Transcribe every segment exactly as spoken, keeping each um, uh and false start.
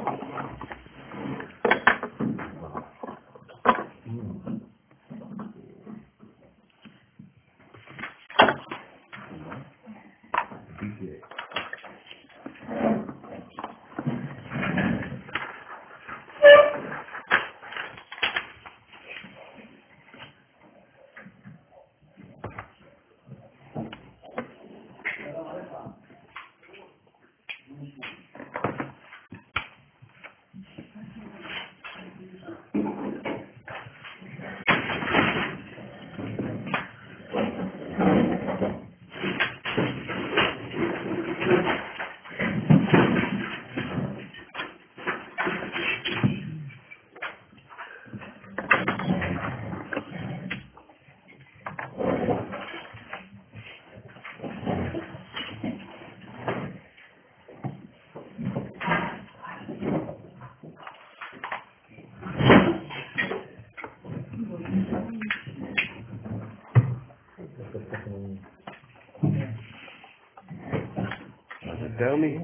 טרמי?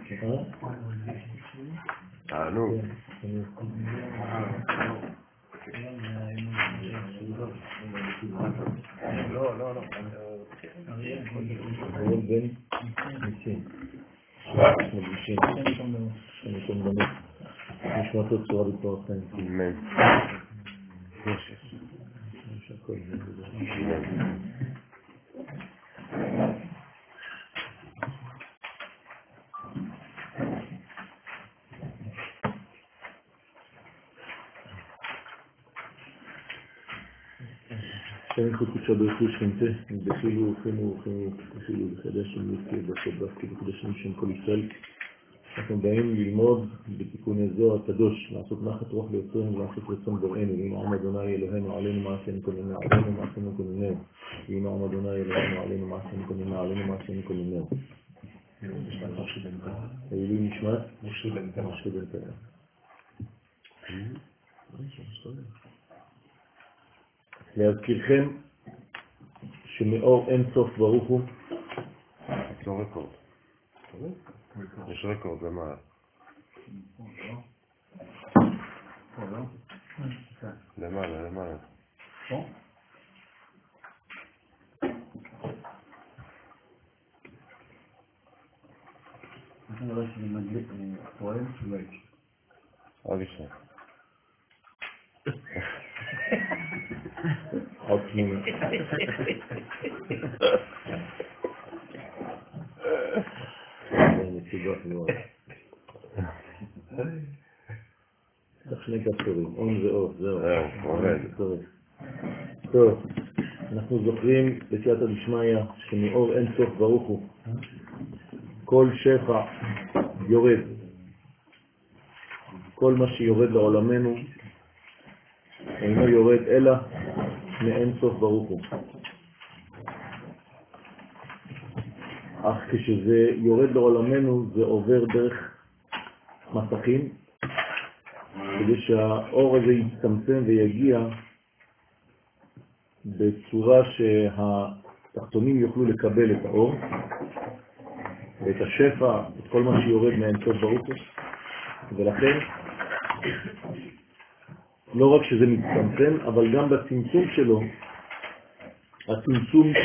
אה, נו. לא, לא, לא. אורל בן ניסים. מגישים. שמקום דמת. נשמתו צורה בתור החיים. אמן. יש הכל. שם חוץ קודשא ברכו שכינתה, בחילו וחנו וחנו בחילו וחדש ומיקי בכל דווקא בקדשים שם כל ישראל. אנחנו באים ללמוד בתיקון הזוהר הקדוש, לעשות נחת רוח ליוצרים ולעשות רצון בוראנו. והנה עם אדוני אלוהינו עלינו מעשינו כוננה, עלינו מעשינו כוננה. והנה עם אדוני אלוהינו עלינו מעשינו כוננה, עלינו מעשינו כוננה. העילוי נשמת משה בן פרח. משה בן פרח. להזכירכם שמאור אין סוף ברוך הוא. לא רקורד. יש רקורד למעלה. למעלה, למעלה. אני רואה שזה מדליק, אני פועל שלא הייתי. עוד יפה. עוד פנימה. זה נסיבות מאוד. צריך שני כפתורים, און ואוף, זהו. עובד. טוב, אנחנו זוכרים בסייעתא דשמיא שמאור אין סוף ברוך הוא. כל שפע יורד. כל מה שיורד לעולמנו אינו יורד אלא מאין סוף ברוך הוא. אך כשזה יורד לעולמנו זה עובר דרך מסכים כדי שהאור הזה יצטמצם ויגיע בצורה שהתחתונים יוכלו לקבל את האור ואת השפע, את כל מה שיורד מאין סוף ברוך הוא. ולכן לא רק שזה מצטמצם, אבל גם בצמצום שלו, הצמצום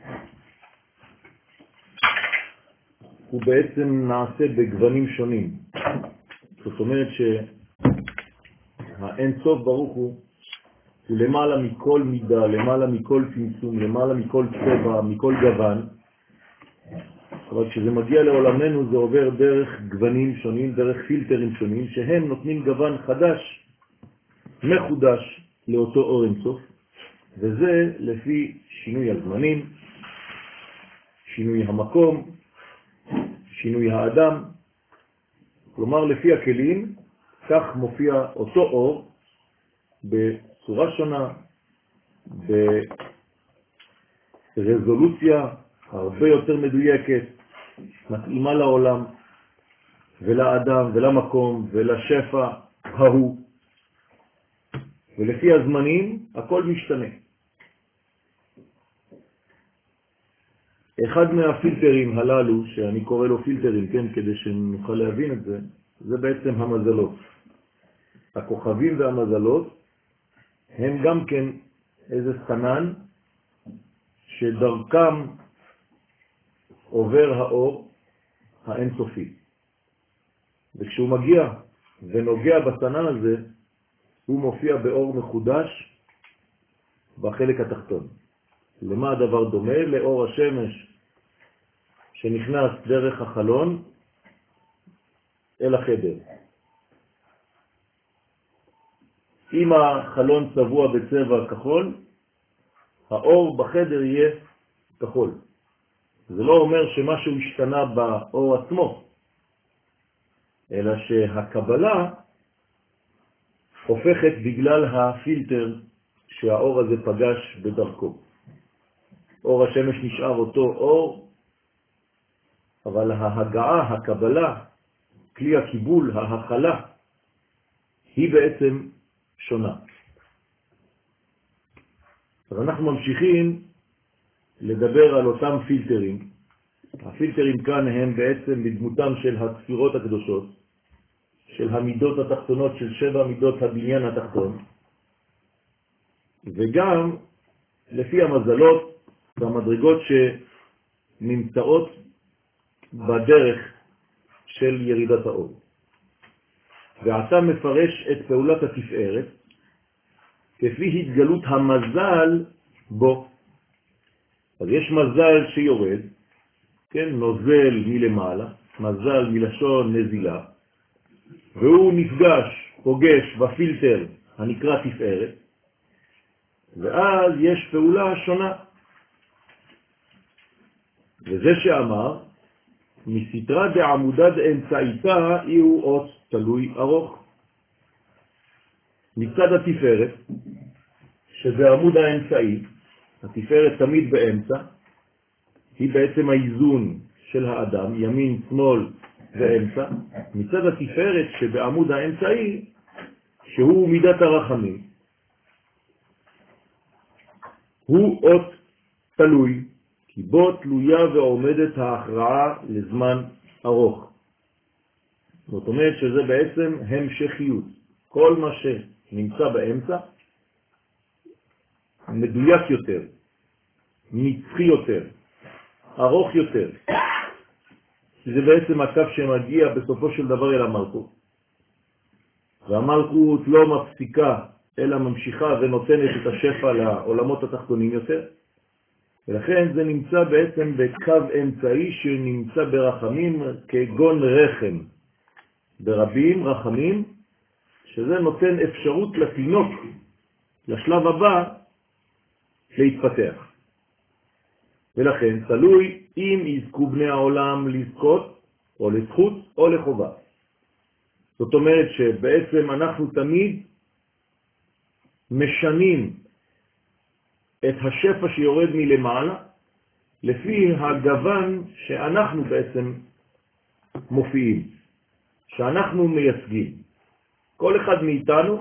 הוא בעצם נעשה בגוונים שונים. זאת אומרת שהאין סוף ברוך הוא הוא למעלה מכל מידה, למעלה מכל צמצום, למעלה מכל צבע, מכל גוון. אבל כשזה מגיע לעולמנו זה עובר דרך גוונים שונים, דרך פילטרים שונים, שהם נותנים גוון חדש, מחודש לאותו אור אינסוף, וזה לפי שינוי הזמנים, שינוי המקום, שינוי האדם. כלומר, לפי הכלים, כך מופיע אותו אור בצורה שונה, ברזולוציה הרבה יותר מדויקת, מתאימה לעולם ולאדם ולמקום ולשפע ההוא. ולפי הזמנים הכל משתנה. אחד מהפילטרים הללו, שאני קורא לו פילטרים, כן, כדי שנוכל להבין את זה, זה בעצם המזלות. הכוכבים והמזלות הם גם כן איזה סנן שדרכם עובר האור האינסופי. וכשהוא מגיע ונוגע בסנן הזה, הוא מופיע באור מחודש בחלק התחתון. למה הדבר דומה? לאור השמש שנכנס דרך החלון אל החדר. אם החלון צבוע בצבע כחול, האור בחדר יהיה כחול. זה לא אומר שמשהו השתנה באור עצמו, אלא שהקבלה הופכת בגלל הפילטר שהאור הזה פגש בדרכו. אור השמש נשאר אותו אור, אבל ההגעה, הקבלה, כלי הקיבול, ההכלה, היא בעצם שונה. אז אנחנו ממשיכים לדבר על אותם פילטרים. הפילטרים כאן הם בעצם בדמותם של הספירות הקדושות, של המידות התחתונות, של שבע מידות הבניין התחתון, וגם לפי המזלות והמדרגות שנמצאות בדרך של ירידת האור. ועתה מפרש את פעולת התפארת כפי התגלות המזל בו. אז יש מזל שיורד, כן, נוזל מלמעלה, מזל מלשון נזילה, והוא נפגש, פוגש בפילטר הנקרא תפארת, ואז יש פעולה שונה. וזה שאמר, מסתרה דעמודה דאמצעיתה הוא אות תלוי ארוך. מצד התפארת, שזה עמוד האמצעי, התפארת תמיד באמצע, היא בעצם האיזון של האדם, ימין, שמאל ואמצע. מצד התפארת שבעמוד האמצעי, שהוא מידת הרחמים, הוא אות תלוי, כי בו תלויה ועומדת ההכרעה לזמן ארוך. זאת אומרת שזה בעצם המשכיות. כל מה שנמצא באמצע מדויק יותר, נצחי יותר, ארוך יותר. זה בעצם הקו שמגיע בסופו של דבר אל המלכות. והמלכות לא מפסיקה, אלא ממשיכה ונותנת את השפע לעולמות התחתונים יותר. ולכן זה נמצא בעצם בקו אמצעי שנמצא ברחמים כגון רחם. ברבים רחמים, שזה נותן אפשרות לתינוק, לשלב הבא, להתפתח. ולכן תלוי אם יזכו בני העולם לזכות, או לזכות, או לחובה. זאת אומרת שבעצם אנחנו תמיד משנים את השפע שיורד מלמעלה, לפי הגוון שאנחנו בעצם מופיעים, שאנחנו מייצגים. כל אחד מאיתנו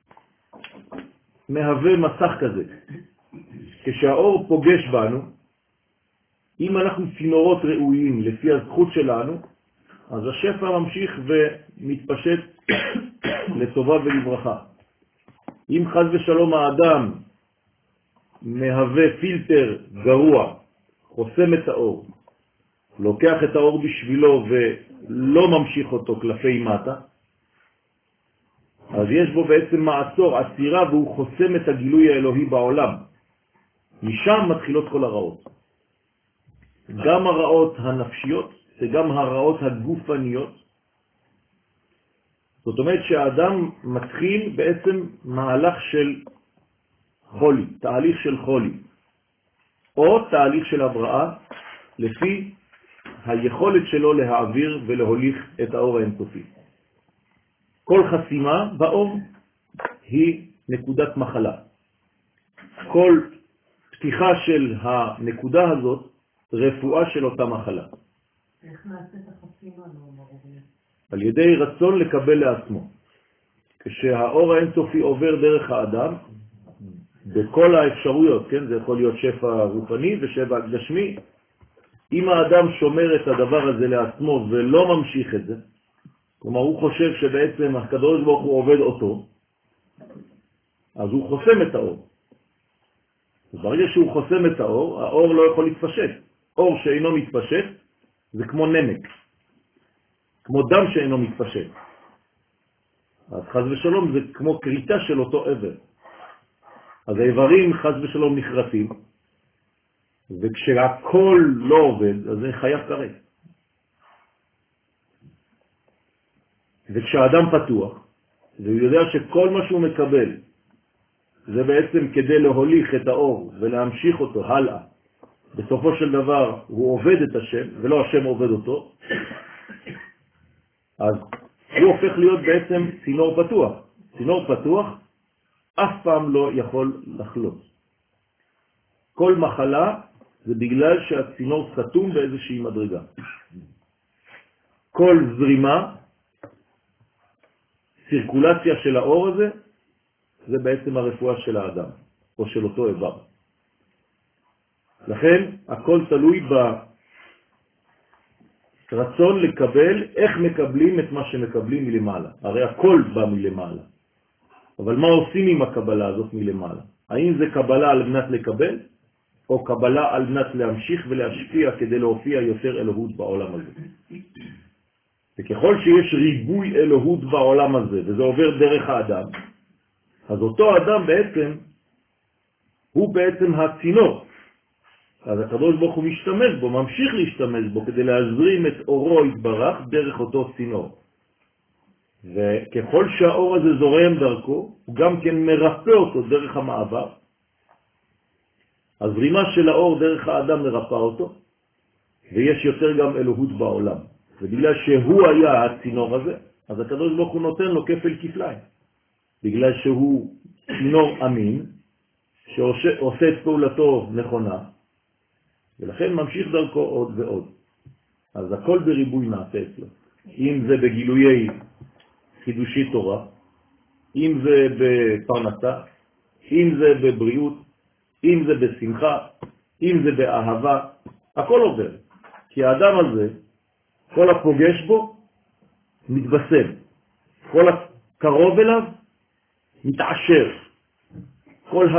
מהווה מסך כזה. כשהאור פוגש בנו, אם אנחנו צינורות ראויים לפי הזכות שלנו, אז השפע ממשיך ומתפשט לטובה ולברכה. אם חז ושלום האדם מהווה פילטר גרוע, חוסם את האור, לוקח את האור בשבילו ולא ממשיך אותו כלפי מטה, אז יש בו בעצם מעצור, עצירה, והוא חוסם את הגילוי האלוהי בעולם. משם מתחילות כל הרעות. גם הרעות הנפשיות וגם הרעות הגופניות. זאת אומרת שהאדם מתחיל בעצם מהלך של חולי, תהליך של חולי, או תהליך של הבראה, לפי היכולת שלו להעביר ולהוליך את האור האינסופי. כל חסימה באור היא נקודת מחלה. כל פתיחה של הנקודה הזאת, רפואה של אותה מחלה. איך נעשה את החסימה, לא ברור לי? על ידי רצון לקבל לעצמו. כשהאור האינסופי עובר דרך האדם, בכל האפשרויות, כן? זה יכול להיות שפע רוחני ושפע גשמי. אם האדם שומר את הדבר הזה לעצמו ולא ממשיך את זה, כלומר, הוא חושב שבעצם הקדוש ברוך הוא עובד אותו, אז הוא חוסם את האור. ברגע שהוא חוסם את האור, האור לא יכול להתפשט. אור שאינו מתפשט זה כמו נמק, כמו דם שאינו מתפשט. אז חז ושלום זה כמו קריטה של אותו עבר. אז האיברים חז ושלום נחרטים, וכשהכל לא עובד, אז זה חייב קרב. וכשהאדם פתוח, והוא יודע שכל מה שהוא מקבל, זה בעצם כדי להוליך את האור ולהמשיך אותו הלאה. בסופו של דבר הוא עובד את השם, ולא השם עובד אותו, אז הוא הופך להיות בעצם צינור פתוח. צינור פתוח אף פעם לא יכול לחלות. כל מחלה זה בגלל שהצינור סתום באיזושהי מדרגה. כל זרימה, סירקולציה של האור הזה, זה בעצם הרפואה של האדם, או של אותו איבר. לכן, הכל תלוי ברצון לקבל, איך מקבלים את מה שמקבלים מלמעלה. הרי הכל בא מלמעלה. אבל מה עושים עם הקבלה הזאת מלמעלה? האם זה קבלה על מנת לקבל, או קבלה על מנת להמשיך ולהשפיע כדי להופיע יותר אלוהות בעולם הזה? וככל שיש ריבוי אלוהות בעולם הזה, וזה עובר דרך האדם, אז אותו אדם בעצם, הוא בעצם הצינור. אז הקדוש ברוך הוא משתמש בו, ממשיך להשתמש בו, כדי להזרים את אורו יתברך דרך אותו צינור. וככל שהאור הזה זורם דרכו, הוא גם כן מרפא אותו דרך המעבר. הזרימה של האור דרך האדם מרפא אותו, ויש יותר גם אלוהות בעולם. ובגלל שהוא היה הצינור הזה, אז הקדוש ברוך הוא נותן לו כפל כפליים. בגלל שהוא צינור אמין, שעושה את פעולתו נכונה, ולכן ממשיך דרכו עוד ועוד. אז הכל בריבוי נעשה אצלו. אם זה בגילויי חידושי תורה, אם זה בפרנסה, אם זה בבריאות, אם זה בשמחה, אם זה באהבה, הכל עובר. כי האדם הזה, כל הפוגש בו, מתבשם. כל הקרוב אליו, מתעשר. כל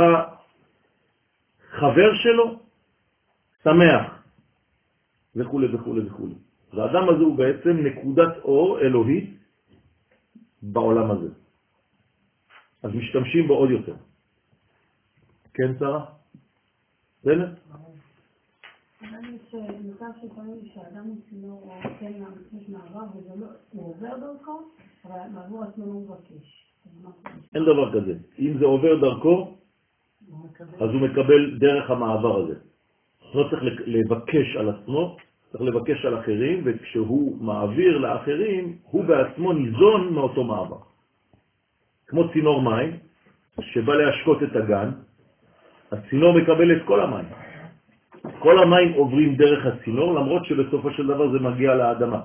החבר שלו, שמח. וכו' וכו' וכו'. והאדם הזה הוא בעצם נקודת אור אלוהית בעולם הזה. אז משתמשים בו עוד יותר. כן, שרה? בסדר? אני מצב שפעמים שהאדם הוא צינור או כן יש מעבר וזה לא, הוא עובר דרכו, אבל מעבור עצמו לא מבקש. אין דבר כזה. אם זה עובר דרכו, אז הוא מקבל דרך המעבר הזה. לא צריך לבקש על עצמו, צריך לבקש על אחרים, וכשהוא מעביר לאחרים, הוא בעצמו ניזון מאותו מעבר. כמו צינור מים, שבא להשקות את הגן, הצינור מקבל את כל המים. כל המים עוברים דרך הצינור, למרות שבסופו של דבר זה מגיע לאדמה.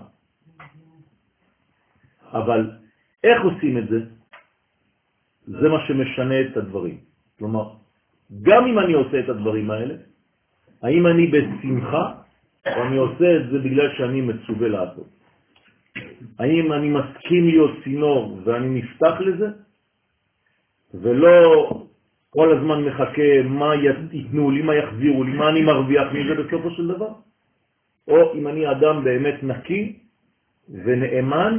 אבל איך עושים את זה? זה מה שמשנה את הדברים. כלומר, גם אם אני עושה את הדברים האלה, האם אני בשמחה, או אני עושה את זה בגלל שאני מצווה לעשות? האם אני מסכים להיות צינור ואני נפתח לזה, ולא כל הזמן מחכה מה ייתנו לי, מה יחזירו לי, מה אני מרוויח מזה בסופו של דבר? או אם אני אדם באמת נקי ונאמן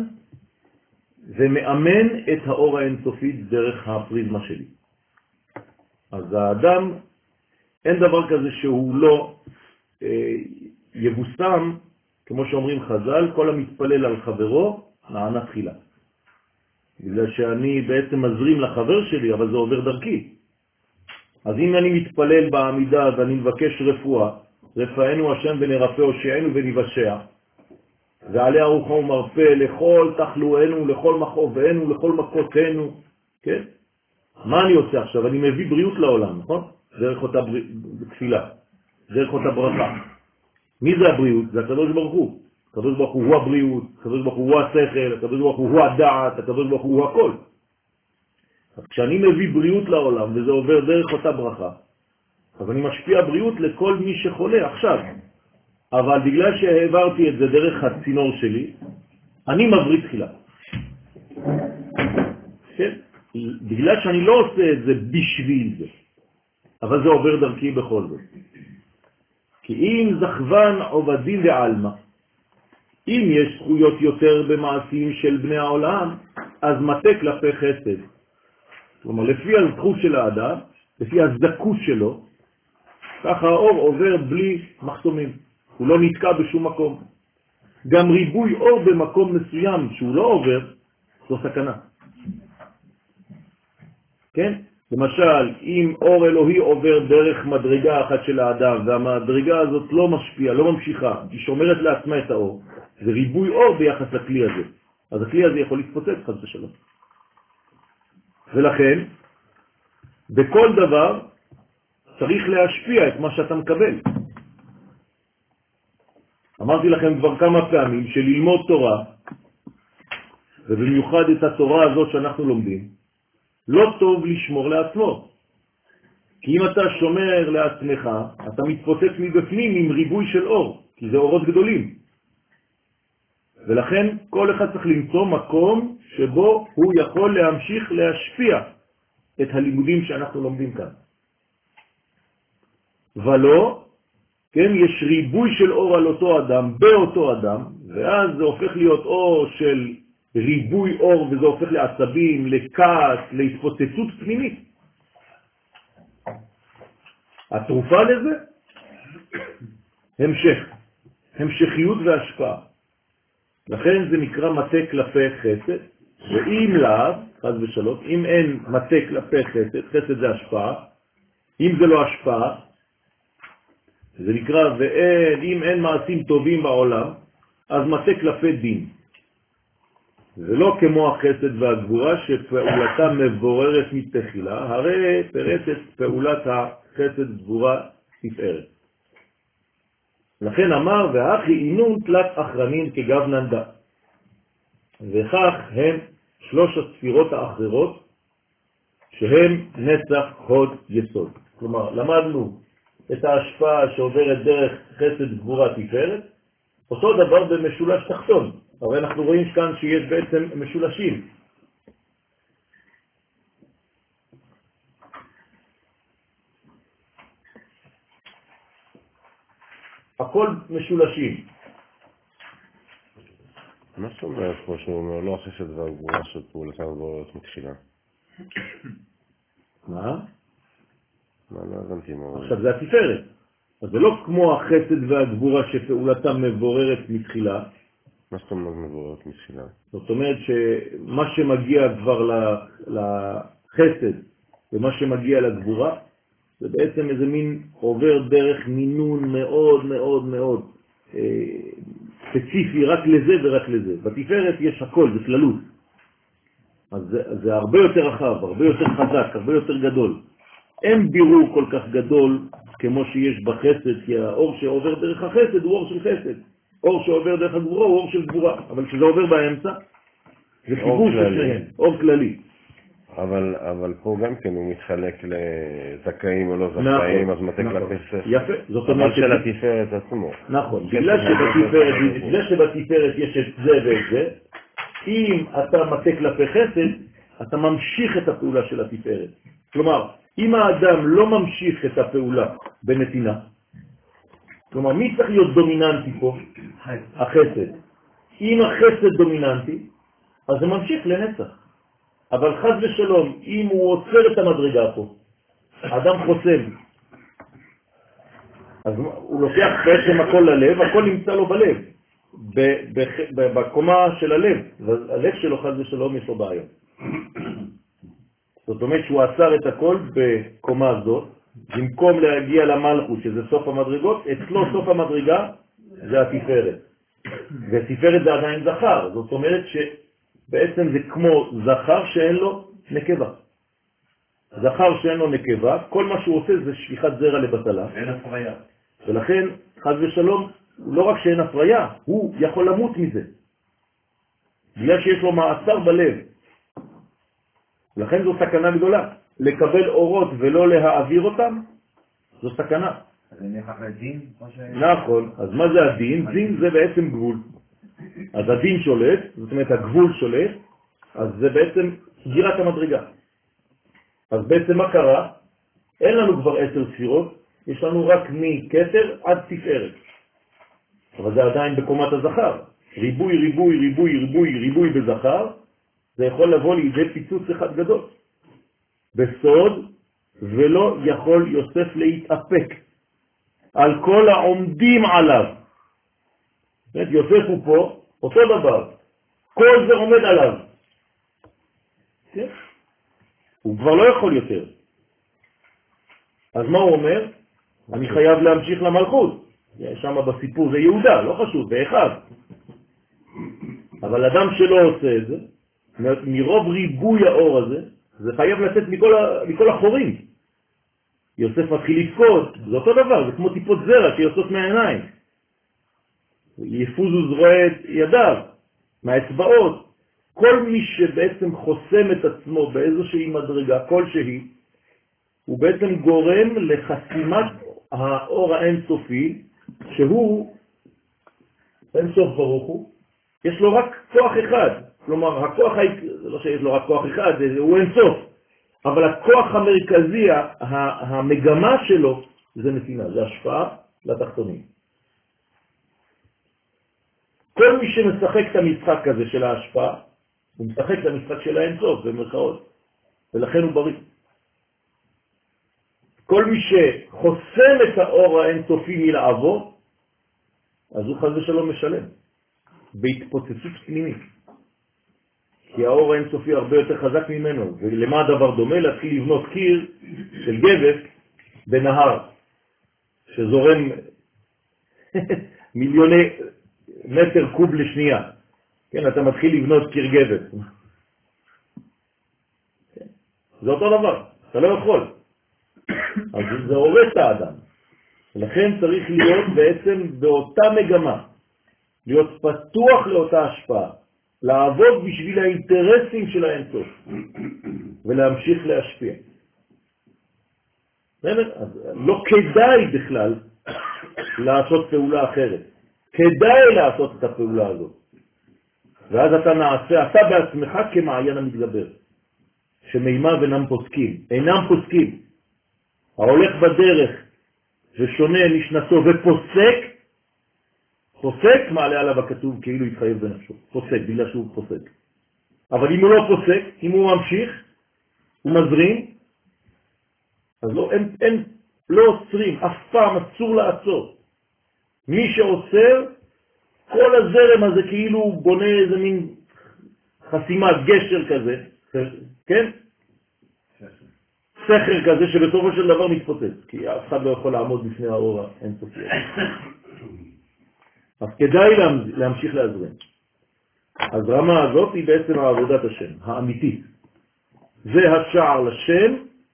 ומאמן את האור האינסופית דרך הפריזמה שלי. אז האדם, אין דבר כזה שהוא לא אה, יבוסם, כמו שאומרים חז"ל, כל המתפלל על חברו נענה תחילה. בגלל שאני בעצם מזרים לחבר שלי, אבל זה עובר דרכי. אז אם אני מתפלל בעמידה ואני מבקש רפואה, רפאנו השם ונרפא הושיענו ונבשע, ועליה רוחו ומרפא לכל תחלואנו, לכל מכאובנו, לכל מכותנו, כן? מה אני עושה עכשיו? אני מביא בריאות לעולם, נכון? דרך אותה בר... תפילה, דרך אותה ברכה. מי זה הבריאות? זה הקדוש ברוך הוא. הקדוש ברוך הוא הוא הבריאות, הקדוש ברוך הוא הוא השכל, הקדוש ברוך הוא הוא הדעת, הקדוש ברוך הוא הוא הכל. אז כשאני מביא בריאות לעולם וזה עובר דרך אותה ברכה, אז אני משפיע בריאות לכל מי שחולה עכשיו. אבל בגלל שהעברתי את זה דרך הצינור שלי, אני מבריא תחילה. בגלל שאני לא עושה את זה בשביל זה, אבל זה עובר דרכי בכל זאת. כי אם זכוון עובדים ועלמה, אם יש זכויות יותר במעשים של בני העולם, אז מטה כלפי חסד. כלומר, לפי הזכות של האדם, לפי הזכות שלו, ככה האור עובר בלי מחסומים. הוא לא נתקע בשום מקום. גם ריבוי אור במקום מסוים שהוא לא עובר, זו סכנה. כן? למשל, אם אור אלוהי עובר דרך מדרגה אחת של האדם, והמדרגה הזאת לא משפיעה, לא ממשיכה, היא שומרת לעצמה את האור, זה ריבוי אור ביחס לכלי הזה. אז הכלי הזה יכול להתפוצץ חס ושלום. ולכן, בכל דבר צריך להשפיע את מה שאתה מקבל. אמרתי לכם כבר כמה פעמים שללמוד תורה, ובמיוחד את התורה הזאת שאנחנו לומדים, לא טוב לשמור לעצמו. כי אם אתה שומר לעצמך, אתה מתפוצץ מבפנים עם ריבוי של אור, כי זה אורות גדולים. ולכן כל אחד צריך למצוא מקום שבו הוא יכול להמשיך להשפיע את הלימודים שאנחנו לומדים כאן. ולא, כן, יש ריבוי של אור על אותו אדם, באותו אדם, ואז זה הופך להיות אור של ריבוי אור, וזה הופך לעצבים, לכעס, להתפוצצות פנימית. התרופה לזה, המשך, המשכיות והשפעה. לכן זה נקרא מטה כלפי חסד, ואם לאו, חס ושלום, אם אין מטה כלפי חסד, חסד זה השפעה, אם זה לא השפעה, זה נקרא, ואין, אם אין מעשים טובים בעולם, אז מטה כלפי דין. זה לא כמו החסד והגבורה שפעולתה מבוררת מתחילה, הרי פרטת פעולת החסד גבורה תפארת. לכן אמר, והאחי אינון תלת אחרנין כגבנן דה. וכך הם שלוש הספירות האחרות שהם נצח הוד יסוד. כלומר, למדנו את ההשפעה שעוברת דרך חסד גבורה תפארת, אותו דבר במשולש תחתון. הרי אנחנו רואים כאן שיש בעצם משולשים. הכל משולשים. מה זאת אומרת פה שהוא אומר לא החסד והגבורה של פעולתה מבוררת מתחילה? מה? מה לא הבנתי מה אומר? עכשיו זה התפארת. אז זה לא כמו החסד והגבורה שפעולתה מבוררת מתחילה. מה זאת אומרת מבוררת מתחילה? זאת אומרת שמה שמגיע כבר לחסד ומה שמגיע לגבורה, זה בעצם איזה מין עובר דרך מינון מאוד מאוד מאוד אה, ספציפי רק לזה ורק לזה. בתפארת יש הכל, זה כללות. אז זה, זה הרבה יותר רחב, הרבה יותר חזק, הרבה יותר גדול. אין בירור כל כך גדול כמו שיש בחסד, כי האור שעובר דרך החסד הוא אור של חסד. אור שעובר דרך הגבורה הוא אור של גבורה, אבל כשזה עובר באמצע, זה חיבור של שניהם, אור כללי. אבל, אבל פה גם כן הוא מתחלק לזכאים או לא זכאים, אז מטה כלפי חסד. יפה, זאת אבל אומרת של התפארת עצמו. נכון, בגלל שבתפארת, בגלל שבתפארת יש את זה ואת זה, אם אתה מטה כלפי חסד, אתה ממשיך את הפעולה של התפארת. כלומר, אם האדם לא ממשיך את הפעולה בנתינה, כלומר, מי צריך להיות דומיננטי פה? החסד. אם החסד דומיננטי, אז זה ממשיך לנצח. אבל חס ושלום, אם הוא עוצר את המדרגה פה, האדם חוסם, אז הוא לוקח בעצם הכל ללב, הכל נמצא לו בלב, בקומה של הלב, והלב שלו חס ושלום יש לו בעיה. זאת אומרת שהוא עצר את הכל בקומה הזאת, במקום להגיע למלכות, שזה סוף המדרגות, אצלו סוף המדרגה זה התפארת. והתפארת זה עדיין זכר, זאת אומרת שבעצם זה כמו זכר שאין לו נקבה. זכר שאין לו נקבה, כל מה שהוא עושה זה שליחת זרע לבטלה. אין הפריה. ולכן, חס ושלום, לא רק שאין הפריה, הוא יכול למות מזה. בגלל שיש לו מעצר בלב. לכן זו סכנה גדולה. לקבל אורות ולא להעביר אותם, זו סכנה. אז זה נהפך לדין? נכון. אז מה זה הדין? דין זה בעצם גבול. אז הדין שולט, זאת אומרת הגבול שולט, אז זה בעצם סגירת המדרגה. אז בעצם מה קרה? אין לנו כבר עשר ספירות, יש לנו רק מכתר עד תפארת. אבל זה עדיין בקומת הזכר. ריבוי, ריבוי, ריבוי, ריבוי, ריבוי בזכר, זה יכול לבוא לידי פיצוץ אחד גדול. בסוד, ולא יכול יוסף להתאפק על כל העומדים עליו. יוסף הוא פה, אותו דבר. כל זה עומד עליו. כן? הוא כבר לא יכול יותר. אז מה הוא אומר? אני חייב להמשיך למלכות. שם בסיפור זה יהודה, לא חשוב, באחד. אבל אדם שלא עושה את זה, מרוב ריבוי האור הזה, זה חייב לצאת מכל, מכל החורים. יוסף מתחיל לבכות, זה אותו דבר, זה כמו טיפות זרע שיוצאות מהעיניים. יפוזו זרוע את ידיו, מהאצבעות. כל מי שבעצם חוסם את עצמו באיזושהי מדרגה כלשהי, הוא בעצם גורם לחסימת האור האינסופי, שהוא אינסוף ברוך הוא, יש לו רק כוח אחד. כלומר, הכוח, זה לא שיש לו רק כוח אחד, הוא אינסוף. אבל הכוח המרכזי, המגמה שלו, זה נתינה, זה השפעה לתחתונים. כל מי שמשחק את המשחק הזה של ההשפעה, הוא משחק את המשחק של האינסוף, במרכאות, ולכן הוא בריא. כל מי שחוסם את האור האינסופי מלעבור, אז הוא חז ושלום משלם, בהתפוצצות פנימית. כי האור האינסופי הרבה יותר חזק ממנו, ולמה הדבר דומה? להתחיל לבנות קיר של גבס בנהר, שזורם מיליוני מטר קוב לשנייה. כן, אתה מתחיל לבנות קיר גבס. זה אותו דבר, אתה לא יכול. אז זה הורס את האדם. לכן צריך להיות בעצם באותה מגמה, להיות פתוח לאותה השפעה, לעבוד בשביל האינטרסים של האינסוף, ולהמשיך להשפיע. אז לא כדאי בכלל לעשות פעולה אחרת. כדאי לעשות את הפעולה הזאת. ואז אתה נעשה, אתה בעצמך כמעיין המתגבר, שמימה ונם פוסקים, אינם פוסקים. ההולך בדרך ושונה משנתו ופוסק, פוסק מעלה עליו הכתוב כאילו יתחייב בנפשו. פוסק, בגלל שהוא פוסק. אבל אם הוא לא פוסק, אם הוא ממשיך, הוא מזרים, אז לא, אין, אין, לא עוצרים, אף פעם אסור לעצור. מי שעוצר, כל הזרם הזה כאילו הוא בונה איזה מין חסימת גשר כזה, כן? סכר כזה שבסופו של דבר מתפוצץ, כי אף אחד לא יכול לעמוד בפני האור האינסופי. אז כדאי להמשיך להזרם. הזרמה הזאת היא בעצם העבודת השם, האמיתית. זה השער לשם,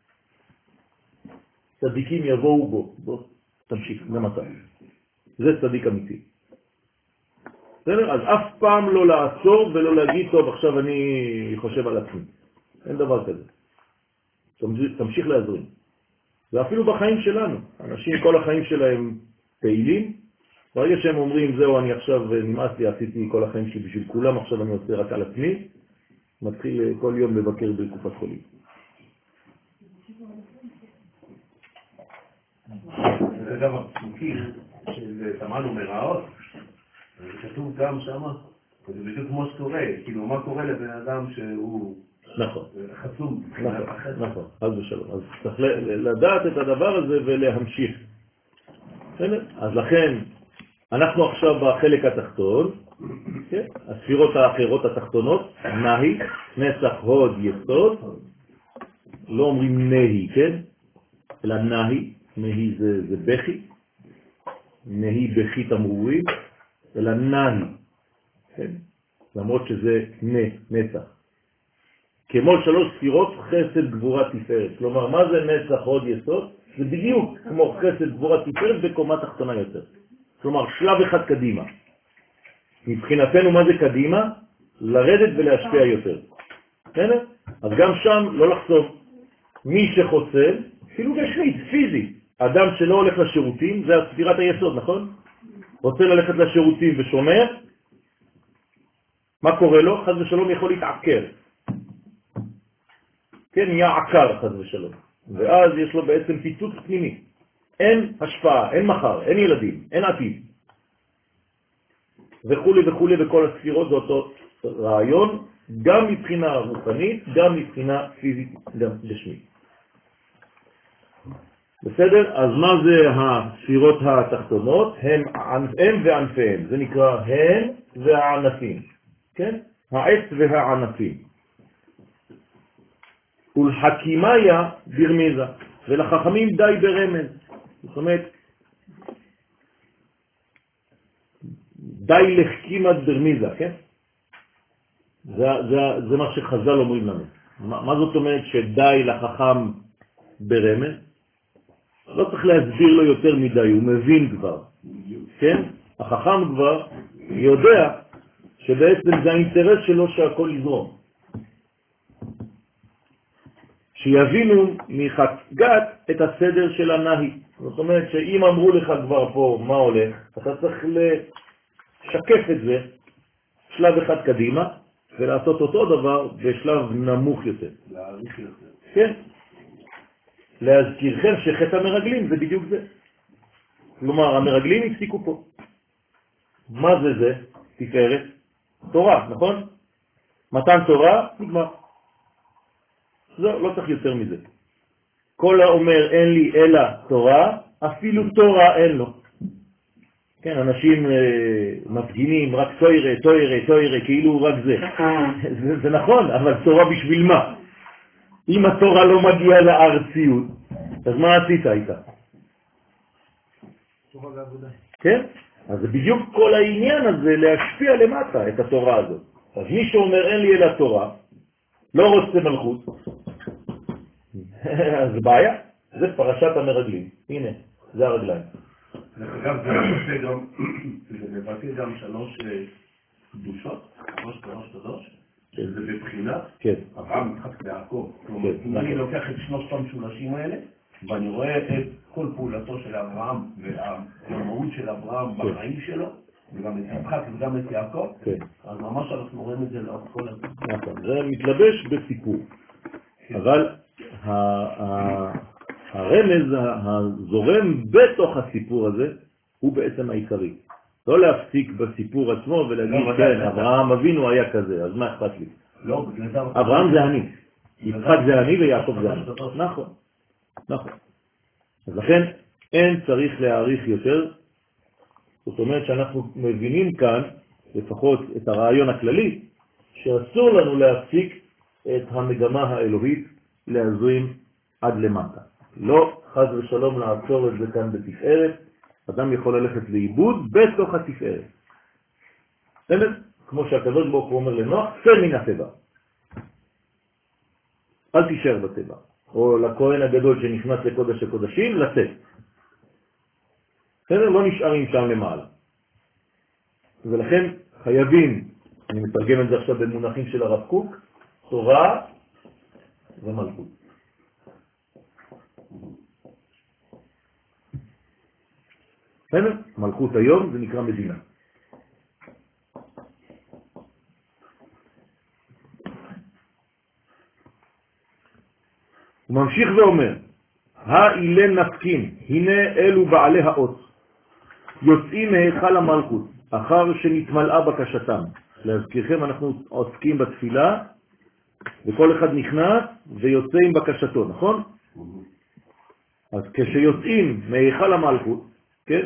צדיקים יבואו בו. בוא, תמשיך, גם אתה. זה צדיק אמיתי. בסדר? אז אף פעם לא לעצור ולא להגיד, טוב, עכשיו אני חושב על עצמי. אין דבר כזה. תמשיך להזרים. ואפילו בחיים שלנו. אנשים כל החיים שלהם פעילים, ברגע שהם אומרים, זהו, אני עכשיו נמאס לי, עשיתי כל החיים שלי בשביל כולם, עכשיו אני עושה רק על עצמי, מתחיל כל יום לבקר בקופת חולים. זה דבר פסוקים של תמנו מראות, זה כתוב גם שם, זה בדיוק כמו שקורה, כאילו מה קורה לבן אדם שהוא נכון, חסום. נכון, נכון, אז בשלום. אז צריך לדעת את הדבר הזה ולהמשיך. אז לכן, אנחנו עכשיו בחלק התחתון, הספירות האחרות התחתונות, נהי, נצח, הוד, יסוד, לא אומרים נהי, כן? אלא נהי, נהי זה, זה בכי, נהי בכי תמרורים, אלא נהי, כן? למרות שזה נה, נצח. כמו שלוש ספירות, חסד, גבורה, תפארת. כלומר, מה זה נצח, הוד, יסוד? זה בדיוק כמו חסד, גבורה, תפארת בקומה תחתונה יותר. כלומר, שלב אחד קדימה. מבחינתנו מה זה קדימה? לרדת ולהשפיע יותר. כן? אז גם שם לא לחסום. מי שחוסם, אפילו גשמית, פיזית. אדם שלא הולך לשירותים, זה ספירת היסוד, נכון? רוצה ללכת לשירותים ושומר, מה קורה לו? חס ושלום יכול להתעקר. כן, נהיה עקר חד ושלום. ואז יש לו בעצם פיצוץ פנימי. אין השפעה, אין מחר, אין ילדים, אין עתיד. וכו' וכו' בכל הספירות זה אותו רעיון, גם מבחינה רוחנית, גם מבחינה פיזית, גם גשמית. בסדר? אז מה זה הספירות התחתונות? הם, הם וענפיהם, זה נקרא הם והענפים, כן? העץ והענפים. ולחכימיה ברמיזה, ולחכמים די ברמז. זאת אומרת, די לחכימת ברמיזה, כן? זה, זה, זה מה שחז"ל אומרים לנו. מה, מה זאת אומרת שדי לחכם ברמז? לא צריך להסביר לו יותר מדי, הוא מבין כבר, כן? החכם כבר יודע שבעצם זה האינטרס שלו שהכל יזרום. שיבינו מחגת את הסדר של הנהי. זאת אומרת שאם אמרו לך כבר פה מה הולך, אתה צריך לשקף את זה שלב אחד קדימה, ולעשות אותו דבר בשלב נמוך יותר. להעריך יותר. כן. להזכירכם שחטא המרגלים זה בדיוק זה. כלומר, המרגלים הפסיקו פה. מה זה זה? תפארת? תורה, נכון? מתן תורה, נגמר. זו, לא צריך יותר מזה. כל האומר אין לי אלא תורה, אפילו תורה אין לו. כן, אנשים אה, מפגינים רק תוירה, תוירה, תוירה, כאילו רק זה. זה. זה נכון, אבל תורה בשביל מה? אם התורה לא מגיעה לארציות, אז מה עשית איתה? תורה לעבודה. כן? אז זה בדיוק כל העניין הזה להשפיע למטה את התורה הזאת. אז מי שאומר אין לי אלא תורה, לא רוצה מלכות, אז בעיה, זה פרשת המרגלים. הנה, זה הרגליים. אגב, זה מבטא גם, זה מבטא גם שלוש קדושות, שלוש קדוש קדוש, שזה בבחינת אברהם, יצחק ויעקב. כלומר, אם אני לוקח את שלושת המשולשים האלה, ואני רואה את כל פעולתו של אברהם והמהות של אברהם בחיים שלו, וגם את יצחק וגם את יעקב, אז ממש אנחנו רואים את זה לאורך כל הזמן. נכון, זה מתלבש בסיפור. אבל הרמז הזורם בתוך הסיפור הזה הוא בעצם העיקרי. לא להפסיק בסיפור עצמו ולהגיד, כן, אברהם אבינו היה כזה, אז מה אכפת לי? לא, אברהם זה אני, יצחק זה אני ויעקב זה אני. נכון, נכון. אז לכן אין צריך להעריך יותר. זאת אומרת שאנחנו מבינים כאן, לפחות את הרעיון הכללי, שאסור לנו להפסיק את המגמה האלוהית להזרים עד למטה. לא חס ושלום לעצור את זה כאן בתפארת, אדם יכול ללכת לאיבוד בתוך התפארת. באמת, כמו שהקדוש ברוך הוא אומר לנוח, צא מן הטבע. אל תישאר בטבע. או לכהן הגדול שנכנס לקודש הקודשים, לצאת. בסדר? לא נשארים שם למעלה. ולכן חייבים, אני מתרגם את זה עכשיו במונחים של הרב קוק, תורה ומלכות. בסדר? מלכות היום זה נקרא מדינה. הוא ממשיך ואומר, האילן נפקין, הנה אלו בעלי האות, יוצאים מהיכל המלכות, אחר שנתמלאה בקשתם. להזכירכם, אנחנו עוסקים בתפילה, וכל אחד נכנס ויוצא עם בקשתו, נכון? אז כשיוצאים מהיכל המלכות, כן?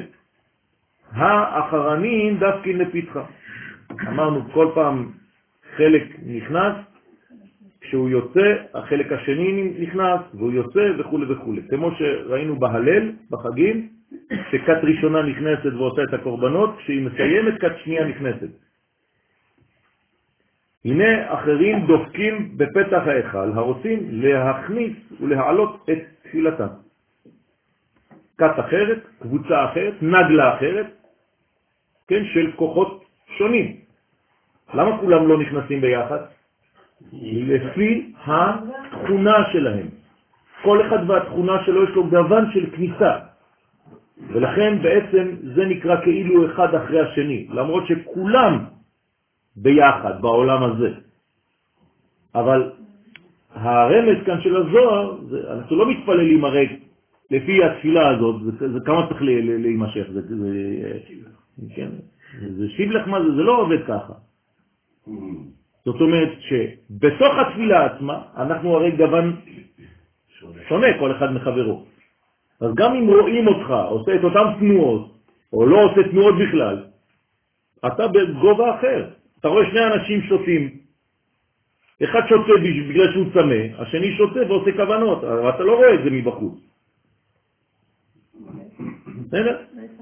האחרנים דווקין לפתחה. אמרנו כל פעם חלק נכנס, כשהוא יוצא, החלק השני נכנס, והוא יוצא וכו' וכו'. כמו שראינו בהלל, בחגים, שכת ראשונה נכנסת ועושה את הקורבנות, כשהיא מסיימת, כת שנייה נכנסת. הנה אחרים דופקים בפתח ההיכל, הרוצים להכניס ולהעלות את תפילתם. כת אחרת, קבוצה אחרת, נגלה אחרת, כן, של כוחות שונים. למה כולם לא נכנסים ביחד? לפי התכונה שלהם. כל אחד והתכונה שלו יש לו גוון של כניסה. ולכן בעצם זה נקרא כאילו אחד אחרי השני, למרות שכולם ביחד בעולם הזה. אבל הרמז כאן של הזוהר, זה, אנחנו לא מתפללים הרי לפי התפילה הזאת, זה, זה כמה צריך להימשך, זה, זה, זה, כן, זה שיבלך מה זה, זה לא עובד ככה. זאת אומרת שבתוך התפילה עצמה, אנחנו הרי גוון שונה כל אחד מחברו. אז גם אם רואים אותך, עושה את אותם תנועות, או לא עושה תנועות בכלל, אתה בגובה אחר. אתה רואה שני אנשים שותים, אחד שותה בגלל שהוא צמא, השני שותה ועושה כוונות, אבל אתה לא רואה את זה מבחוץ. בסדר?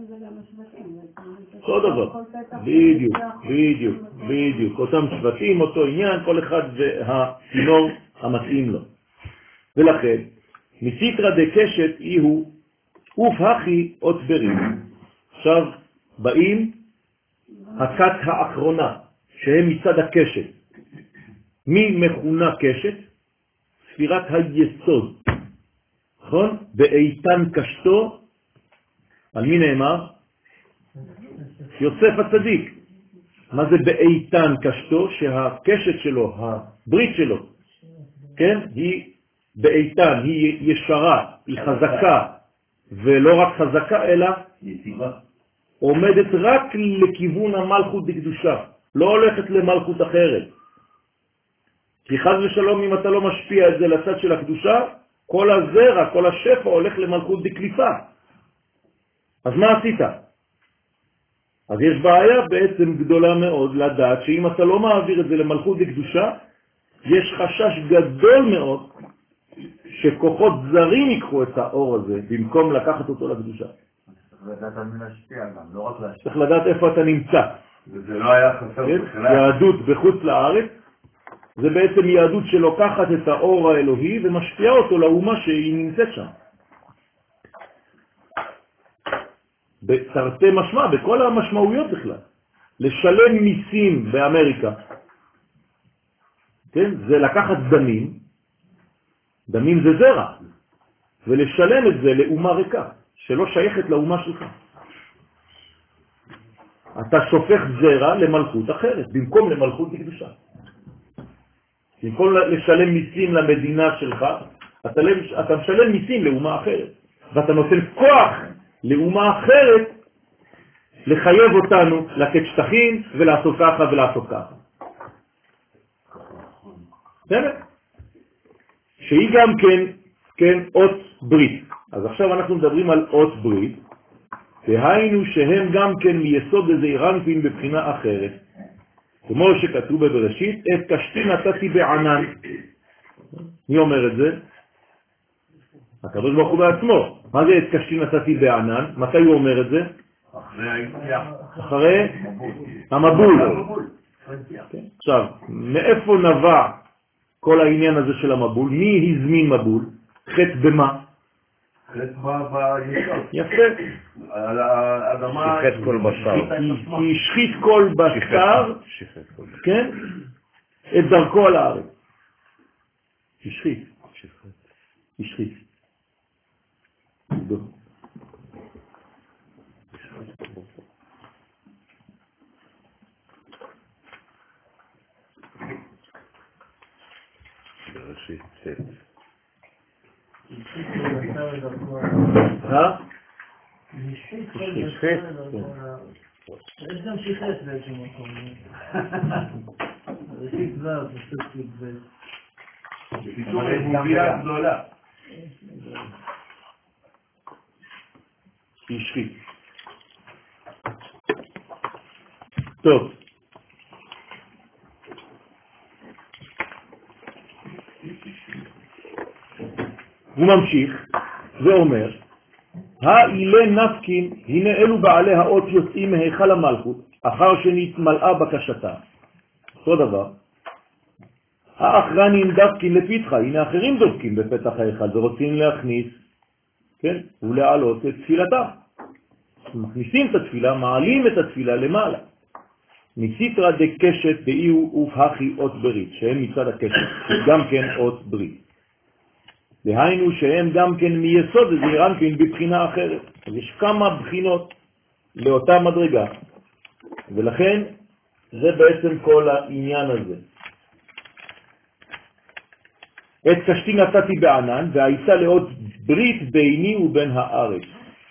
אותו דבר. בדיוק, בדיוק, בדיוק. אותם שבטים, אותו עניין, כל אחד והצינור המתאים לו. ולכן, מסיטרא דקשת איהו אוף הכי אות ברים. עכשיו באים הכת האחרונה, שהם מצד הקשת. מי מכונה קשת? ספירת היסוד. נכון? באיתן קשתו, על מי נאמר? יוסף הצדיק. מה זה באיתן קשתו? שהקשת שלו, הברית שלו, כן? היא באיתן, היא ישרה, היא חזקה, ולא רק חזקה, אלא יציבה. עומדת רק לכיוון המלכות בקדושה, לא הולכת למלכות אחרת. כי חס ושלום, אם אתה לא משפיע את זה לצד של הקדושה, כל הזרע, כל השפע הולך למלכות בקליפה. אז מה עשית? אז יש בעיה בעצם גדולה מאוד לדעת שאם אתה לא מעביר את זה למלכות בקדושה, יש חשש גדול מאוד שכוחות זרים ייקחו את האור הזה במקום לקחת אותו לקדושה. צריך לדעת על מי להשפיע גם, לא רק להשפיע. צריך לדעת איפה אתה נמצא. וזה לא היה חסר בכלל. יהדות בחוץ לארץ זה בעצם יהדות שלוקחת את האור האלוהי ומשפיעה אותו לאומה שהיא נמצאת שם. בתרתי משמע, בכל המשמעויות בכלל. לשלם מיסים באמריקה, כן? זה לקחת דמים, דמים זה זרע, ולשלם את זה לאומה ריקה, שלא שייכת לאומה שלך. אתה שופך זרע למלכות אחרת, במקום למלכות בקדושה. במקום לשלם מיסים למדינה שלך, אתה, אתה משלם מיסים לאומה אחרת, ואתה נותן כוח לאומה אחרת לחייב אותנו לתת שטחים ולעשות ככה ולעשות ככה. בסדר? שהיא גם כן, כן, אות ברית. אז עכשיו אנחנו מדברים על אות ברית, והיינו שהם גם כן מיסוד איזה רנפין בבחינה אחרת. כמו שכתוב בבראשית, את קשתי נתתי בענן. מי אומר את זה? הקדוש ברוך הוא בעצמו. מה זה את קשתי נתתי בענן? מתי הוא אומר את זה? אחרי היציאה. אחרי המבול. עכשיו, מאיפה נבע כל העניין הזה של המבול? מי הזמין מבול? חטא במה? חטא ביסוד. יפה. על האדמה... שיחט כל בשר. כי השחית כל בשר, כן? את דרכו על הארץ. השחית. השחית. בראשית צאת. אה? שיחט. יש גם שיחט באיזשהו מקום. ראשית זר, פשוט כתבי. בקיצור, רבוביה גדולה. השחית. טוב. הוא ממשיך ואומר, האילה נפקין, הנה אלו בעלי האות יוצאים מהיכל המלכות, אחר שנתמלאה בקשתה. אותו דבר. האחרנים דפקין לפתחה, הנה אחרים דופקים בפתח ההיכל, ורוצים להכניס, כן, ולעלות את תפילתה. מכניסים את התפילה, מעלים את התפילה למעלה. מסיטרא דקשת דאיהו ובהכי אות ברית, שהם מצד הקשת, גם כן אות ברית. דהיינו שהם גם כן מיסוד איזה רנפין בבחינה אחרת. אז יש כמה בחינות לאותה מדרגה, ולכן זה בעצם כל העניין הזה. את קשתי נתתי בענן, והייתה לעוד ברית ביני ובין הארץ.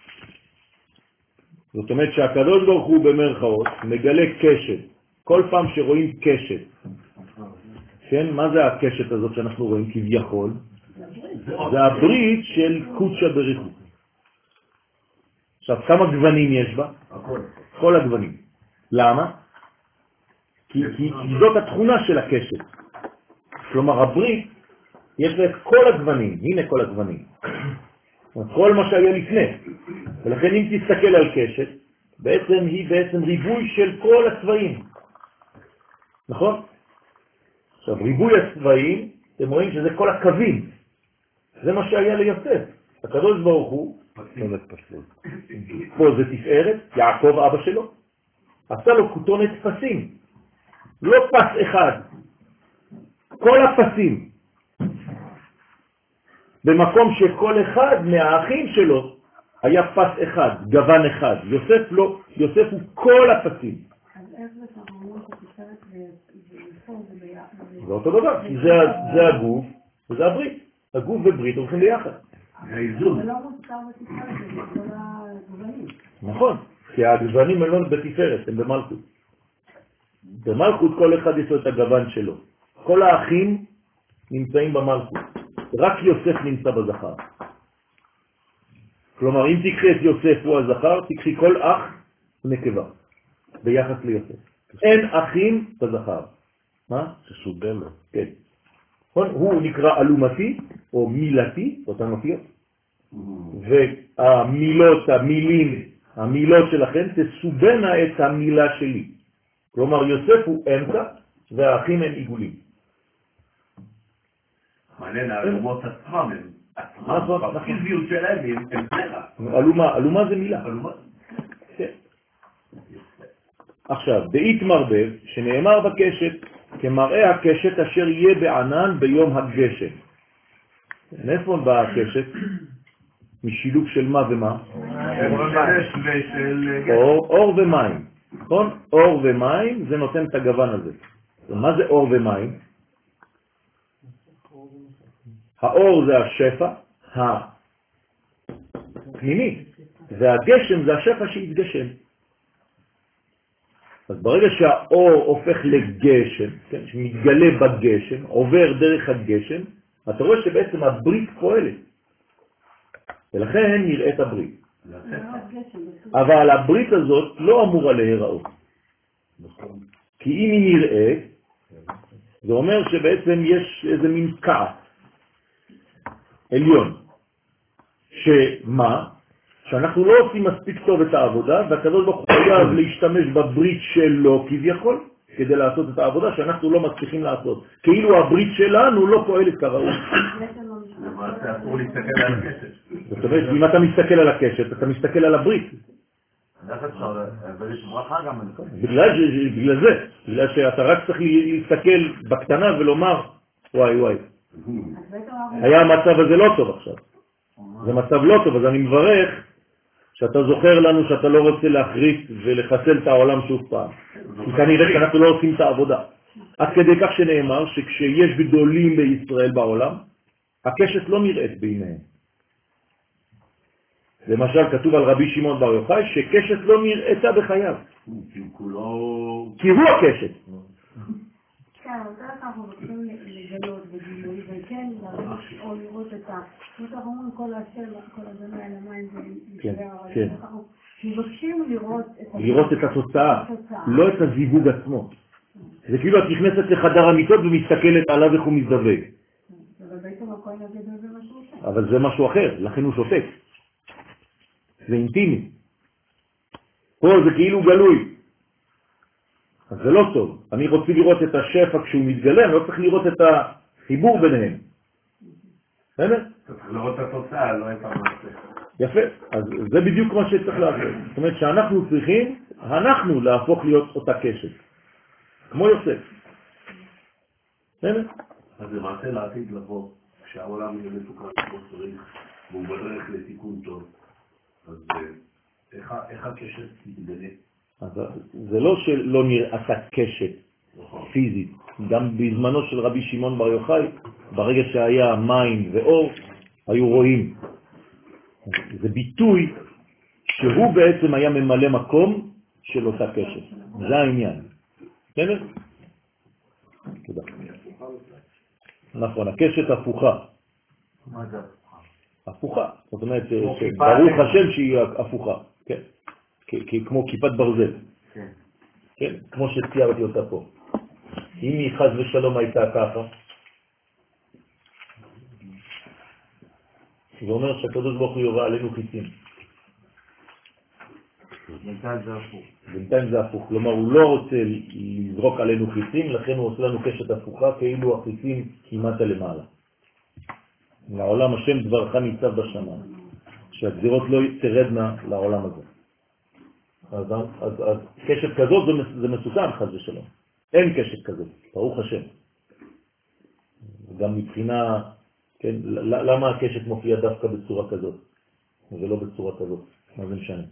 זאת אומרת שהקדוש ברוך הוא במרכאות מגלה קשת. כל פעם שרואים קשת, כן? מה זה הקשת הזאת שאנחנו רואים כביכול? זה הברית של קודשא בריחו. עכשיו, כמה גוונים יש בה? כל הגוונים. למה? כי, כי, כי זאת התכונה של הקשת. כלומר, הברית יש לה את כל הגוונים. הנה כל הגוונים. כל מה שהיה לפני. ולכן אם תסתכל על קשת, בעצם היא בעצם ריבוי של כל הצבעים. נכון? עכשיו, ריבוי הצבעים, אתם רואים שזה כל הקווים. זה מה שהיה ליוסף. הקדוש ברוך הוא, פה זה תפארת, יעקב אבא שלו, עשה לו כותונת פסים. לא פס אחד, כל הפסים. במקום שכל אחד מהאחים שלו היה פס אחד, גוון אחד. יוסף לא, יוסף הוא כל הפסים. אז איך זה שאמרו שתפארת ולפור זה ביחד? זה אותו דבר, כי זה הגוף וזה הברית. הגוף וברית הולכים ביחד. זה האיזון. זה לא מוזכר בתפארת, זה כל הגוונים. נכון, כי הגוונים הם לא בתפארת, הם במלכות. במלכות כל אחד יש לו את הגוון שלו. כל האחים נמצאים במלכות. רק יוסף נמצא בזכר. כלומר, אם תקחי את יוסף הוא הזכר, תקחי כל אח נקבה, ביחס ליוסף. אין אחים בזכר. מה? זה סובמה. כן. הוא נקרא אלומתי, או מילתי, אותן אותיות. והמילות, המילים, המילות שלכם, תסובנה את המילה שלי. כלומר, יוסף הוא אמצע, והאחים הם עיגולים. מעניין, האלומות עצמם הם עצמם, בפיזיות שלהם הם פלחה. אלומה, אלומה זה מילה. אלומה? כן. עכשיו, דאית מרבב, שנאמר בקשת, כמראה הקשת אשר יהיה בענן ביום הגשם. מאיפה באה הקשת? משילוב של מה ומה? אור, אור ומים. נכון? אור ומים זה נותן את הגוון הזה. מה זה אור ומים? האור זה השפע הפנימי, והגשם זה השפע שהתגשם. אז ברגע שהאור הופך לגשם, כן, שמתגלה בגשם, עובר דרך הגשם, אתה רואה שבעצם הברית פועלת. ולכן נראית הברית. אבל הברית הזאת לא אמורה להיראות. כי אם היא נראית, זה אומר שבעצם יש איזה מין כעס עליון. שמה? שאנחנו לא עושים מספיק טוב את העבודה, והקדוש ברוך הוא חייב להשתמש בברית שלו כביכול, כדי לעשות את העבודה שאנחנו לא מצליחים לעשות. כאילו הברית שלנו לא פועלת כראוי. למעשה אסור להסתכל על הקשת. זאת אומרת, אם אתה מסתכל על הקשת, אתה מסתכל על הברית. איך אפשר? אבל יש ברכה גם. בגלל זה, בגלל שאתה רק צריך להסתכל בקטנה ולומר, וואי וואי. היה המצב הזה לא טוב עכשיו. זה מצב לא טוב, אז אני מברך שאתה זוכר לנו שאתה לא רוצה להחריף ולחסל את העולם שוב פעם. כי כנראה שאנחנו לא עושים את העבודה. עד כדי כך שנאמר שכשיש גדולים בישראל בעולם, הקשת לא נראית בעיניהם. למשל כתוב על רבי שמעון בר יוחאי שקשת לא נראתה בחייו. כי הוא הקשת. כן, אבל אנחנו רוצים לגלות בגילוי, וכן להרגיש או לראות את ה... כמו שאנחנו אומרים כל השם, כל הדברים האלה, מים זה... אנחנו מבקשים לראות את... לראות את התוצאה, לא את הזיווג עצמו. זה כאילו את נכנסת לחדר המיטות ומסתכלת עליו איך הוא מזדווג. אבל בעצם הכל הגדול זה משהו אחר. אבל זה משהו אחר, לכן הוא שותק. זה אינטימי. פה זה כאילו גלוי. אז זה לא טוב. אני רוצה לראות את השפע כשהוא מתגלה, אני לא צריך לראות את החיבור ביניהם. בסדר? צריך לראות את התוצאה, לא את המעשה. יפה. אז זה בדיוק מה שצריך לעשות. זאת אומרת שאנחנו צריכים, אנחנו להפוך להיות אותה קשת. כמו יוסף. בסדר? אז למעשה לעתיד לבוא, כשהעולם יהיה מתוקן כמו צריך, והוא בדרך לתיקון טוב, אז איך הקשת תתגלה? זה לא שלא נראתה קשת פיזית. גם בזמנו של רבי שמעון בר יוחאי ברגע שהיה מים ואור, היו רואים. זה ביטוי שהוא בעצם היה ממלא מקום של אותה קשת. זה העניין. בסדר? תודה. נכון, הקשת הפוכה. מה זה? הפוכה. זאת אומרת, ברוך השם שהיא הפוכה. כן. כמו כיפת ברזל. כן. כמו שציירתי אותה פה. אם היא חס ושלום הייתה ככה, זה אומר שהקדוש ברוך הוא יורה עלינו חיצים. בינתיים זה הפוך. כלומר, הוא לא רוצה לזרוק עלינו חיצים, לכן הוא עושה לנו קשת הפוכה, כאילו החיצים כמעט למעלה. לעולם השם דברך ניצב בשמיים, שהגזירות לא תרדנה לעולם הזה. אז, אז, אז קשת כזאת זה, זה מסוכן, חס ושלום. אין קשת כזאת, ברוך השם. גם מבחינה, כן, למה הקשת מופיעה דווקא בצורה כזאת, ולא בצורה כזאת? מה זה משנה?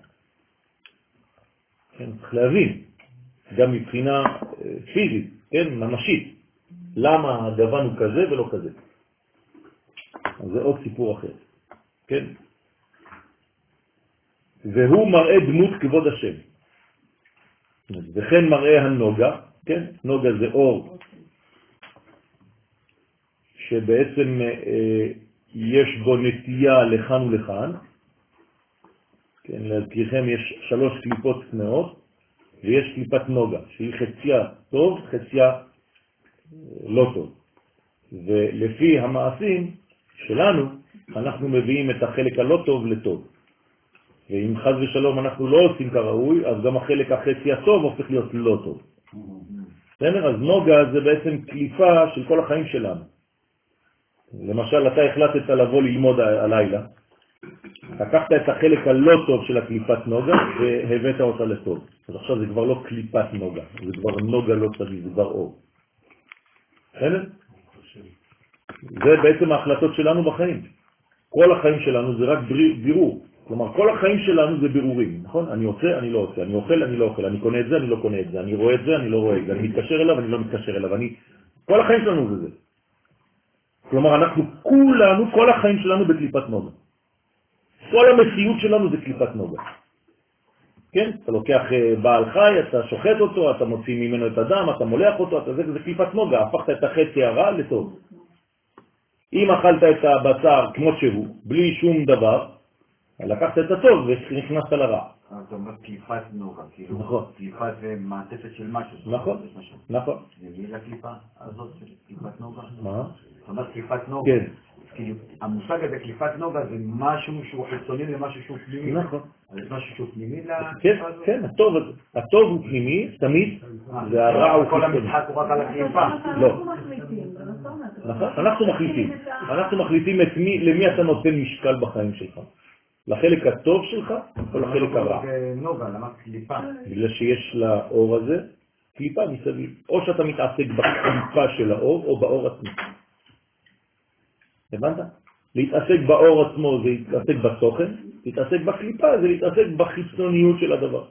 כן, צריך להבין, גם מבחינה פיזית, כן, ממשית, למה הגוון הוא כזה ולא כזה. אז זה עוד סיפור אחר, כן? והוא מראה דמות כבוד השם. וכן מראה הנוגה, כן? נוגה זה אור שבעצם אה, יש בו נטייה לכאן ולכאן. כן, להזכירכם יש שלוש קליפות צמאות, ויש קליפת נוגה, שהיא חציה טוב, חציה לא טוב. ולפי המעשים שלנו, אנחנו מביאים את החלק הלא טוב לטוב. ואם חז ושלום אנחנו לא עושים כראוי, אז גם החלק החצי הטוב הופך להיות לא טוב. בסדר? אז נוגה זה בעצם קליפה של כל החיים שלנו. למשל, אתה החלטת לבוא ללמוד הלילה, לקחת את החלק הלא טוב של הקליפת נוגה והבאת אותה לטוב. אז עכשיו זה כבר לא קליפת נוגה, זה כבר נוגה לא טבעי, זה כבר אור. בסדר? זה בעצם ההחלטות שלנו בחיים. כל החיים שלנו זה רק בירור. כלומר, כל החיים שלנו זה בירורים, נכון? אני עושה, אני לא עושה, אני אוכל, אני לא אוכל, אני קונה את זה, אני לא קונה את זה, אני רואה את זה, אני לא רואה את זה, אני מתקשר אליו, אני לא מתקשר אליו, אני... כל החיים שלנו זה זה. כלומר, אנחנו כולנו, כל החיים שלנו בקליפת נוגה. כל המציאות שלנו זה קליפת נוגה. כן? אתה לוקח בעל חי, אתה שוחט אותו, אתה מוציא ממנו את הדם, אתה מולח אותו, אתה זה, זה קליפת נוגה, הפכת את החצי הרע לטוב. אם אכלת את הבשר כמו שהוא, בלי שום דבר, לקחת את הטוב ונכנסת לרע. אתה אומר קליפת נוגה, כאילו קליפת ומעטפת של משהו. נכון, נכון. ומי לקליפה הזאת של קליפת נוגה? מה? אתה אומר קליפת נוגה. כן. כאילו, המושג הזה קליפת נוגה זה משהו שהוא חיצוני למשהו שהוא פנימי. נכון. אז זה משהו שהוא פנימי לקליפה כן, הזאת? כן, הטוב הזה. הטוב הוא פנימי, תמיד, והרע הוא כל חיצוני. המשחק הוא רק על הקליפה. לא. אנחנו מחליטים, זה נכון. נכון, אנחנו מחליטים. אנחנו מחליטים את מי, למי אתה נותן משקל בחיים שלך. לחלק הטוב שלך או לחלק הרע. נוגה, למה קליפה? בגלל שיש לאור הזה קליפה מסביב. או שאתה מתעסק בקליפה של האור או באור עצמו. הבנת? להתעסק באור עצמו זה להתעסק בתוכן, להתעסק בקליפה זה להתעסק בחיצוניות של הדבר.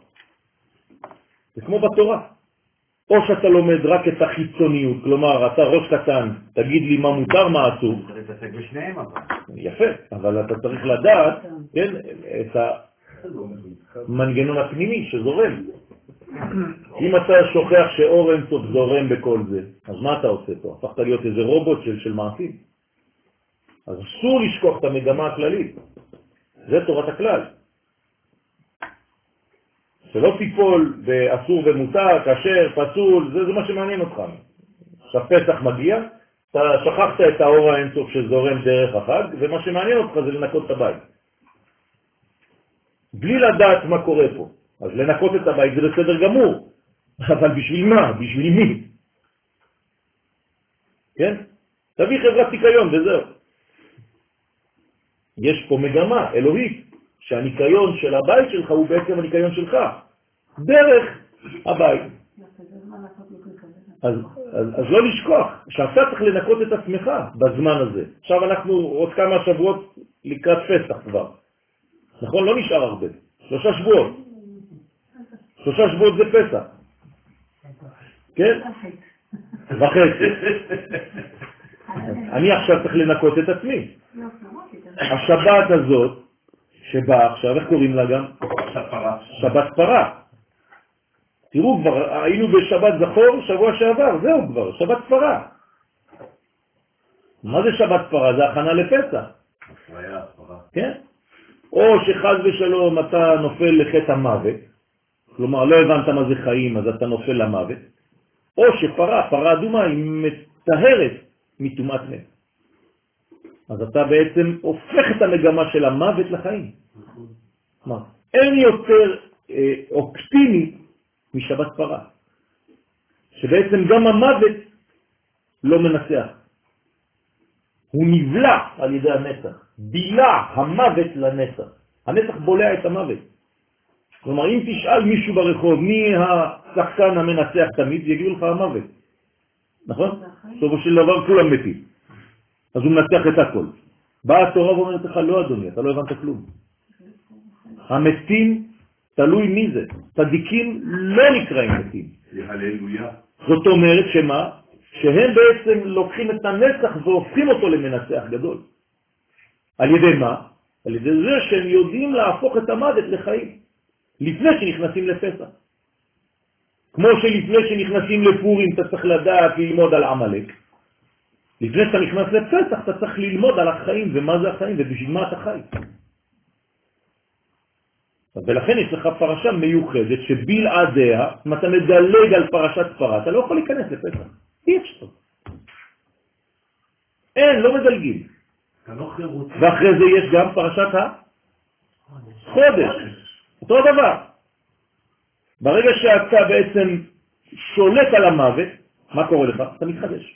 זה כמו בתורה. או שאתה לומד רק את החיצוניות, כלומר אתה ראש קטן, תגיד לי מה מותר, מה אסור. צריך להתעסק בשניהם אבל. יפה, אבל אתה צריך לדעת, כן, את המנגנון הפנימי שזורם. אם אתה שוכח שאור אינסוף זורם בכל זה, אז מה אתה עושה פה? הפכת להיות איזה רובוט של, של מעשים. אז אסור לשכוח את המגמה הכללית. זה תורת הכלל. שלא תיפול באסור ומותר, כשר, פסול, זה, זה מה שמעניין אותך. עכשיו פסח מגיע, אתה שכחת את האור האינסוף שזורם דרך החג, ומה שמעניין אותך זה לנקות את הבית. בלי לדעת מה קורה פה. אז לנקות את הבית זה בסדר גמור. אבל בשביל מה? בשביל מי? כן? תביא חברת ניקיון וזהו. יש פה מגמה אלוהית, שהניקיון של הבית שלך הוא בעצם הניקיון שלך, דרך הבית. אז, אז, אז לא לשכוח, שאתה צריך לנקות את עצמך בזמן הזה. עכשיו אנחנו עוד כמה שבועות לקראת פסח כבר. נכון? לא נשאר הרבה. שלושה שבועות. שלושה שבועות זה פסח. כן? וחצי. אני עכשיו צריך לנקות את עצמי. השבת הזאת, שבאה עכשיו, איך קוראים לה גם? שבת פרה. תראו, כבר היינו בשבת זכור שבוע שעבר, זהו כבר, שבת פרה. מה זה שבת פרה? זה הכנה לפסח. כן? או שחז ושלום אתה נופל לחטא המוות, כלומר לא הבנת מה זה חיים, אז אתה נופל למוות, או שפרה, פרה אדומה, היא מטהרת מטומאת מת. אז אתה בעצם הופך את המגמה של המוות לחיים. מה? אין יותר אה, אופטימי משבת פרה, שבעצם גם המוות לא מנצח. הוא נבלע על ידי הנצח, בילה המוות לנצח. הנצח בולע את המוות. כלומר, אם תשאל מישהו ברחוב מי השחקן המנצח תמיד, יגידו לך המוות. נכון? בסופו של דבר כולם מתים. אז הוא מנצח את הכל. באה התורה ואומרת לך, לא אדוני, אתה לא הבנת כלום. המתים תלוי מי זה. צדיקים לא נקראים מתים. הללויה. זאת אומרת שמה? שהם בעצם לוקחים את הנצח והופכים אותו למנצח גדול. על ידי מה? על ידי זה שהם יודעים להפוך את המוות לחיים. לפני שנכנסים לפסח. כמו שלפני שנכנסים לפורים אתה צריך לדעת ללמוד על עמלק. לפני שאתה נכנס לפסח אתה צריך ללמוד על החיים ומה זה החיים ובשביל מה אתה חי. ולכן יש לך פרשה מיוחדת שבלעדיה, אם אתה מדלג על פרשת פרה, אתה לא יכול להיכנס לפסח. אי אפשר. אין, לא מדלגים. ואחרי זה יש גם פרשת החודש. אותו דבר. ברגע שאתה בעצם שולט על המוות, מה קורה לך? אתה מתחדש.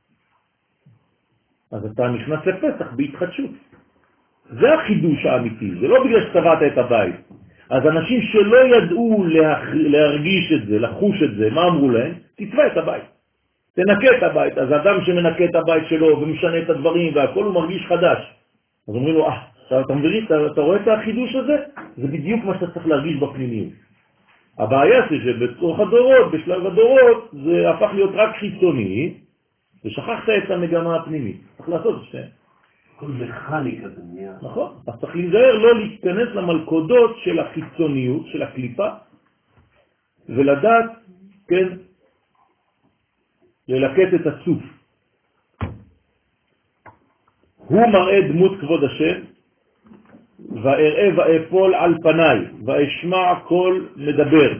אז אתה נכנס לפסח בהתחדשות. זה החידוש האמיתי, זה לא בגלל שצבעת את הבית. אז אנשים שלא ידעו להרגיש את זה, לחוש את זה, מה אמרו להם? תצבע את הבית. תנקה את הבית. אז אדם שמנקה את הבית שלו ומשנה את הדברים והכל הוא מרגיש חדש. אז אומרים לו, אה, אתה, אתה מבין, אתה, אתה רואה את החידוש הזה? זה בדיוק מה שאתה צריך להרגיש בפנימיות. הבעיה זה שבתוך הדורות, בשלב הדורות, זה הפך להיות רק חיצוני, ושכחת את המגמה הפנימית. צריך לעשות את זה. כל מכניקה זה נהיה. נכון. אז צריך להיזהר לא להיכנס למלכודות של החיצוניות, של הקליפה, ולדעת, כן, ללקט את הצוף. הוא מראה דמות כבוד השם, ואראה ואפול על פניי, ואשמע קול מדבר.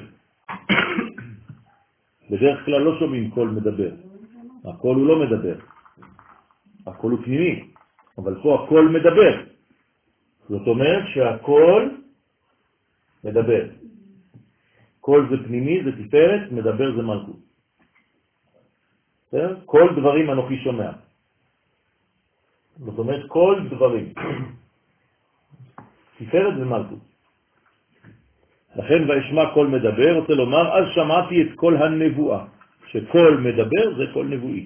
בדרך כלל לא שומעים קול מדבר. הקול הוא לא מדבר. הקול הוא פנימי. אבל פה הקול מדבר. זאת אומרת שהקול מדבר. קול זה פנימי, זה תפארת, מדבר זה מלכות. כל דברים אנוכי שומע. זאת אומרת כל דברים. תפארת זה מלכות. לכן ואשמע קול מדבר, רוצה לומר, אז שמעתי את קול הנבואה. שקול מדבר זה קול נבואי.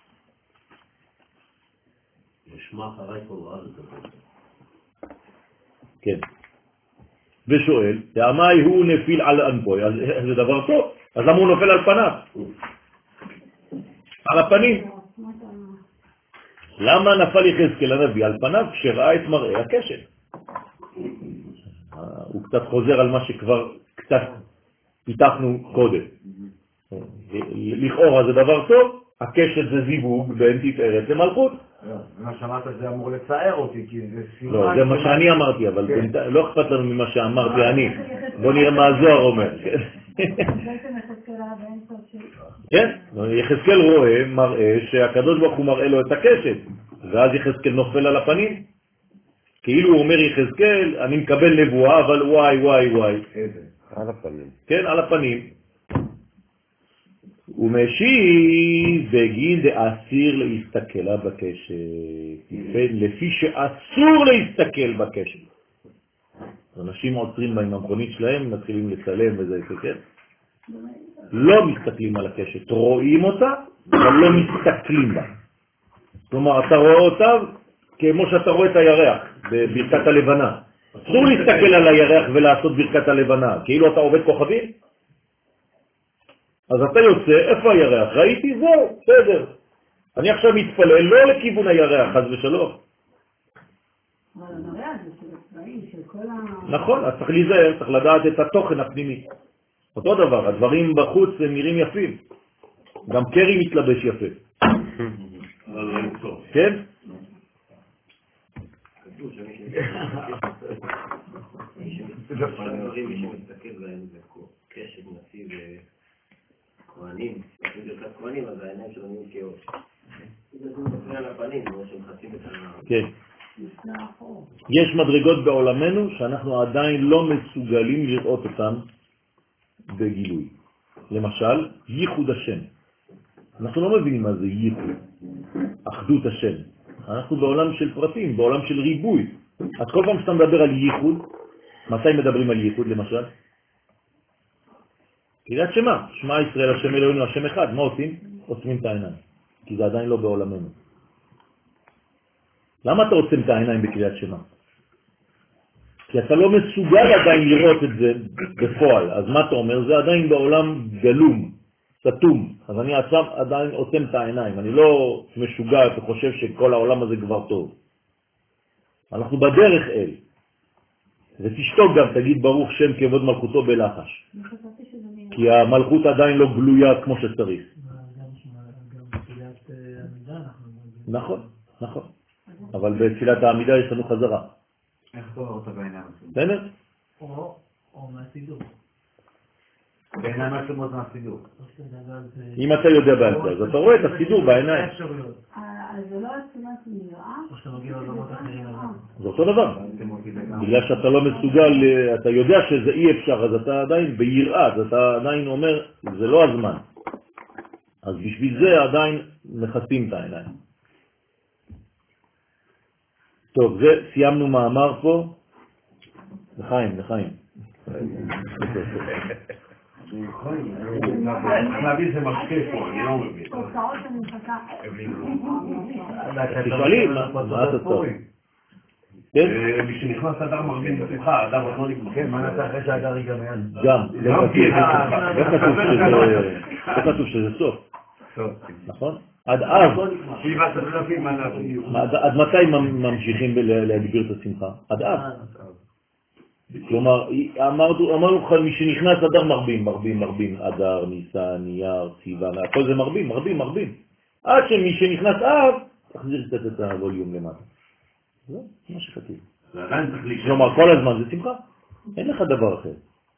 ישמע אחרי כל רע לדבר. כן. ושואל, יאמי הוא נפיל על אנפוי, אז זה דבר טוב, אז למה הוא נופל על פניו? על הפנים. למה נפל יחזקאל הנביא על פניו כשראה את מראה הקשת? הוא קצת חוזר על מה שכבר קצת פיתחנו קודם. לכאורה זה דבר טוב, הקשת זה זיווג בין תפארת למלכות. מה שאמרת זה אמור לצער אותי, כי זה סימן... לא, זה מה שאני אמרתי, אבל לא אכפת לנו ממה שאמרתי אני. בוא נראה מה הזוהר אומר. כן, יחזקאל רואה, מראה שהקדוש ברוך הוא מראה לו את הקשת, ואז יחזקאל נופל על הפנים. כאילו הוא אומר יחזקאל, אני מקבל נבואה, אבל וואי וואי וואי. על הפנים. כן, על הפנים. הוא משיב בגין דאסיר להסתכל בקשת, לפי שאסור להסתכל בקשת. אנשים עוצרים עם המכונית שלהם, מתחילים לצלם וזה, כן? לא מסתכלים על הקשת, רואים אותה, אבל לא מסתכלים בה. כלומר, אתה רואה אותה כמו שאתה רואה את הירח, בברכת הלבנה. אסור להסתכל על הירח ולעשות ברכת הלבנה, כאילו אתה עובד כוכבים. אז אתה יוצא, איפה הירח? ראיתי, זהו, בסדר. אני עכשיו מתפלל לא לכיוון הירח, חס ושלום. אבל הירח זה של הצבעים, של כל ה... נכון, אז צריך להיזהר, צריך לדעת את התוכן הפנימי. אותו דבר, הדברים בחוץ הם נראים יפים. גם קרי מתלבש יפה. אבל אין סוף. כן? דברים שמסתכל בהם זה קשת נשיא וכהנים, ברכת כהנים, אז העיניים שלו נהיים כאור. זה מפריע על הפנים, כמו שמחצים את ה... כן. יש מדרגות בעולמנו שאנחנו עדיין לא מסוגלים לראות אותן בגילוי. למשל, ייחוד השם. אנחנו לא מבינים מה זה ייחוד, אחדות השם. אנחנו בעולם של פרטים, בעולם של ריבוי. אז כל פעם שאתה מדבר על ייחוד, מתי מדברים על ייחוד למשל? קריאת שמע, שמע ישראל השם אלוהינו השם אחד, מה עושים? עוצמים את העיניים, כי זה עדיין לא בעולמנו. למה אתה עוצם את העיניים בקריאת שמע? כי אתה לא מסוגל עדיין לראות את זה בפועל, אז מה אתה אומר? זה עדיין בעולם גלום, סתום, אז אני עצם, עדיין עוצם את העיניים, אני לא משוגע וחושב שכל העולם הזה כבר טוב. אנחנו בדרך אל. ותשתוק גם, תגיד ברוך שם כבוד מלכותו בלחש. כי המלכות עדיין לא גלויה כמו שצריך. נכון, נכון. אבל בתפילת העמידה יש לנו חזרה. איך אתה רואה אותה בעיניים? בסדר? או מהסידור. בעיניים עצמות מהסידור. אם אתה יודע בעל פה, אז אתה רואה את הסידור בעיניים. אז זה לא עצמת נראה? או שאתה מגיע לעולמות אחרים. זה אותו דבר. בגלל שאתה לא מסוגל, אתה יודע שזה אי אפשר, אז אתה עדיין ביראה, אז אתה עדיין אומר, זה לא הזמן. אז בשביל זה עדיין מכסים את העיניים. טוב, זה סיימנו מאמר פה. לחיים, לחיים. צריך להביא איזה משקה פה, אני לא מבין. תוצאות אני מחכה. תשאלי, מה אתה טוב? כן? מי שנכנס אדר מרבין בשמחה, אדר עוד לא נגמר. כן, מה נעשה אחרי שהאדר ייגמר? גם, לא כתוב שזה סוף. נכון? עד אז. עד מתי ממשיכים להגביר את השמחה? עד אז. כלומר, אמרנו לך, מי שנכנס אדר מרבים, מרבים, מרבים, אדר, ניסן, נייר, סיוון, הכל זה מרבים, מרבים, מרבים. עד שמי שנכנס אב, תחזיר קצת את הווליום למטה. זה מה שכתוב. כלומר, כל הזמן זה שמחה. אין לך דבר אחר.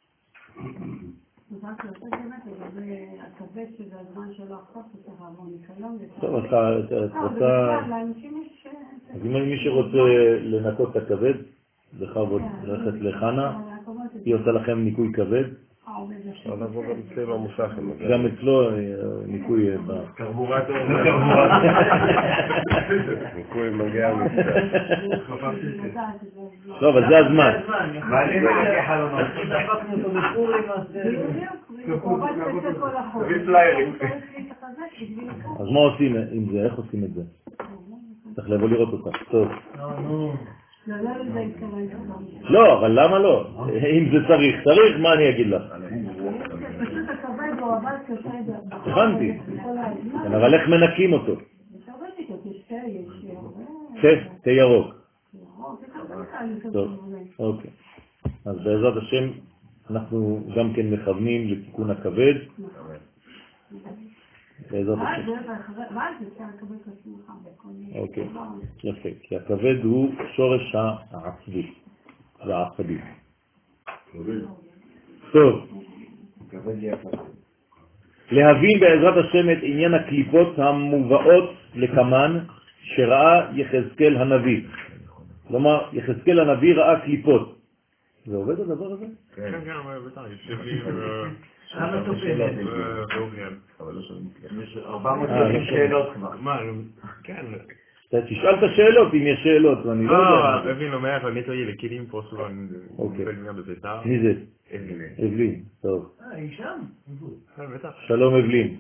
רק לתת באמת לגבי הכבד שזה הזמן שלו עכשיו, זה הרמוניקלון. טוב, אתה רוצה... אז אם מי שרוצה לנקות את הכבד, בכבוד ללכת לחנה, היא עושה לכם ניקוי כבד. אפשר לבוא גם אצלנו המוסך. גם אצלו ניקוי... קרבורטור. ניקוי מגיע מצטער. לא, אבל זה הזמן. מעלים מלכי חלונות. דפקנו אותו בפורים, אז מה עושים עם זה? איך עושים את זה? צריך לבוא לראות אותה. טוב. לא, אבל למה לא? אם זה צריך, צריך, מה אני אגיד לך? פשוט הכבד הוא עבד קשה. הבנתי. אבל איך מנקים אותו? תה ירוק. טוב, אוקיי. אז בעזרת השם אנחנו גם כן מכוונים לתיקון הכבד. בעזרת השם. אוקיי, יפה. כי הכבד הוא שורש העצבי והעצבי. טוב. להבין בעזרת השם את עניין הקליפות המובאות לקמן שראה יחזקאל הנביא. כלומר, יחזקאל הנביא ראה קליפות. זה עובד הדבר הזה? כן, כן, בטח, יש לי... למה תופעת? אבל לא שומעים. יש ארבע מאות שאלות כבר. מה, כן. תשאל את השאלות אם יש שאלות, ואני לא יודע. Ah, Evelyne Lemaire va nettoyer les kilim pour souvent une nouvelle lumière de pétard. מי זה? Evelyne. אבלין, טוב. אה, היא שם? Ah, pétard. שלום אבלין.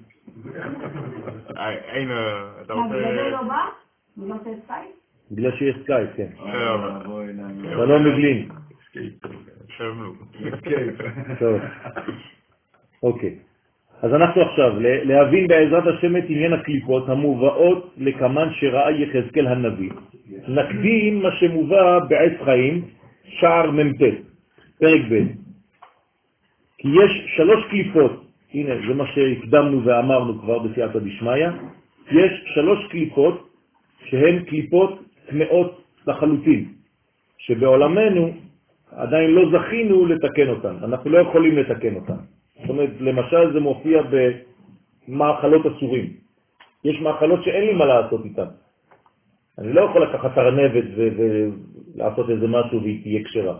אין, אתה מה, רוצה... בגלל זה לא בא? בגלל זה סקייפ? בגלל שיש סקייפ, כן. שלום. שלום אבלין. שלום לו. טוב. אוקיי. אז אנחנו עכשיו, להבין בעזרת השם את עניין הקליפות המובאות לכמן שראה יחזקאל הנביא. נקדים מה שמובא בעץ חיים, שער ממ"ט, פרק ב'. כי יש שלוש קליפות, הנה זה מה שהקדמנו ואמרנו כבר בסייעתא דשמיא, יש שלוש קליפות שהן קליפות טמאות לחלוטין, שבעולמנו עדיין לא זכינו לתקן אותן, אנחנו לא יכולים לתקן אותן. זאת אומרת, למשל זה מופיע במאכלות אסורים. יש מאכלות שאין לי מה לעשות איתן. אני לא יכול לקחת ארנבת ולעשות איזה משהו והיא תהיה כשרה.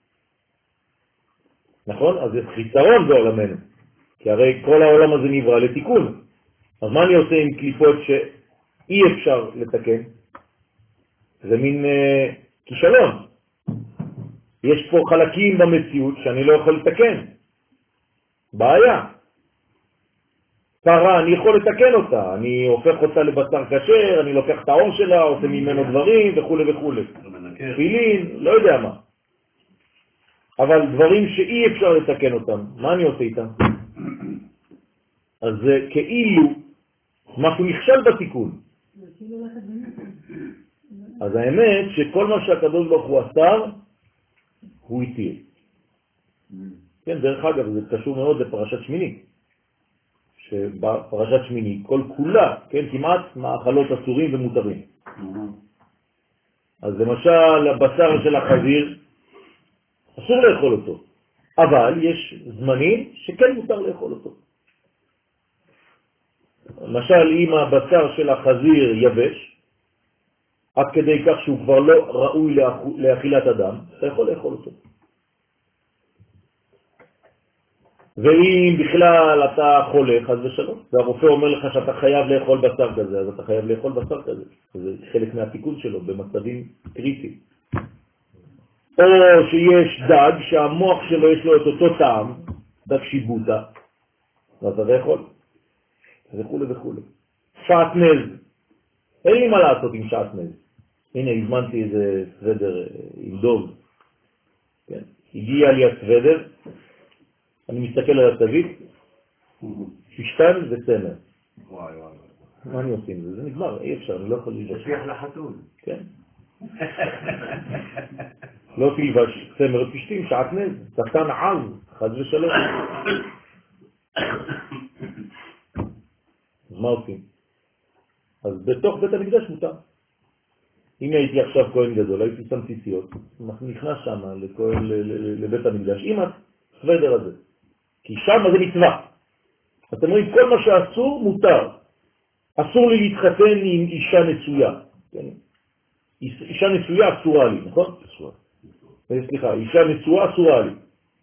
נכון? אז זה חיסרון בעולמנו. כי הרי כל העולם הזה נברא לתיקון. אז מה אני עושה עם קליפות שאי אפשר לתקן? זה מין אה, כישלון. יש פה חלקים במציאות שאני לא יכול לתקן. בעיה. פרה, אני יכול לתקן אותה, אני הופך אותה לבשר כשר, אני לוקח את האור שלה, עושה ממנו דברים וכו' וכו'. תפילין, לא יודע מה. אבל דברים שאי אפשר לתקן אותם, מה אני עושה איתם? אז זה כאילו משהו נכשל בתיקון. אז האמת שכל מה שהקדוש ברוך הוא עשה, הוא התיר. כן, דרך אגב, זה קשור מאוד לפרשת שמיני. שבפרשת שמיני, כל כולה, כן, כמעט מאכלות אסורים ומותרים. אז למשל, הבשר של החזיר, אסור לאכול אותו. אבל יש זמנים שכן מותר לאכול אותו. למשל, אם הבשר של החזיר יבש, עד כדי כך שהוא כבר לא ראוי לאכילת אדם, אתה יכול לאכול אותו. ואם בכלל אתה חולה, חס ושלום, והרופא אומר לך שאתה חייב לאכול בשר כזה, אז אתה חייב לאכול בשר כזה. זה חלק מהתיקון שלו במצבים קריטיים. או שיש דג שהמוח שלו יש לו את אותו טעם, דג שיבוטה, ואתה לאכול. וכו' וכו'. שעטנז. אין לי מה לעשות עם שעטנז. הנה, הזמנתי איזה סוודר עם דוב. כן. הגיע לי הסוודר, אני מסתכל על התווית, ששתן וצמר. וואי וואי. מה אני עושה עם זה? זה נגמר, אי אפשר, אני לא יכול ללבש. תשיח לחתול. כן. לא תלבש צמר פשטים, שעטנז, שטן עז, חד ושלום. אז מה עושים? אז בתוך בית המקדש מותר. אם הייתי עכשיו כהן גדול, הייתי שם ציציות, נכנס שם לבית המקדש עם הסוודר הזה. כי שם זה מצווה. אתם רואים, כל מה שאסור מותר. אסור לי להתחתן עם אישה נשויה. אישה נשויה אסורה לי, נכון? סליחה, אישה נשואה אסורה לי.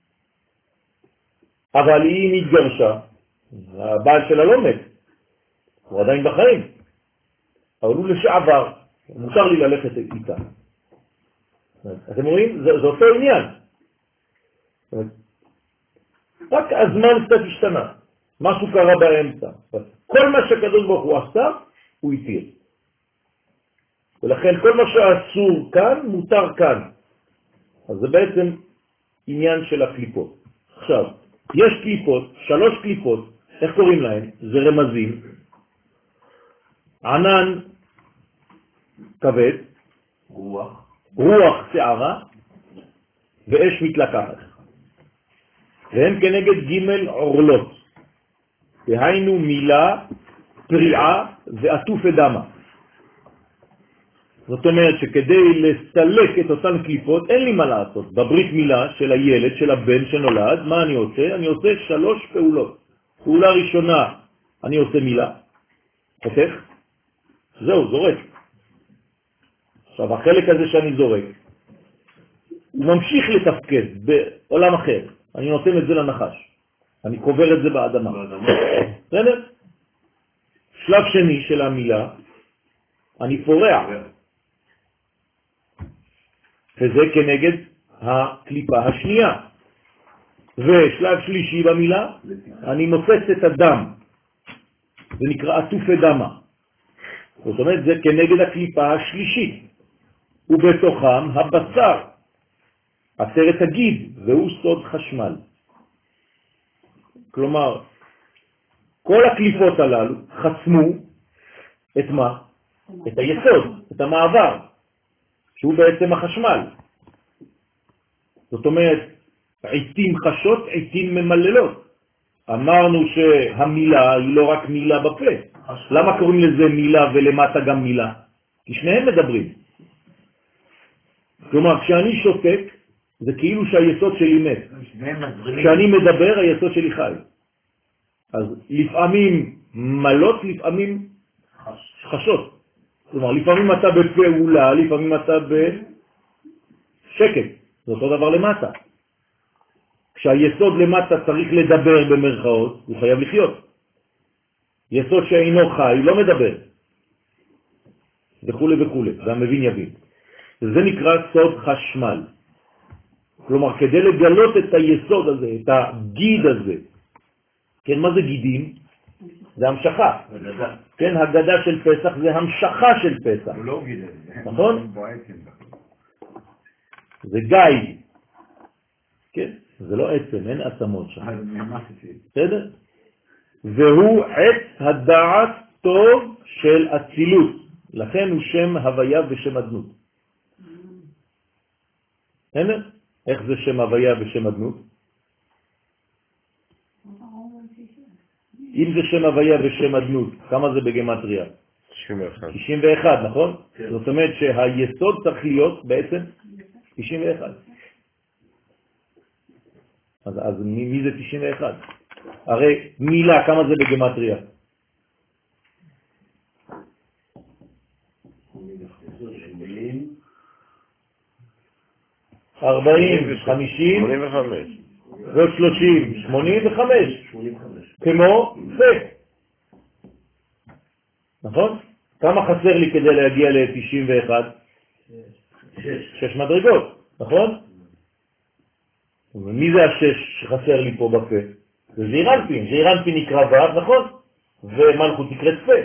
אבל היא מתגרשה, הבעל שלה לא מת. הוא עדיין בחיים. אבל הוא לשעבר. מותר לי ללכת איתה. אתם רואים? זה, זה אותו עניין. רק הזמן קצת השתנה. משהו קרה באמצע. כל מה שקדוש ברוך הוא עשה, הוא התיר. ולכן כל מה שאסור כאן, מותר כאן. אז זה בעצם עניין של הקליפות. עכשיו, יש קליפות, שלוש קליפות, איך קוראים להן? זה רמזים. ענן כבד, רוח, רוח שערה, ואש מתלקחת. והם כנגד ג' עורלות. דהיינו מילה, פריעה ועטוף אדמה. זאת אומרת שכדי לסלק את אותן קליפות, אין לי מה לעשות. בברית מילה של הילד, של הבן שנולד, מה אני עושה? אני עושה שלוש פעולות. פעולה ראשונה, אני עושה מילה. חותך? זהו, זורק. עכשיו, החלק הזה שאני זורק, הוא ממשיך לתפקד בעולם אחר. אני נותן את זה לנחש. אני קובר את זה באדמה. בסדר? שלב שני של המילה, אני פורע. וזה כנגד הקליפה השנייה. ושלב שלישי במילה, אני מופץ את הדם. זה נקרא עטוף אדמה. זאת אומרת, זה כנגד הקליפה השלישית. ובתוכם הבשר, עשרת הגיד, והוא סוד חשמל. כלומר, כל הקליפות הללו חסמו את מה? את היסוד, את המעבר, שהוא בעצם החשמל. זאת אומרת, עיתים חשות, עיתים ממללות. אמרנו שהמילה היא לא רק מילה בפה. למה קוראים לזה מילה ולמטה גם מילה? כי שניהם מדברים. כלומר, כשאני שותק, זה כאילו שהיסוד שלי מת. כשאני מדבר, היסוד שלי חי. אז לפעמים מלות, לפעמים חשות. כלומר, לפעמים אתה בפעולה, לפעמים אתה בשקט. זה אותו דבר למטה. כשהיסוד למטה צריך לדבר במרכאות, הוא חייב לחיות. יסוד שאינו חי לא מדבר. וכו' וכו'. והמבין יבין. זה נקרא סוד חשמל. כלומר, כדי לגלות את היסוד הזה, את הגיד הזה, כן, מה זה גידים? זה המשכה. כן, הגדה של פסח זה המשכה של פסח. הוא לא גיד. נכון? זה גייד. כן, זה לא עצם, אין עצמות שם. בסדר? והוא עץ הדעת טוב של אצילות. לכן הוא שם הוויה ושם אדנות. בסדר? איך זה שם הוויה ושם אדנות? אם זה שם הוויה ושם אדנות, כמה זה בגמטריה? תשעים ואחת. תשעים ואחת, נכון? כן. זאת אומרת שהיסוד צריך להיות בעצם תשעים ואחת. אז, אז מי, מי זה תשעים ואחת? הרי מילה, כמה זה בגמטריה? ארבעים, חמישים, שמונים וחמש. ועוד שלושים, שמונים וחמש. כמו זה. נכון? כמה חסר לי כדי להגיע ל-תשעים ואחת? שש מדרגות, נכון? מי זה השש שחסר לי פה בפה? זה זעירנפין. זעירנפין נקרא ו', נכון? ומלכות נקראת פה.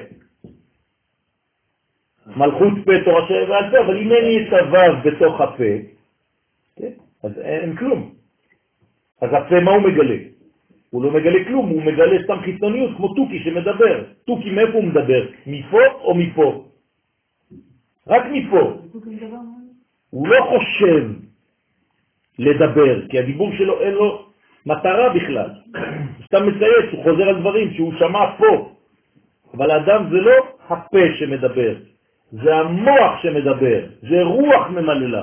מלכות פה תורה שבעל פה, אבל אם אין לי את הו' בתוך הפה, אז אין כלום. אז הפה מה הוא מגלה? הוא לא מגלה כלום, הוא מגלה סתם חיצוניות, כמו טוקי שמדבר. טוקי מאיפה הוא מדבר? מפה או מפה? רק מפה. הוא לא חושב לדבר, כי הדיבור שלו אין לו מטרה בכלל. הוא סתם מצייץ, הוא חוזר על דברים שהוא שמע פה. אבל האדם זה לא הפה שמדבר, זה המוח שמדבר, זה רוח ממללה.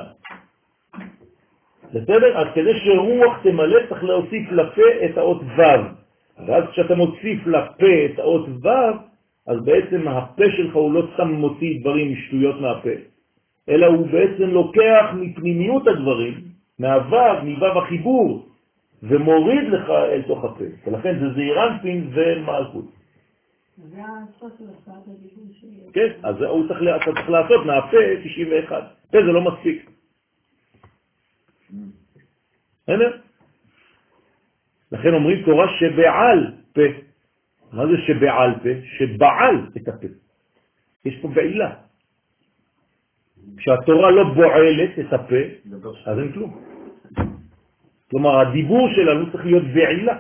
בסדר? אז כדי שרוח תמלא צריך להוסיף לפה את האות ו'. ואז כשאתה מוסיף לפה את האות ו', אז בעצם הפה שלך הוא לא סתם מוציא דברים משטויות מהפה, אלא הוא בעצם לוקח מפנימיות הדברים, מהו', מו' החיבור, ומוריד לך אל תוך הפה. ולכן זה זעירנפין ומלכות. זה הסוף של השפעת הדיבור שלי. כן, אז הוא צריך, אתה צריך לעשות מהפה תשעים ואחת. פה זה לא מספיק. הנה? לכן אומרים תורה שבעל פה. מה זה שבעל פה? שבעל את הפה. יש פה בעילה. כשהתורה לא בועלת את הפה, אז אין כלום. כלומר, הדיבור שלנו צריך להיות בעילה.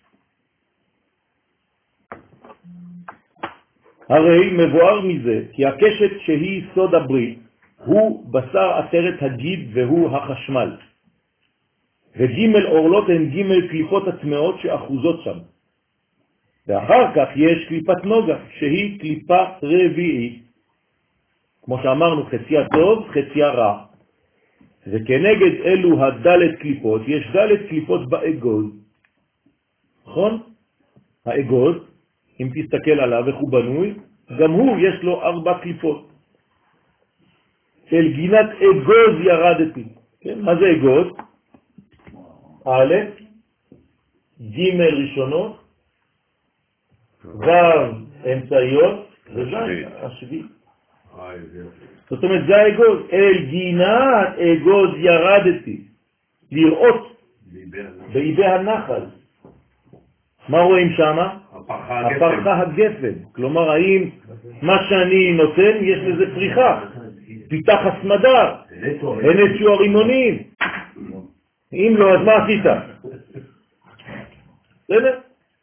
הרי מבואר מזה כי הקשת שהיא סוד הברית הוא בשר עטרת הגיד והוא החשמל. וגימל אורלות הן גימל קליפות הטמעות שאחוזות שם. ואחר כך יש קליפת נוגה שהיא קליפה רביעית. כמו שאמרנו, חציה טוב, חציה רע. וכנגד אלו הדלת קליפות, יש דלת קליפות באגוז. נכון? האגוז, אם תסתכל עליו איך הוא בנוי, גם הוא יש לו ארבע קליפות. אל גינת אגוז ירדתי. כן? מה זה אגוז? א', ג' ראשונות, ו' אמצעיות, וז' השביעית. זאת אומרת, זה האגוז. אל גינת אגוז ירדתי. לראות באיבי הנחל. מה רואים שם? הפרחה הגפן. כלומר, האם מה שאני נותן, יש לזה פריחה. פיתח הסמדר. אין איזשהו הרימונים. אם לא, אז מה עשית? בסדר?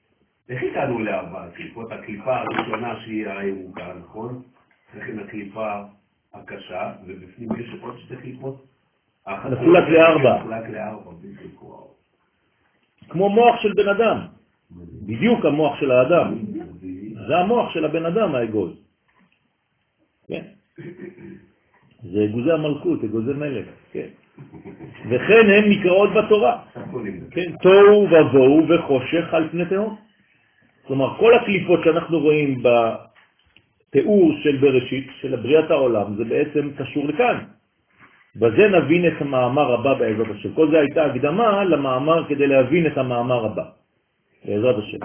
איך הגענו לארבע קליפות? הקליפה הראשונה שהיא הירוקה, נכון? לכן הקליפה הקשה, ובפנים יש עוד שתי קליפות? מחולק לארבע. מחולק לארבע, בדיוק, וואו. כמו מוח של בן אדם. בדיוק המוח של האדם. זה המוח של הבן אדם, האגוז. כן. זה אגוזי המלכות, אגוזי מלך. כן. וכן הן נקראות בתורה. כן. תוהו ובוהו וחושך על פני תהום. כלומר, כל הקליפות שאנחנו רואים בתיאור של בראשית, של בריאת העולם, זה בעצם קשור לכאן. בזה נבין את המאמר הבא בעזרת השם. כל זה הייתה הקדמה למאמר כדי להבין את המאמר הבא. בעזרת השם.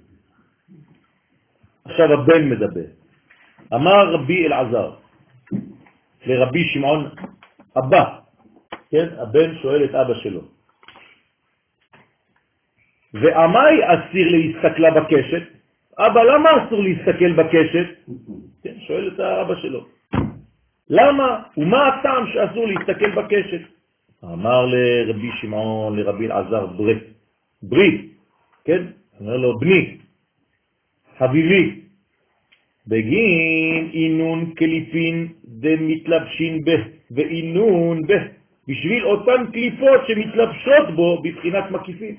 עכשיו הבן מדבר. אמר רבי אלעזר לרבי שמעון אבא, כן? הבן שואל את אבא שלו. ועמי אסיר להסתכלה בקשת? אבא, למה אסור להסתכל בקשת? כן, שואל את האבא שלו. למה? ומה הטעם שאסור להסתכל בקשת? אמר לרבי שמעון, לרבי אלעזר, ברית. ברית, כן? אומר לו, בני, חביבי, בגין אינון קליפין דמתלבשין בה, ואינון בה, בשביל אותן קליפות שמתלבשות בו בבחינת מקיפים.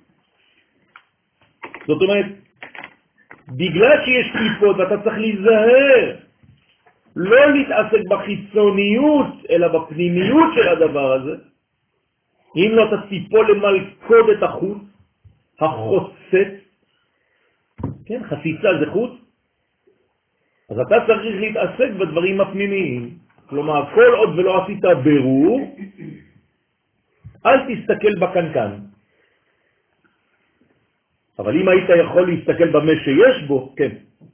זאת אומרת, בגלל שיש קליפות ואתה צריך להיזהר, לא להתעסק בחיצוניות, אלא בפנימיות של הדבר הזה. אם לא תציפו למלכוד את החוט, החוצת, כן, חציצה זה חוט, אז אתה צריך להתעסק בדברים הפנימיים. כלומר, כל עוד ולא עשית ברור, אל תסתכל בקנקן. אבל אם היית יכול להסתכל במה שיש בו, כן,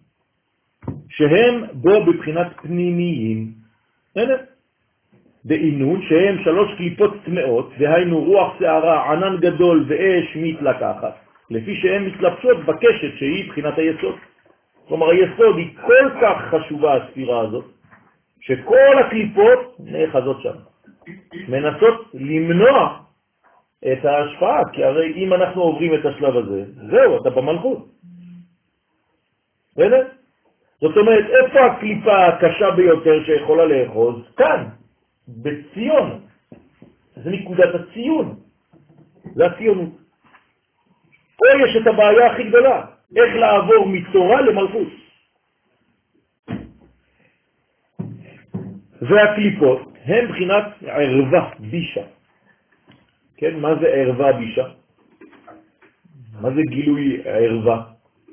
שהם בו בבחינת פנימיים, בעינון, שהם שלוש קליפות טמאות, והיינו רוח שערה, ענן גדול ואש מתלקחת, לפי שהן מתלבשות בקשת שהיא בחינת היסוד. כלומר, היסוד היא כל כך חשובה הספירה הזאת, שכל הקליפות נאחזות שם, מנסות למנוע את ההשפעה, כי הרי אם אנחנו עוברים את השלב הזה, זהו, אתה במלכות. בסדר? זאת אומרת, איפה הקליפה הקשה ביותר שיכולה לאחוז? כאן, בציון. זה נקודת הציון. זה הציונות. פה יש את הבעיה הכי גדולה, איך לעבור מתורה למלכות. והקליפות הן בחינת ערווה, בישה. כן, מה זה ערווה, בישה? מה זה גילוי ערווה?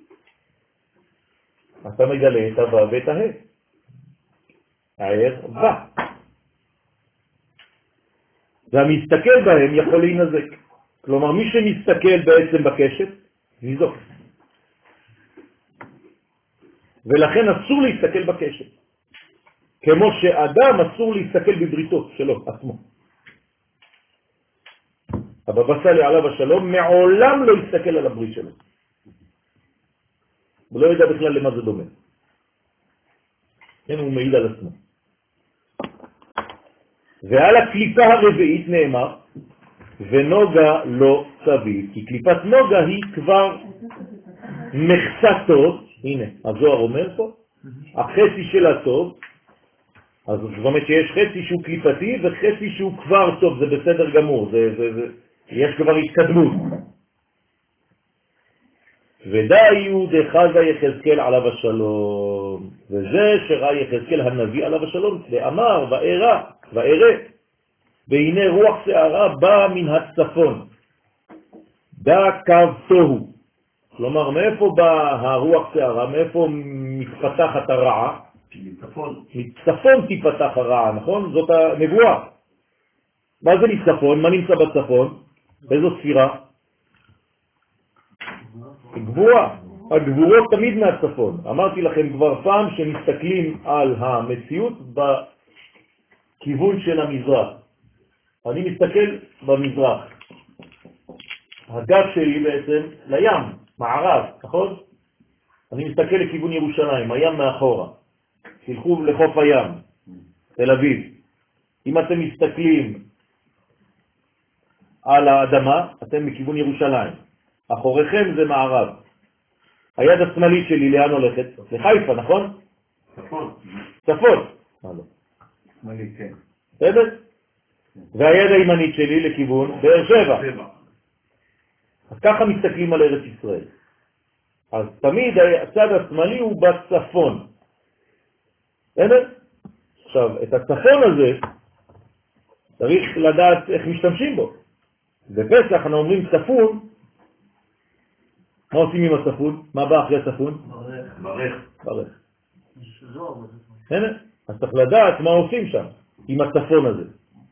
אתה מגלה את הווה ואת הה. הערווה. והמסתכל בהם יכול להינזק. כלומר, מי שמסתכל בעצם בקשת, ניזוק. ולכן אסור להסתכל בקשת. כמו שאדם אסור להסתכל בבריתות שלו, עצמו. הבבא סאלי עליו השלום מעולם לא הסתכל על הברית שלו. הוא לא יודע בכלל למה זה דומה. כן, הוא מעיד על עצמו. ועל הקליפה הרביעית נאמר, ונוגה לא סביב, כי קליפת נוגה היא כבר מחצה טוב, הנה, הזוהר אומר פה, החצי של הטוב, אז זאת אומרת שיש חצי שהוא קליפתי וחצי שהוא כבר טוב, זה בסדר גמור, זה, זה, זה, יש כבר התקדמות. ודאיו דחזה יחזקאל עליו השלום, וזה שראה יחזקאל הנביא עליו השלום, ואמר וארא, וארא, והנה רוח שערה באה מן הצפון, דא קו תוהו. כלומר, מאיפה באה הרוח שערה? מאיפה מתפתחת הרעה? מצפון. מצפון תפתח הרעה, נכון? זאת הנבואה. מה זה מצפון? מה נמצא בצפון? איזו ספירה? גבורה. הגבורות תמיד מהצפון. אמרתי לכם כבר פעם שמסתכלים על המציאות בכיוון של המזרח. אני מסתכל במזרח. הגב שלי בעצם לים, מערב, נכון? אני מסתכל לכיוון ירושלים, הים מאחורה. תלכו לחוף הים, תל אביב. אם אתם מסתכלים על האדמה, אתם מכיוון ירושלים. אחוריכם זה מערב. היד השמאלית שלי לאן הולכת? לחיפה, נכון? צפון. צפון. מה לא? שמאלי, כן. בסדר? והיד הימנית שלי לכיוון באר שבע. אז ככה מסתכלים על ארץ ישראל. אז תמיד הצד השמאלי הוא בצפון. בסדר? עכשיו, את הצפון הזה צריך לדעת איך משתמשים בו. בפסח אנחנו אומרים צפון. מה עושים עם הצפון? מה בא אחרי הצפון? ברך. ברך. בסדר? אז צריך לדעת מה עושים שם עם הצפון הזה.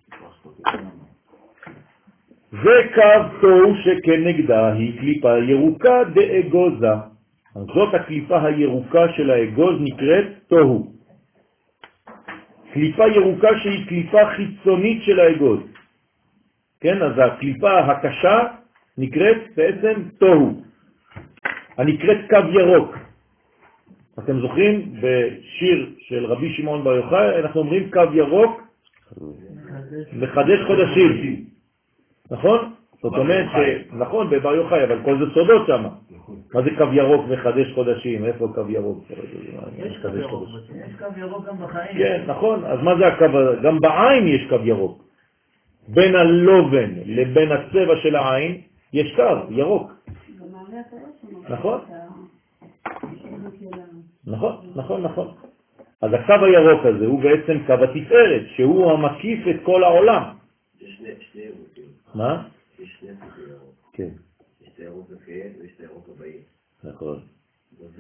זה קו תוהו שכנגדה היא קליפה ירוקה דאגוזה. זאת הקליפה הירוקה של האגוז נקראת תוהו. קליפה ירוקה שהיא קליפה חיצונית של האגוז. כן, אז הקליפה הקשה נקראת בעצם תוהו. הנקראת קו ירוק. אתם זוכרים בשיר של רבי שמעון בר יוחאי אנחנו אומרים קו ירוק מחדש חודשים. נכון? זאת אומרת ש... נכון, בבר יוחאי, אבל כל זה סודות שם. מה זה קו ירוק מחדש חודשים? איפה קו ירוק? יש קו ירוק, יש קו ירוק גם בחיים. כן, נכון. אז מה זה הקו? גם בעין יש קו ירוק. בין הלובן לבין הצבע של העין יש קו ירוק. נכון? נכון, נכון, נכון. אז הקו הירוק הזה הוא בעצם קו התפארת, שהוא המקיף את כל העולם. יש שני ירוקים. מה? יש שני סוגי ירוק. כן. יש את הירוק הכהה ויש את הירוק הבאים. נכון. זה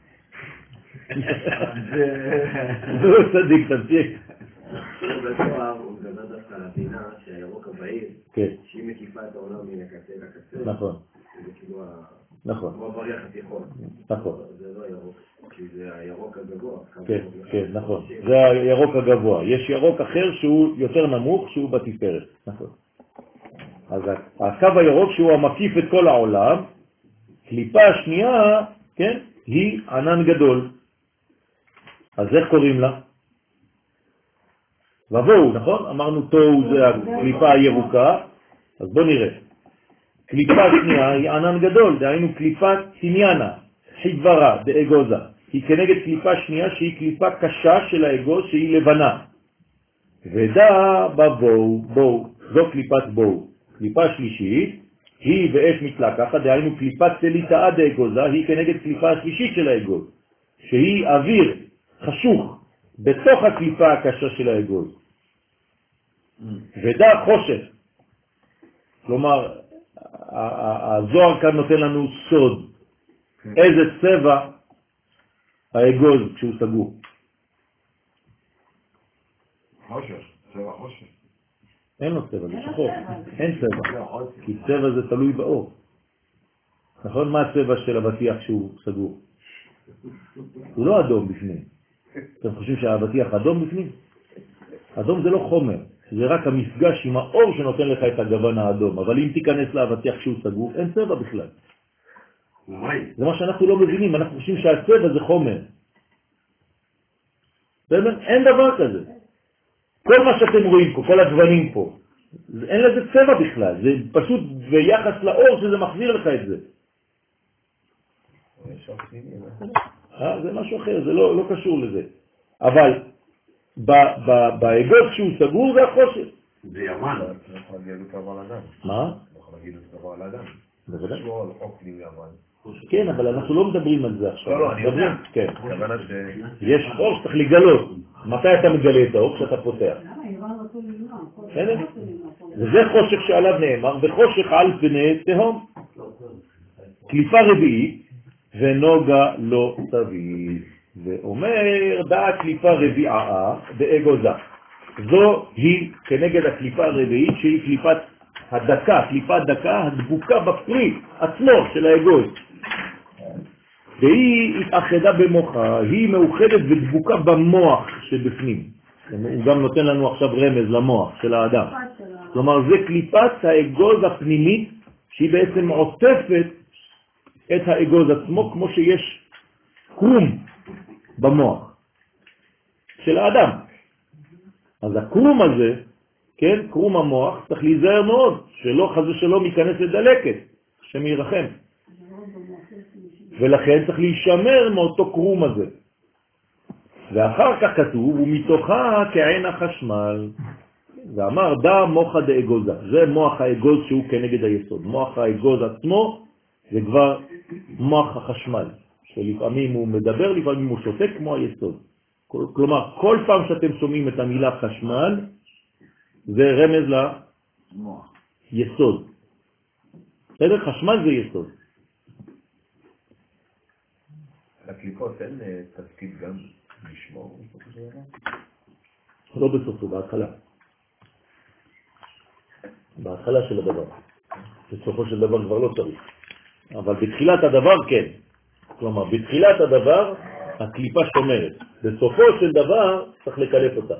צדיק, תמשיך. הוא מדבר דווקא על הבינה שהירוק הבאים, שהיא מקיפה את העולם מן הקצה לקצה. נכון. זה כאילו נכון. כמו הבריח התיכון. נכון. זה לא הירוק, כי זה הירוק הגבוה. כן, כן, נכון. זה הירוק הגבוה. יש ירוק אחר שהוא יותר נמוך, שהוא בתפארת. נכון. אז הקו הירוק שהוא המקיף את כל העולם, קליפה השנייה, כן, היא ענן גדול. אז איך קוראים לה? ובואו, נכון? אמרנו תוהו זה הקליפה הירוקה, אז בואו נראה. קליפה שנייה היא ענן גדול, דהיינו קליפת סימיאנה, חיברה, באגוזה. היא כנגד קליפה שנייה שהיא קליפה קשה של האגוז שהיא לבנה. ודא בבואו, בואו, זו קליפת בואו. קליפה שלישית היא באש מתלקחת, דהיינו קליפת סליטאה דאגוזה, היא כנגד קליפה השלישית של האגוז, שהיא אוויר חשוך בתוך הקליפה הקשה של האגוז. ודא חושך. כלומר, הזוהר כאן נותן לנו סוד. איזה צבע האגוז כשהוא סגור? חושך, צבע חושך. אין לו צבע, זה שחור. אין צבע. כי צבע זה תלוי באור. נכון? מה הצבע של הבטיח שהוא סגור? הוא לא אדום בפנים. אתם חושבים שהבטיח אדום בפנים? אדום זה לא חומר. זה רק המפגש עם האור שנותן לך את הגוון האדום. אבל אם תיכנס לאבטיח שהוא סגור, אין צבע בכלל. זה מה שאנחנו לא מבינים. אנחנו חושבים שהצבע זה חומר. באמת? אין דבר כזה. כל מה שאתם רואים פה, כל הגוונים פה, אין לזה צבע בכלל. זה פשוט ביחס לאור שזה מחזיר לך את זה. זה משהו אחר, זה לא, לא קשור לזה. אבל באגוז שהוא סגור זה החושך. זה ימן. לא יכול להגיד את דבר על אדם. מה? לא יכול להגיד את דבר על אדם. בוודאי. יש לו על עוקלים ימן. כן, אבל אנחנו לא מדברים על זה עכשיו. לא, לא, אני יודע. כן. הכוונה ש... יש אור שצריך לגלות. מתי אתה מגלה את האור? כשאתה פותח. וזה חושך שעליו נאמר, וחושך על פני תהום. קליפה רביעית, ונוגה לא תביז. ואומר, דעה קליפה רביעה באגוזה. זו היא כנגד הקליפה הרביעית שהיא קליפת הדקה, קליפת דקה הדבוקה בפרי עצמו של האגוז. והיא התאחדה במוחה, היא מאוחדת ודבוקה במוח שבפנים. הוא גם נותן לנו עכשיו רמז למוח של האדם. כלומר, זה קליפת האגוז הפנימית שהיא בעצם עוטפת את האגוז עצמו כמו שיש קרום במוח של האדם. אז הקרום הזה, כן, קרום המוח, צריך להיזהר מאוד, שלא חז ושלום ייכנס לדלקת, השם ירחם. ולכן צריך להישמר מאותו קרום הזה. ואחר כך כתוב, ומתוכה כעין החשמל, ואמר דא מוחא דאגוזה, זה מוח האגוז שהוא כנגד היסוד. מוח האגוז עצמו זה כבר מוח החשמל, שלפעמים הוא מדבר, לפעמים הוא שותק כמו היסוד. כלומר, כל פעם שאתם שומעים את המילה חשמל, זה רמז ליסוד. בסדר? חשמל זה יסוד. לקליפות אין תפקיד גם לשמור? לא בסופו, בהתחלה. בהתחלה של הדבר. בסופו של דבר כבר לא צריך. אבל בתחילת הדבר כן. כלומר, בתחילת הדבר הקליפה שומרת. בסופו של דבר צריך לקלף אותה.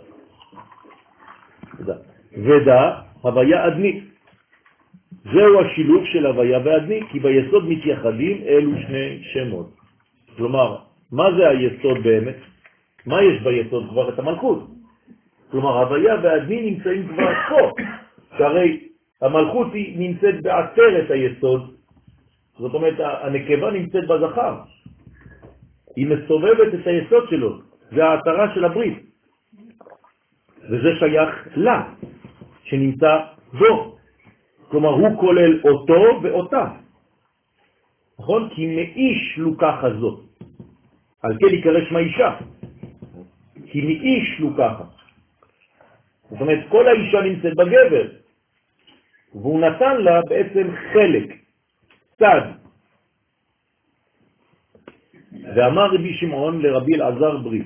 ודא, הוויה אדני. זהו השילוב של הוויה ואדני, כי ביסוד מתייחדים אלו שני שמות. כלומר, מה זה היסוד באמת? מה יש ביסוד? כבר את המלכות. כלומר, הוויה והאדני נמצאים כבר פה. שהרי המלכות היא נמצאת בעצרת היסוד. זאת אומרת, הנקבה נמצאת בזכר. היא מסובבת את היסוד שלו. זה העצרה של הברית. וזה שייך לה, שנמצא בו. כלומר, הוא כולל אותו ואותה. נכון? כי מאיש לוקחה זאת. על כן יקרא שמה אישה. כי מאיש לוקחה. זאת אומרת, כל האישה נמצאת בגבר. והוא נתן לה בעצם חלק, צד. ואמר רבי שמעון לרבי אלעזר ברי,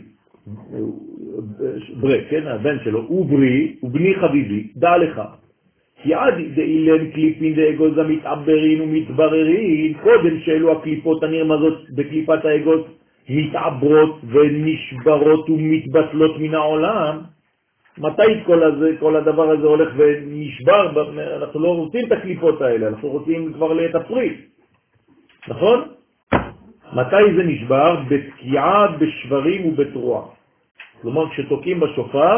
ברי, כן, הבן שלו, הוא ברי, הוא בני חביבי, דע לך. כי עד דאילן קליפין דאגוז המתעברין ומתבררין, קודם שאלו הקליפות הנרמזות בקליפת האגוז מתעברות ונשברות ומתבטלות מן העולם, מתי כל, הזה, כל הדבר הזה הולך ונשבר? אנחנו לא רוצים את הקליפות האלה, אנחנו רוצים כבר את הפרי. נכון? מתי זה נשבר? בתקיעה, בשברים ובתרועה. כלומר, כשתוקים בשופר,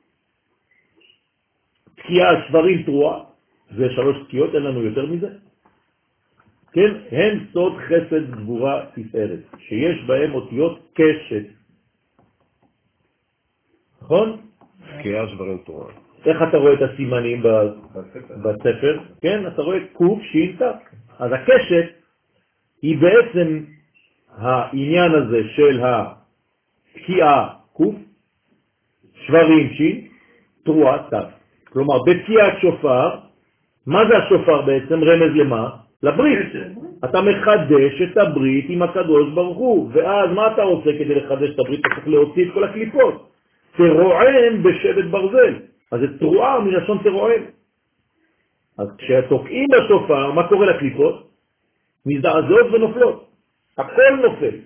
תקיעה, שברים, תרועה, זה שלוש תקיעות, אין לנו יותר מזה. כן? הם סוד חסד גבורה תפארת, שיש בהם אותיות קשת. נכון? תקיעה, שברים, תרועה. איך אתה רואה את הסימנים בספר? כן, אתה רואה קוף, שינתה. אז הקשת היא בעצם העניין הזה של התקיעה קוף, שברים שין, תרועה תו. כלומר, בתקיעת שופר, מה זה השופר בעצם? רמז למה? לברית. אתה מחדש את הברית עם הקדוש ברוך הוא, ואז מה אתה עושה כדי לחדש את הברית? אתה צריך להוציא את כל הקליפות. תרועם בשבט ברזל. אז זה תרועה מלשון תרועם. אז כשתוקעים בשופר, מה קורה לקליפות? מזדעזעות ונופלות. הכל נופל.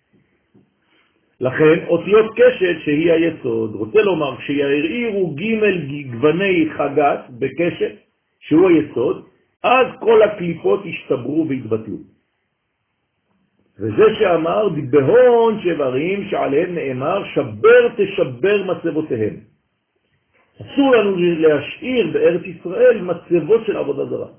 לכן, אותיות קשת שהיא היסוד, רוצה לומר, כשיערעירו ג' גווני חגת בקשת, שהוא היסוד, אז כל הקליפות ישתברו והתבטלו. וזה שאמר, בהון שברים שעליהם נאמר, שבר תשבר מצבותיהם. אסור לנו להשאיר בארץ ישראל מצבות של עבודה זרה.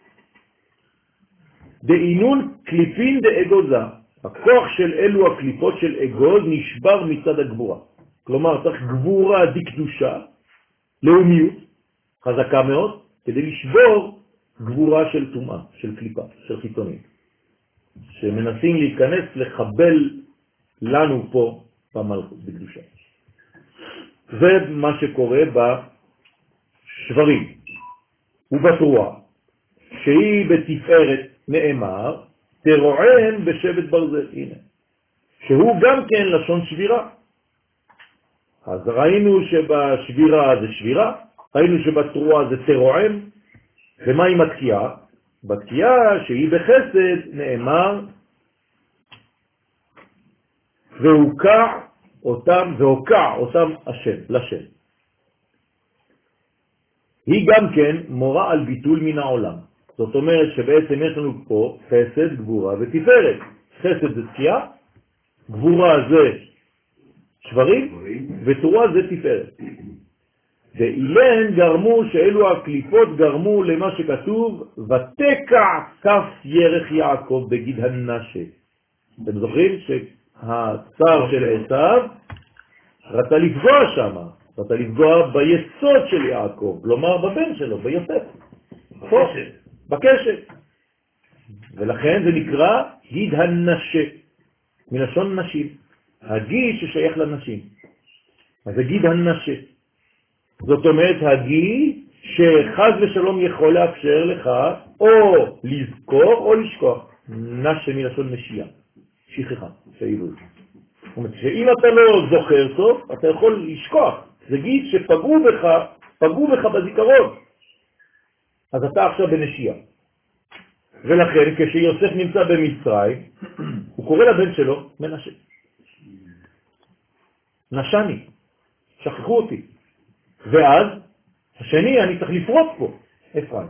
דאינון קליפין דאגוזה, הכוח של אלו הקליפות של אגוז נשבר מצד הגבורה. כלומר, צריך גבורה דקדושה, לאומיות, חזקה מאוד, כדי לשבור גבורה של תומעה, של קליפה, של חיתונים, שמנסים להיכנס לחבל לנו פה במלכות בקדושה. זה מה שקורה בשברים ובתרועה, שהיא בתפארת נאמר, תרועם בשבט ברזל, הנה, שהוא גם כן לשון שבירה. אז ראינו שבשבירה זה שבירה, ראינו שבתרועה זה תרועם, ומה עם התקיעה? בתקיעה שהיא בחסד נאמר, והוקע אותם, והוקע אותם השם, לשם. היא גם כן מורה על ביטול מן העולם. זאת אומרת שבעצם יש לנו פה חסד, גבורה ותפארת. חסד זה תקיעה, גבורה זה שברים, ותורה זה תפארת. ואילן גרמו, שאלו הקליפות גרמו למה שכתוב, ותקע כף ירך יעקב בגיד הנשה. אתם זוכרים שהצער של עשיו רצה לפגוע שם, רצה לפגוע ביסוד של יעקב, כלומר בבן שלו, ביוסף. בקשת. בקשת. ולכן זה נקרא גיד הנשה, מלשון נשים. הגיד ששייך לנשים. אז זה גיד הנשה. זאת אומרת, הגיד שחז ושלום יכול לאפשר לך או לזכור או לשכוח. נשה מלשון נשייה. שכחה, שעילות. זאת אומרת, שאם אתה לא זוכר טוב, אתה יכול לשכוח. זה גיד שפגעו בך, פגעו בך בזיכרון. אז אתה עכשיו בנשייה. ולכן, כשיוסף נמצא במצרים, הוא קורא לבן שלו מנשה. נשני, שכחו אותי. ואז, השני, אני צריך לפרוץ פה. אפרים.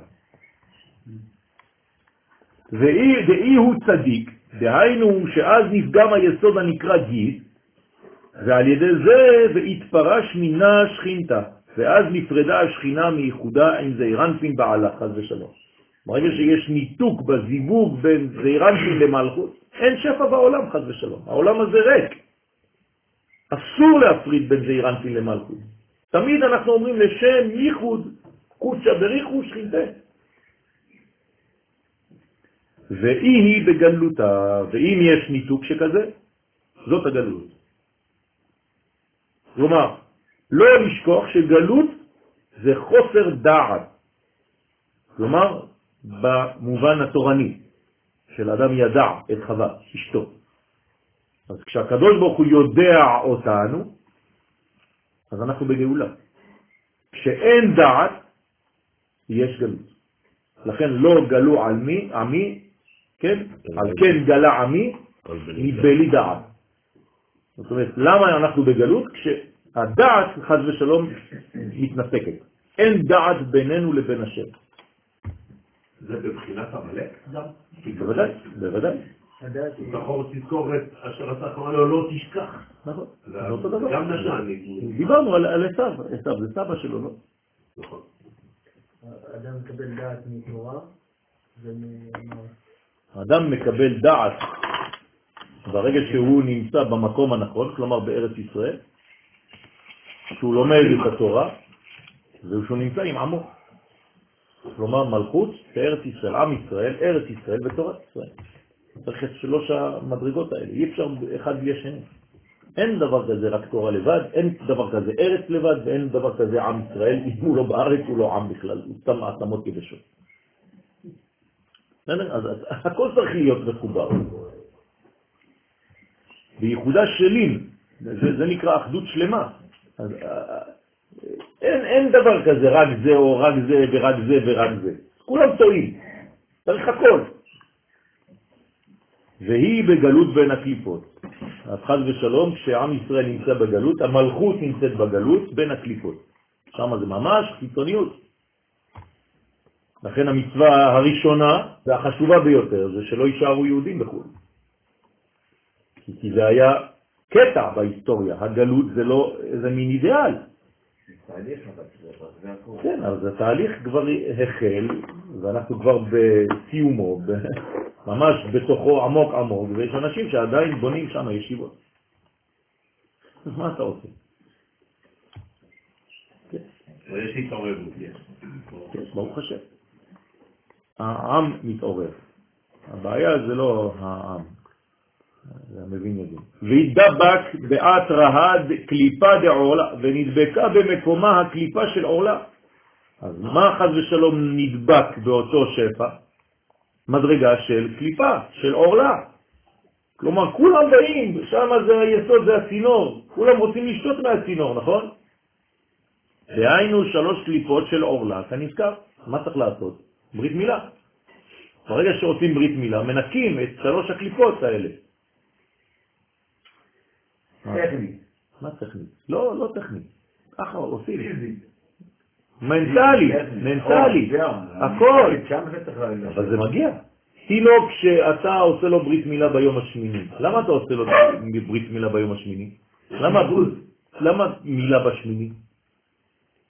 ואי, דאי הוא צדיק, דהיינו שאז נפגם היסוד הנקרא גיד, ועל ידי זה והתפרש מינה שכינתה, ואז נפרדה השכינה מייחודה עם זעירנפין בעלה, חס ושלום. ברגע שיש ניתוק בזיווג בין זעירנפין למלכות, אין שפע בעולם, חס ושלום. העולם הזה ריק. אסור להפריד בין זעירנפין למלכות. תמיד אנחנו אומרים לשם ייחוד, קודשה בריחו שכינתה. ואי היא בגלותה, ואם יש ניתוק שכזה, זאת הגלות. כלומר, לא לשכוח שגלות זה חוסר דעת. כלומר, במובן התורני, של אדם ידע את חווה, אשתו. אז כשהקדוש ברוך הוא יודע אותנו, אז אנחנו בגאולה. כשאין דעת, יש גלות. לכן לא גלו על מי, עמי, כן? על כן גלה עמי, מבלי דעת. זאת אומרת, למה אנחנו בגלות? כשהדעת, חס ושלום, מתנתקת. אין דעת בינינו לבין השם. זה בבחינת המלך גם? בוודאי, בוודאי. תזכור תזכורת אשר אתה קורא לו לא תשכח. נכון. גם נשן. דיברנו על עשיו, עשיו זה סבא שלו, לא? נכון. אדם מקבל דעת מתורה האדם מקבל דעת ברגע שהוא נמצא במקום הנכון, כלומר בארץ ישראל, שהוא לומד את התורה, ושהוא נמצא עם עמו. כלומר מלכות בארץ ישראל, עם ישראל, ארץ ישראל ותורת ישראל. צריך את שלוש המדרגות האלה, אי אפשר אחד בלי השני. אין דבר כזה רק תורה לבד, אין דבר כזה ארץ לבד, ואין דבר כזה עם ישראל, אם הוא לא בארץ הוא לא עם בכלל, הוא סתם עצמות יבשות. אז הכל צריך להיות מחובר. בייחודה שלים, זה, זה נקרא אחדות שלמה. אז, אין, אין דבר כזה, רק זה או רק זה ורק זה ורק זה. כולם טועים, צריך הכל. והיא בגלות בין הקליפות. אז חס ושלום, כשעם ישראל נמצא בגלות, המלכות נמצאת בגלות בין הקליפות. שם זה ממש חיצוניות. לכן המצווה הראשונה והחשובה ביותר זה שלא יישארו יהודים בחו"ל. כי זה היה קטע בהיסטוריה. הגלות זה לא איזה מין אידיאל. כן, אבל התהליך כבר החל, ואנחנו כבר בסיומו, ממש בתוכו עמוק עמוק, ויש אנשים שעדיין בונים שם ישיבות. אז מה אתה עושה? יש התעוררות. כן, ברוך השם. העם מתעורר. הבעיה זה לא העם. זה המבין יודעים. והתדבק בעת רהד קליפה דעורלה, ונדבקה במקומה הקליפה של עורלה. אז מה חס ושלום נדבק באותו שפע? מדרגה של קליפה, של עורלה. כלומר, כולם באים, שם זה היסוד, זה הצינור. כולם רוצים לשתות מהצינור, נכון? דהיינו שלוש קליפות של עורלה, כנזכר. מה צריך לעשות? ברית מילה. ברגע שעושים ברית מילה, מנקים את שלוש הקליפות האלה. טכני. מה טכני? לא, לא טכני. ככה עושים. מנטלי, מנטלי. הכל. אבל זה מגיע. תינוק שאתה עושה לו ברית מילה ביום השמיני. למה אתה עושה לו ברית מילה ביום השמיני? למה בוז? למה מילה בשמיני?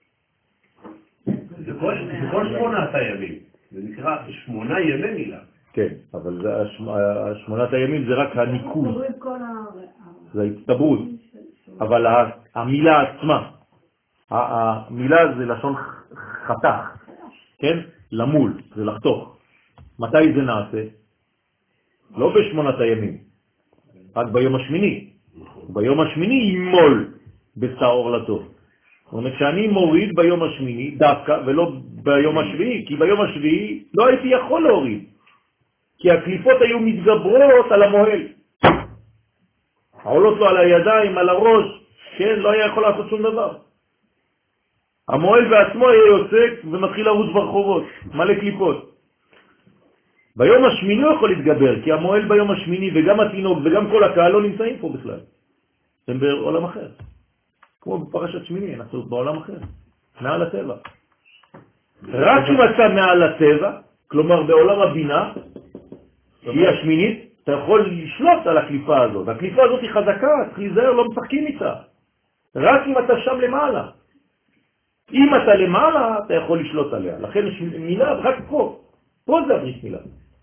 זה כל שמונת הימים. זה נקרא שמונה ימי מילה. כן, אבל זה שמונת הימים זה רק הניקוז, זה ההצטברות, אבל המילה עצמה, המילה זה לשון חתך, כן? למול, זה לחתוך. מתי זה נעשה? לא בשמונת הימים, רק ביום השמיני. ביום השמיני ימול בשעור לטוב. זאת אומרת שאני מוריד ביום השמיני דווקא ולא ביום השביעי, כי ביום השביעי לא הייתי יכול להוריד, כי הקליפות היו מתגברות על המוהל, העולות לו על הידיים, על הראש, כן, לא היה יכול לעשות שום דבר. המוהל בעצמו היה יוצא ומתחיל לרוץ ברחובות, מלא קליפות. ביום השמיני הוא יכול להתגבר, כי המוהל ביום השמיני וגם התינוק וגם כל הקהל לא נמצאים פה בכלל. הם בעולם אחר. כמו בפרשת שמיני, אנחנו בעולם אחר, מעל הטבע. רק אם אתה מעל הטבע, כלומר בעולם הבינה, שהיא השמינית, אתה יכול לשלוט על הקליפה הזאת. הקליפה הזאת היא חזקה, צריך להיזהר, לא משחקים איתה. רק אם אתה שם למעלה. אם אתה למעלה, אתה יכול לשלוט עליה. לכן יש מילה רק פה. פה זה הברית מילה.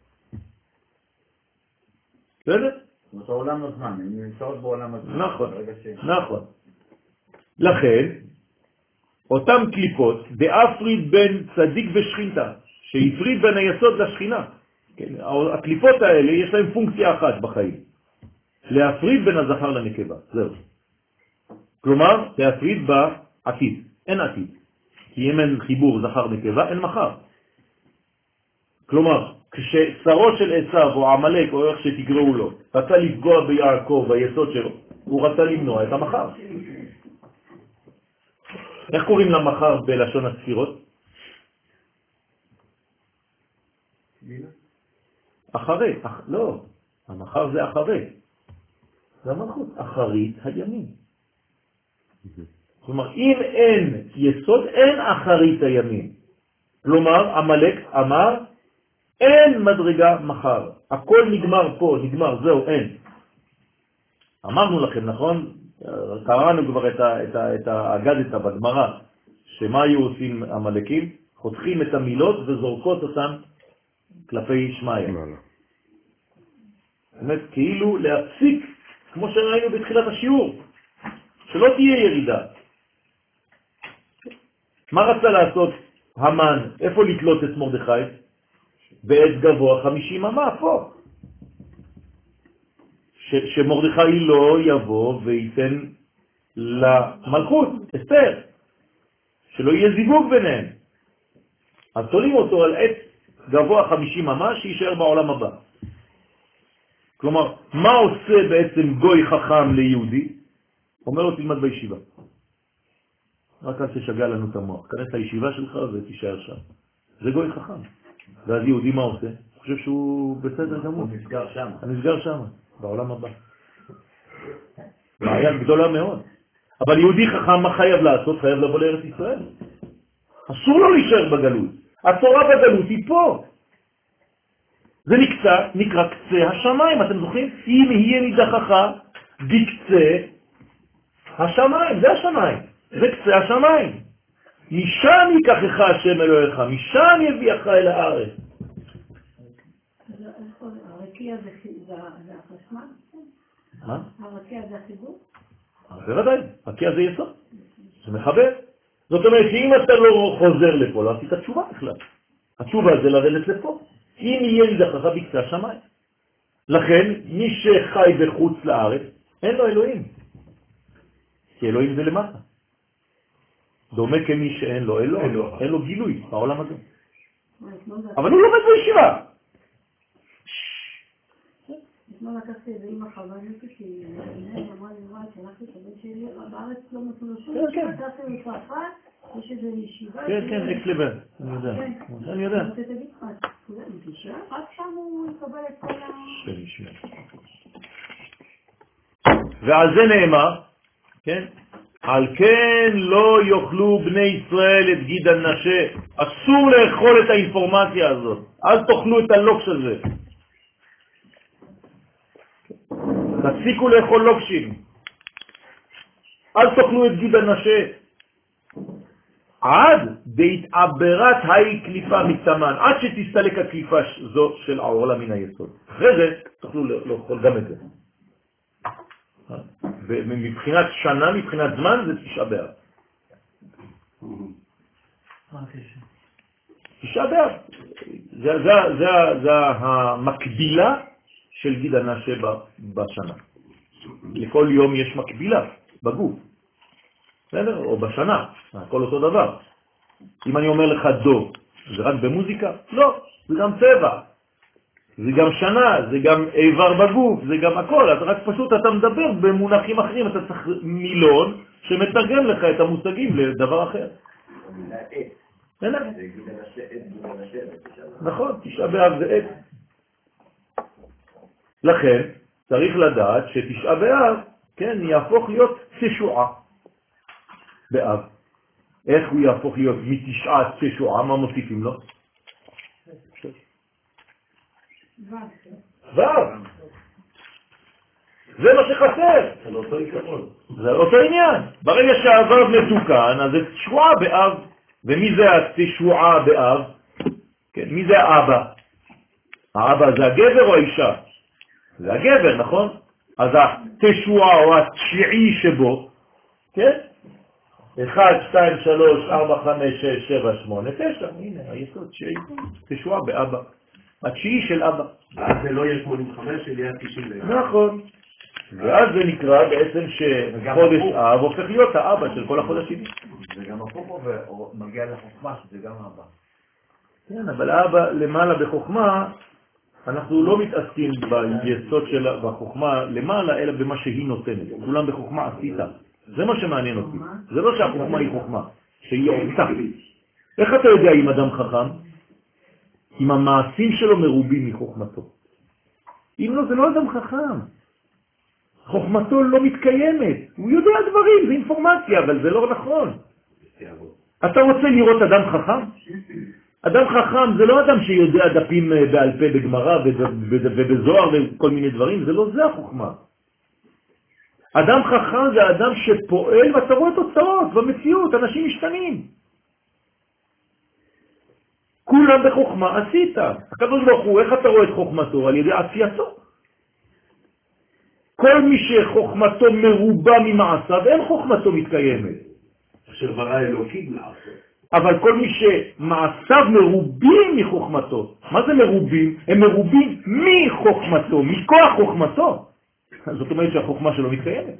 בסדר? זאת העולם הזמן, הן נמצאות בעולם הזמן. נכון, נכון. לכן, אותם קליפות, דאפריד בין צדיק ושכינתה, שהפריד בין היסוד לשכינה. כן, הקליפות האלה יש להם פונקציה אחת בחיים. להפריד בין הזכר לנקבה, זהו. כלומר, להפריד בעתיד, אין עתיד. כי אם אין חיבור זכר נקבה, אין מחר. כלומר, כששרו של עשיו או עמלק או איך שתקראו לו, רצה לפגוע ביעקב, ביסוד שלו, הוא רצה למנוע את המחר. איך קוראים למחר בלשון הספירות? אחרי, אח... לא, המחר זה אחרי. זה המלכות, אחרית הימים. כלומר, אם אין יסוד, אין אחרית הימים. כלומר, עמלק אמר, אין מדרגה מחר. הכל נגמר פה, נגמר, זהו, אין. אמרנו לכם, נכון? קראנו כבר את, ה, את, ה, את האגדתא בגמרא, שמה היו עושים המלאקים? חותכים את המילות וזורקות אותן כלפי שמעיה. זאת אומרת, כאילו להפסיק, כמו שראינו בתחילת השיעור, שלא תהיה ירידה. מה רצה לעשות המן? איפה לתלות את מרדכי? בעץ גבוה חמישים אמה, פה. ש- שמרדכי לא יבוא וייתן למלכות, אסתר, שלא יהיה זיווג ביניהם. אז תולים אותו על עץ גבוה חמישים אמה שישאר בעולם הבא. כלומר, מה עושה בעצם גוי חכם ליהודי? אומר לו, תלמד בישיבה. רק אל תשגע לנו את המוח. כנס לישיבה שלך ותישאר שם. זה גוי חכם. ואז יהודי מה עושה? הוא חושב שהוא בסדר גמור. הוא נסגר שם. הוא נסגר שם, בעולם הבא. בעיה גדולה מאוד. אבל יהודי חכם מה חייב לעשות? חייב לבוא לארץ ישראל. אסור לו להישאר בגלות. התורה בגלות היא פה. זה נקצה, נקרא קצה השמיים. אתם זוכרים? אם יהיה נידחך בקצה השמיים. זה השמיים. זה קצה השמיים. משם ייקחך השם אלוהיך, משם יביאך אל הארץ. הרקיע זה החשמל? מה? הרקיע זה החיבור? בוודאי, הרקיע זה יסוד. זה מחבר. זאת אומרת שאם אתה לא חוזר לפה, לא עשית תשובה בכלל. התשובה זה לרדת לפה. אם יהיה נידחך בקצה השמיים. לכן, מי שחי בחוץ לארץ, אין לו אלוהים. כי אלוהים זה למטה. דומה כמי שאין לו אלוהים, אין לו גילוי בעולם הזה. אבל הוא לומד בישיבה. אתמול לקחתי את זה עם החבנית, כי היא אמרה לי, וואי, שלחתי את הבן שלי, בארץ לא נתנו לו שום, לקחתי מצרפת, יש איזו ישיבה. כן, כן, אקסלבר, אני יודע. אני יודע. אתה תגיד לך, רק שם הוא יקבל את כל ה... ועל זה נאמר, כן? על כן לא יאכלו בני ישראל את גיד הנשה. אסור לאכול את האינפורמציה הזאת. אל תאכלו את הלוקש הזה. תפסיקו לאכול לוקשים. אל תאכלו את גיד הנשה. עד דהתעברת היי קליפה מצמן, עד שתסתלק הקליפה זו של העורלה מן היסוד. אחרי זה תוכלו לאכול גם את זה. ומבחינת שנה, מבחינת זמן, זה תשעה באב. תשעה באב. זה, זה, זה, זה המקבילה של גידנה שבה בשנה. לכל יום יש מקבילה בגוף. בסדר? או בשנה. הכל אותו דבר. אם אני אומר לך דו, זה רק במוזיקה? לא. זה גם צבע. זה גם שנה, זה גם איבר בגוף, זה גם הכל. אז רק פשוט אתה מדבר במונחים אחרים, אתה צריך מילון שמתרגם לך את המושגים לדבר אחר. נכון, תשעה באב זה עת. לכן צריך לדעת שתשעה באב, כן, יהפוך להיות תשועה באב. איך הוא יהפוך להיות מתשעה תשועה? מה מוסיפים לו? וו. זה מה שחסר. זה אותו עיקרון. זה אותו עניין. ברגע שהוו מתוקן, אז זה תשועה באב. ומי זה התשועה באב? כן, מי זה האבא? האבא זה הגבר או האישה? זה הגבר, נכון? אז התשועה או התשיעי שבו, כן? אחד, שתיים, שלוש, ארבע, חמש, שש, שבע, שמונה, תשע. הנה, היסוד תשיעי. תשועה באבא. התשיעי של אבא. אז זה לא יהיה שמונים וחמש, זה יהיה תשעים ואחת. נכון. ואז זה נקרא בעצם שחודש אב הופך להיות האבא של כל החודשים. זה גם הפוך ומגיע לחוכמה, שזה גם אבא. כן, אבל האבא למעלה בחוכמה, אנחנו לא מתעסקים ביסוד של בחוכמה למעלה, אלא במה שהיא נותנת. כולם בחוכמה עשית. זה מה שמעניין אותי. זה לא שהחוכמה היא חוכמה, שהיא עושה. איך אתה יודע אם אדם חכם? אם המעשים שלו מרובים מחוכמתו. אם לא, זה לא אדם חכם. חוכמתו לא מתקיימת. הוא יודע דברים, זה אינפורמציה, אבל זה לא נכון. אתה רוצה לראות אדם חכם? אדם חכם זה לא אדם שיודע דפים בעל פה בגמרא ובזוהר וכל מיני דברים, זה לא זה החוכמה. אדם חכם זה אדם שפועל ואתה רואה תוצאות במציאות, אנשים משתנים. כולם בחוכמה עשית. הקדוש ברוך הוא, איך אתה רואה את חוכמתו? על ידי עשייתו. כל מי שחוכמתו מרובה ממעשיו, אין חוכמתו מתקיימת. אשר ברא אלוקים לעשות. אבל כל מי שמעשיו מרובים מחוכמתו, מה זה מרובים? הם מרובים מחוכמתו, מכוח חוכמתו. זאת אומרת שהחוכמה שלו מתקיימת.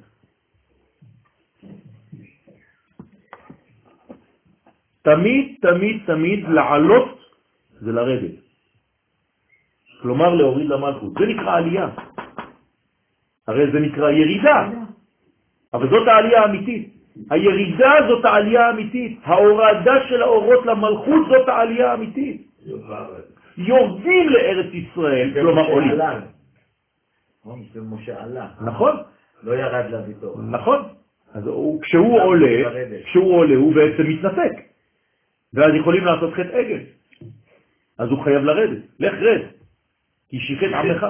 תמיד, תמיד, תמיד לעלות זה לרדת. כלומר להוריד למלכות. זה נקרא עלייה. הרי זה נקרא ירידה. אבל זאת העלייה האמיתית. הירידה זאת העלייה האמיתית. ההורדה של האורות למלכות זאת העלייה האמיתית. יורדים לארץ ישראל, כלומר עולים. זה משה עלה. נכון? לא ירד לביתו. נכון. אז כשהוא עולה, כשהוא עולה הוא בעצם מתנתק. ואז יכולים לעשות חטא עגל. אז הוא חייב לרדת. לך רד. כי שיחת עמך.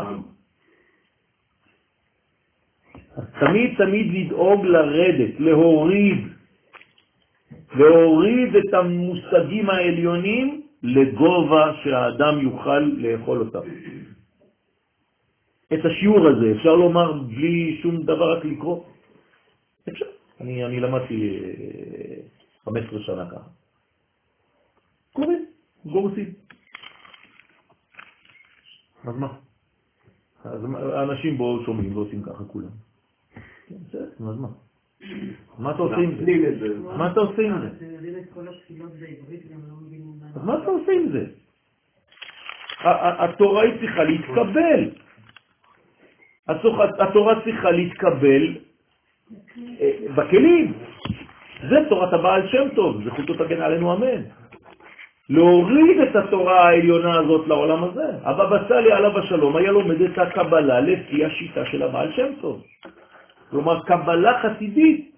אז תמיד תמיד לדאוג לרדת, להוריד. להוריד את המושגים העליונים לגובה שהאדם יוכל לאכול אותם. את השיעור הזה אפשר לומר בלי שום דבר, רק לקרוא? אפשר. אני, אני למדתי חמש עשרה שנה ככה. קוראים, גורסים. אז מה? אז האנשים בו שומעים ועושים ככה כולם. כן, בסדר, אז מה? מה אתה עושה עם זה? מה אתה עושה עם זה? אז מה אתה עושה עם זה? התורה היא צריכה להתקבל. התורה צריכה להתקבל בכלים. זה תורת הבעל שם טוב, זכותו תגן עלינו אמן. להוריד את התורה העליונה הזאת לעולם הזה. הבבא סאלי עליו השלום היה לומד את הקבלה לפי השיטה של הבעל שם טוב. כלומר קבלה חסידית.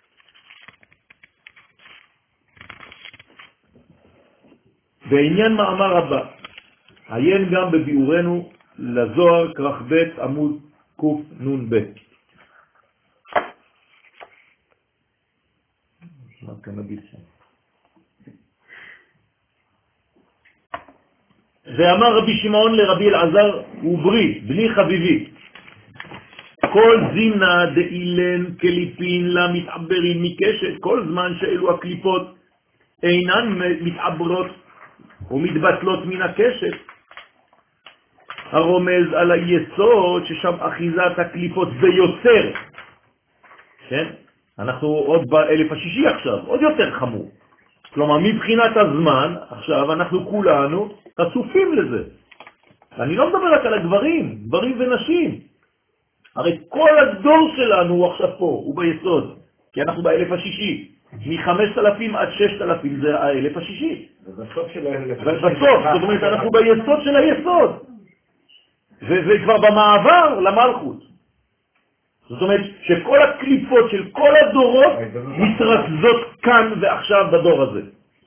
בעניין מאמר הבא, עיין גם בביאורנו לזוהר כרך ב' עמוד קוף נון ב'. מה כאן נגיד שם? ואמר רבי שמעון לרבי אלעזר וברי, בני חביבי, כל זימנה דאילן קליפין לה מתעברים מקשת, כל זמן שאלו הקליפות אינן מתעברות ומתבטלות מן הקשת, הרומז על היסוד ששם אחיזת הקליפות ביותר. כן? אנחנו עוד באלף השישי עכשיו, עוד יותר חמור. כלומר, מבחינת הזמן, עכשיו אנחנו כולנו חשופים לזה. אני לא מדבר רק על הגברים, גברים ונשים. הרי כל הדור שלנו הוא עכשיו פה, הוא ביסוד, כי אנחנו באלף השישי. מ-חמשת אלפים עד ששת אלפים זה האלף השישי. ובסוף של האלף השישי. בסוף, זאת אומרת, אנחנו ביסוד של היסוד. וכבר במעבר למלכות. זאת אומרת שכל הקליפות של כל הדורות מתרכזות כאן ועכשיו בדור הזה.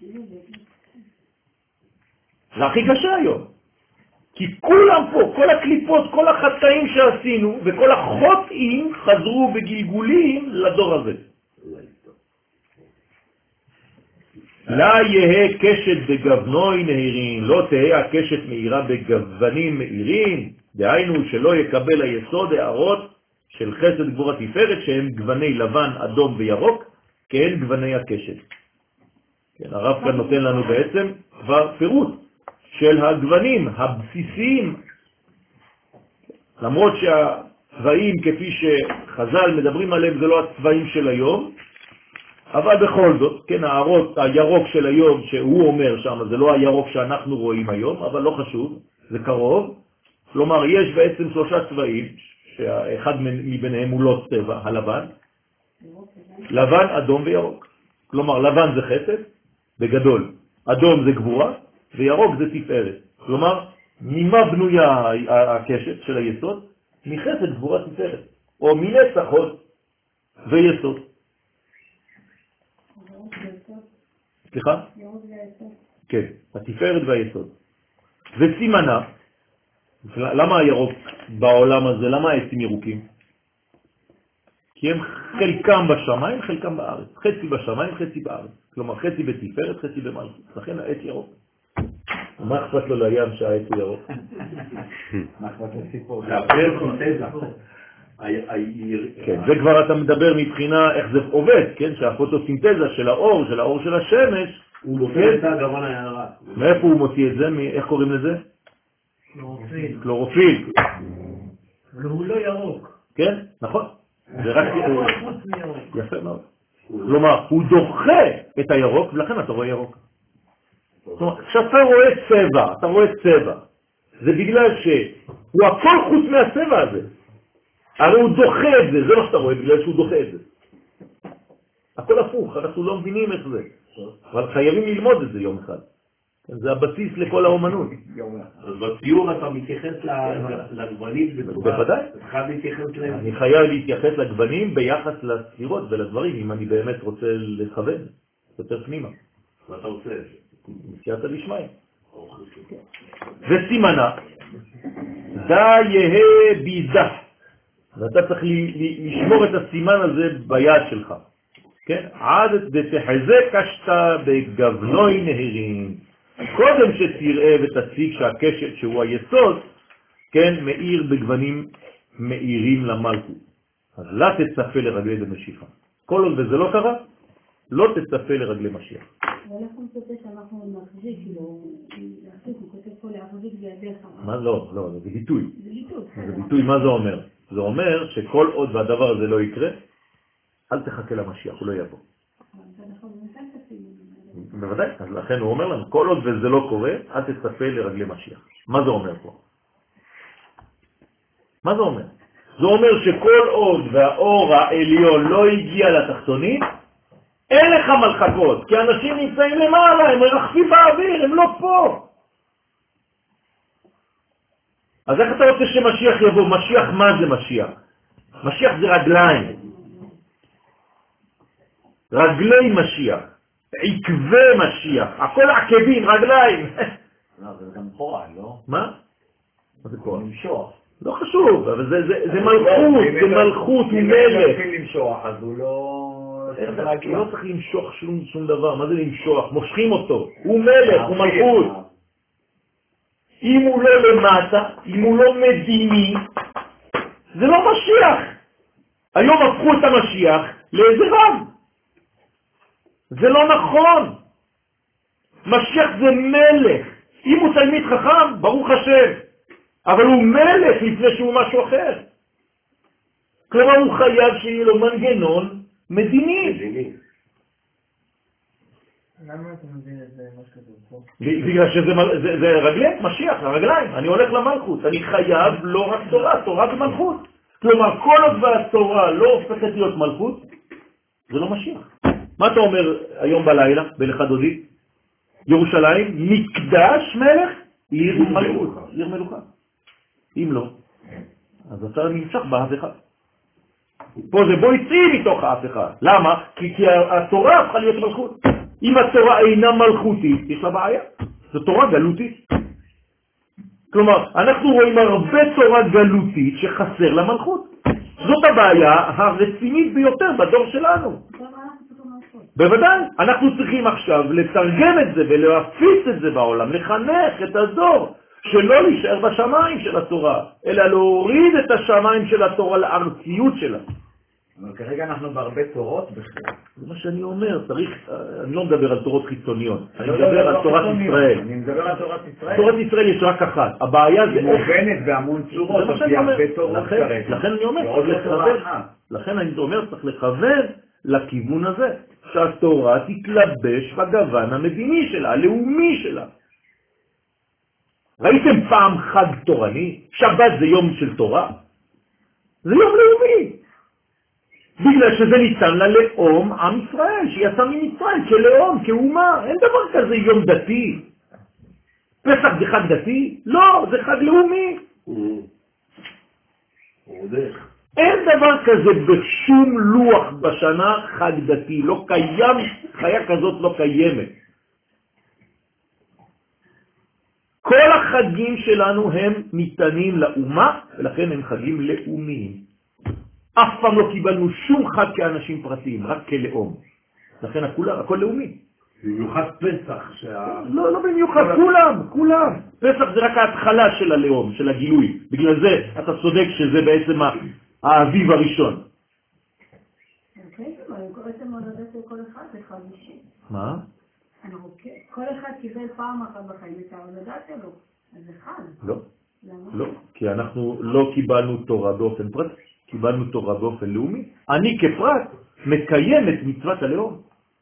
זה הכי קשה היום. כי כולם פה, כל הקליפות, כל החטאים שעשינו וכל החוטאים חזרו בגלגולים לדור הזה. לא יהיה קשת בגוונוי נהירים, לא תהיה הקשת מהירה בגוונים מהירים, דהיינו שלא יקבל היסוד הערות של חסד גבורה תפארת שהם גווני לבן, אדום וירוק, כאין גווני הקשת. כן, הרב כאן נותן לנו בעצם כבר פירוט של הגוונים הבסיסיים, למרות שהצבעים כפי שחז"ל מדברים עליהם זה לא הצבעים של היום, אבל בכל זאת, כן, הערות, הירוק של היום שהוא אומר שם, זה לא הירוק שאנחנו רואים היום, אבל לא חשוב, זה קרוב. כלומר, יש בעצם שלושה צבעים, שאחד מביניהם הוא לא צבע, הלבן, לבן, אדום וירוק. כלומר, לבן זה חסד, בגדול, אדום זה גבורה, וירוק זה תפארת. כלומר, ממה בנויה הקשת של היסוד? מחסד גבורה תפארת, או מנצח הוד ויסוד. סליחה? כן, התפארת והיסוד. וסימנה, למה הירוק בעולם הזה, למה העצים ירוקים? כי הם חלקם בשמיים, חלקם בארץ. חצי בשמיים, חצי בארץ. כלומר, חצי בתפארת, חצי במלכות. לכן העץ ירוק. מה אכפת לו לים שהעץ הוא ירוק? מה אכפת לסיפור? זה הפרסינתזה. כן, זה כבר אתה מדבר מבחינה איך זה עובד, כן? שהפוטוסינתזה של האור, של האור של השמש, הוא מוציא את הגוון הירק. מאיפה הוא מוציא את זה? איך קוראים לזה? קלורופיל. קלורופיל. אבל הוא לא ירוק. כן, נכון. זה רק יפה מאוד. כלומר, הוא דוחה את הירוק, ולכן אתה רואה ירוק. כלומר, כשאתה רואה צבע, אתה רואה צבע, זה בגלל שהוא הכל חוץ מהצבע הזה. הרי הוא דוחה את זה, זה לא שאתה רואה, בגלל שהוא דוחה את זה. הכל הפוך, אנחנו לא מבינים איך זה. אבל חייבים ללמוד את זה יום אחד. זה הבסיס לכל האומנות. אז בציור אתה מתייחס לגוונים בצורה... בוודאי. אתה חייב להתייחס להם. אני חייב להתייחס לגוונים ביחס לספירות ולדברים, אם אני באמת רוצה לכוון יותר פנימה. ואתה רוצה את זה. מסייעתא דשמיא. וסימנה, דה יהא בידה. ואתה צריך לשמור את הסימן הזה ביד שלך. כן? עד דתחזק אשתה בגוונוי נהירים. קודם שתראה ותציג שהקשת שהוא היסוד, כן, מאיר בגוונים מאירים למלכות. אז לא תצפה לרגלי במשיחה. כל עוד וזה לא קרה, לא תצפה לרגלי משיח. ואנחנו מצפה שאנחנו נחזיק, כאילו, להחזיק, הוא כותב פה להחזיק בידיך. מה לא? לא, זה ביטוי. זה ביטוי. זה ביטוי, מה זה אומר? זה אומר שכל עוד והדבר הזה לא יקרה, אל תחכה למשיח, הוא לא יבוא. בוודאי, אז לכן הוא אומר לנו, כל עוד וזה לא קורה, אל תצפה לרגלי משיח. מה זה אומר פה? מה זה אומר? זה אומר שכל עוד והאור העליון לא הגיע לתחתונים, אין לך מלחקות, כי אנשים נמצאים למעלה, הם מרחפים באוויר, הם לא פה. אז איך אתה רוצה שמשיח יבוא? משיח, מה זה משיח? משיח זה רגליים. רגלי משיח. עקבי משיח. הכל עקבים, רגליים. לא, זה גם פועל, לא? מה? מה זה פועל? למשוח. לא חשוב, אבל זה, זה, זה מלכות, זה מלכות, הוא מלך. אם מתחיל למשוח, אז הוא לא... הוא לא צריך למשוך שום, שום דבר. מה זה למשוח? מושכים אותו. הוא מלך, הוא מלכות. אם הוא לא למטה, אם הוא לא מדיני, זה לא משיח. היום הפכו את המשיח לאיזה רב. זה לא נכון. משיח זה מלך. אם הוא תלמיד חכם, ברוך השם. אבל הוא מלך לפני שהוא משהו אחר. כלומר הוא חייב שיהיה לו מנגנון מדיני. מדיני. למה אתה מבין את זה, מה שכתוב פה? בגלל שזה זה, זה רגליים, משיח, הרגליים. אני הולך למלכות. אני חייב לא רק תורה, תורה ומלכות. כלומר, כל עוד והתורה לא הופכת להיות מלכות, זה לא משיח. מה אתה אומר היום בלילה, בלך דודי? ירושלים, מקדש מלך, עיר מלכות, עיר מלוכה. אם לא, אז אתה נמשך באף אחד. פה זה בוא יציא מתוך האף אחד. למה? כי, כי התורה הפכה להיות מלכות. אם התורה אינה מלכותית, יש לה בעיה. זו תורה גלותית. כלומר, אנחנו רואים הרבה תורה גלותית שחסר למלכות. זאת הבעיה הרצינית ביותר בדור שלנו. בוודאי, אנחנו צריכים עכשיו לתרגם את זה ולהפיץ את זה בעולם, לחנך את הדור, שלא להישאר בשמיים של התורה, אלא להוריד את השמיים של התורה לארציות שלה. אבל כרגע אנחנו בהרבה תורות בכלל. זה מה שאני אומר, צריך, אני לא מדבר על תורות חיצוניות, אני מדבר על תורת ישראל. אני מדבר על תורת ישראל. תורת ישראל יש רק אחת, הבעיה זה... היא מובנת בהמון צורות, זה מה שאני אומר. לכן אני אומר, צריך לכוון, לכן אני אומר, צריך לכוון לכיוון הזה, שהתורה תתלבש בגוון המדיני שלה, הלאומי שלה. ראיתם פעם חג תורני? שבת זה יום של תורה? זה יום לאומי. בגלל שזה ניתן ללאום עם ישראל, שיצא ממצרים כלאום, כאומה. אין דבר כזה יום דתי. פסח זה חג דתי? לא, זה חג לאומי. אין דבר כזה בשום לוח בשנה חג דתי. לא קיים, חיה כזאת לא קיימת. כל החגים שלנו הם ניתנים לאומה, ולכן הם חגים לאומיים. אף פעם לא קיבלנו שום חג כאנשים פרטיים, רק כלאום. לכן הכל, הכל לאומי. במיוחד פסח. שה... לא, לא במיוחד, כולם, כולם. פסח זה רק ההתחלה של הלאום, של הגילוי. בגלל זה אתה צודק שזה בעצם האביב הראשון. מה? כל אחד קיבל פעם אחת בחיים את ההולדה שלו, אז זה חג. לא, לא, כי אנחנו לא קיבלנו תורה באופן פרטי. קיבלנו תורה באופן לאומי. אני כפרט מקיים את מצוות הלאום.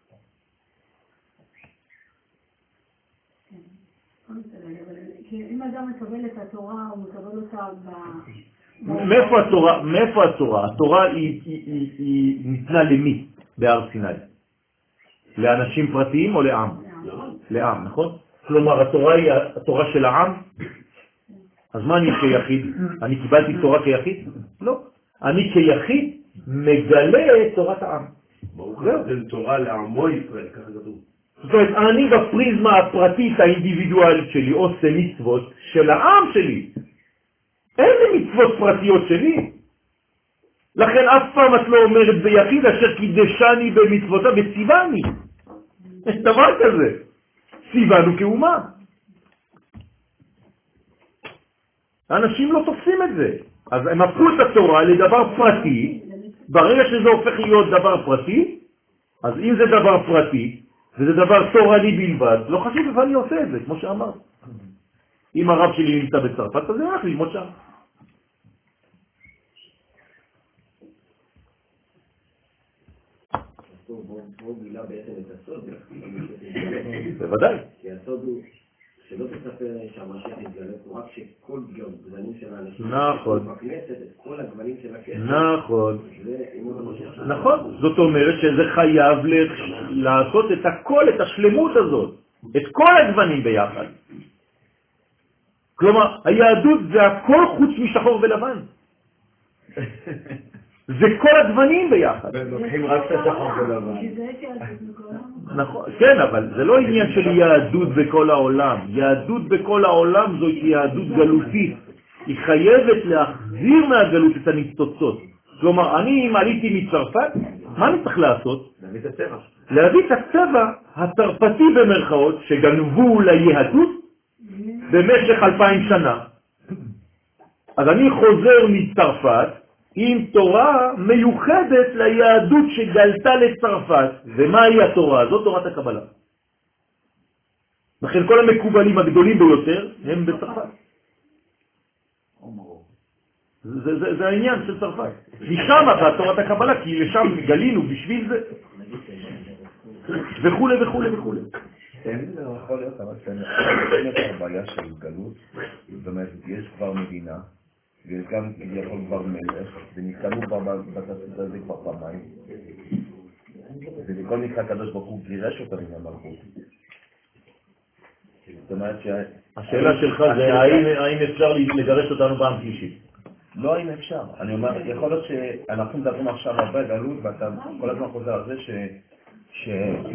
אם אדם מקבל את התורה, הוא מקבל אותה ב... מאיפה התורה? מאיפה התורה? התורה היא, היא, היא, היא ניתנה למי בהר סיני? לאנשים פרטיים או לעם? לעם, נכון? כלומר, התורה היא התורה של העם? אז מה אני כיחיד? אני קיבלתי תורה כיחיד? לא. אני כיחיד מגלה את תורת העם. ברוך זה תורה לעמו ישראל, ככה כתוב. זאת אומרת, אני בפריזמה הפרטית האינדיבידואלית שלי עושה מצוות של העם שלי. אין לי מצוות פרטיות שלי. לכן אף פעם את לא אומרת ביחיד אשר קידשני במצוותה וציווני. יש דבר כזה. ציוונו כאומה. האנשים לא תופסים את זה. אז הם הפכו את התורה לדבר פרטי. ברגע שזה הופך להיות דבר פרטי, אז אם זה דבר פרטי, וזה דבר תורני בלבד, לא חשוב איפה אני עושה את זה, כמו שאמרת. אם הרב שלי נמצא בצרפת, אז זה הולך ללמוד שם. בואו גילה בעצם את הסוד. בוודאי. כי הסוד הוא שלא תספר שהמשיח יתגלה פה, רק שכל גוונים של האנשים נכון. בכנסת, את כל הגוונים של הכנסת. נכון. זה אימות המשיח. נכון. זאת אומרת שזה חייב לעשות את הכל, את השלמות הזאת. את כל הגוונים ביחד. כלומר, היהדות זה הכל חוץ משחור ולבן. זה כל הגוונים ביחד. לוקחים רק את השחור ולבן. נכון, כן, אבל זה לא עניין של יהדות בכל העולם. יהדות בכל העולם זו יהדות גלותית. היא חייבת להחזיר מהגלות את הניצוצות. כלומר, אני אם עליתי מצרפת, מה אני צריך לעשות? להביא את הצבע. להביא את הצבע הצרפתי במרכאות, שגנבו ליהדות, במשך אלפיים שנה. אז אני חוזר מצרפת עם תורה מיוחדת ליהדות שגלתה לצרפת. ומהי התורה? זאת תורת הקבלה. לכן כל המקובלים הגדולים ביותר הם בצרפת. זה, זה, זה העניין של צרפת. משם באה תורת הקבלה, כי לשם גלינו בשביל זה. וכו' וכו' וכו'. כן, זה יכול להיות, אבל אין יותר בעיה של גלות. זאת אומרת, יש כבר מדינה, ויש גם כביכול כבר מלך, ונתקלו כבר בתסריט הזה כבר פעמיים. ובכל מקרה הקדוש ברוך הוא גירש אותם עם המלכות. זאת אומרת שה... השאלה שלך זה האם אפשר לגרש אותנו פעם שלישית? לא, אם אפשר. אני אומר, יכול להיות שאנחנו מדברים עכשיו הרבה גלות, ואתה כל הזמן חוזר על זה ש...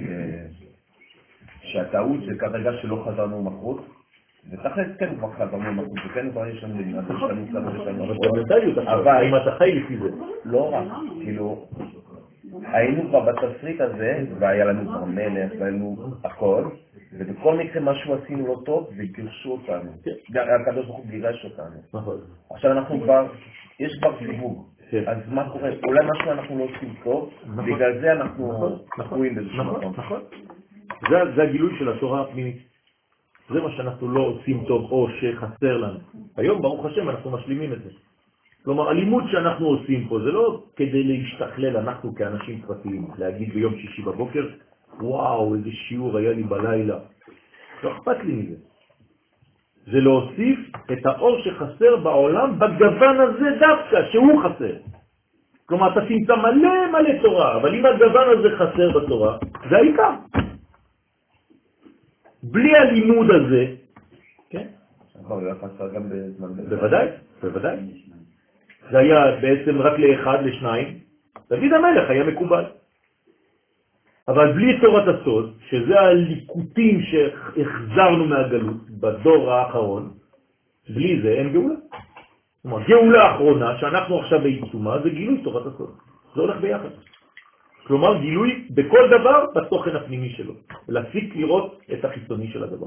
שהטעות זה כרגע שלא חזרנו מלכות, ותכל'ס כן כבר חזרנו מלכות, וכן כבר יש לנו מדינה, יש לנו צלם, יש לנו... אבל זה מנטליות עכשיו, האם אתה חי לפי זה? לא רק, כאילו, היינו כבר בתסריט הזה, והיה לנו כבר מלך, והיה לנו הכל, ובכל מקרה משהו עשינו לא טוב, וגירשו אותנו. הקדוש ברוך הוא גירש אותנו. עכשיו אנחנו כבר, יש כבר סיבוב. אז מה קורה? אולי משהו אנחנו לא עושים טוב, בגלל זה אנחנו תקועים באיזשהו מקום. נכון. זה הגילוי של התורה הפנימית. זה מה שאנחנו לא עושים טוב או שחסר לנו. היום ברוך השם אנחנו משלימים את זה. כלומר, הלימוד שאנחנו עושים פה זה לא כדי להשתכלל אנחנו כאנשים פרטיים, להגיד ביום שישי בבוקר, וואו, איזה שיעור היה לי בלילה. לא אכפת לי מזה. זה להוסיף את האור שחסר בעולם בגוון הזה דווקא, שהוא חסר. כלומר, אתה תמצא מלא מלא תורה, אבל אם הגוון הזה חסר בתורה, זה העיקר. בלי הלימוד הזה, כן? אבל הוא חסר גם בזמן... בוודאי, בוודאי. זה היה בעצם רק לאחד, לשניים. דוד המלך היה מקובל. אבל בלי תורת הסוד, שזה הליקוטים שהחזרנו מהגלות בדור האחרון, בלי זה אין גאולה. כלומר, גאולה האחרונה שאנחנו עכשיו בעיצומה זה גילוי תורת הסוד. זה הולך ביחד. כלומר, גילוי בכל דבר בתוכן הפנימי שלו. להפסיק לראות את החיצוני של הדבר.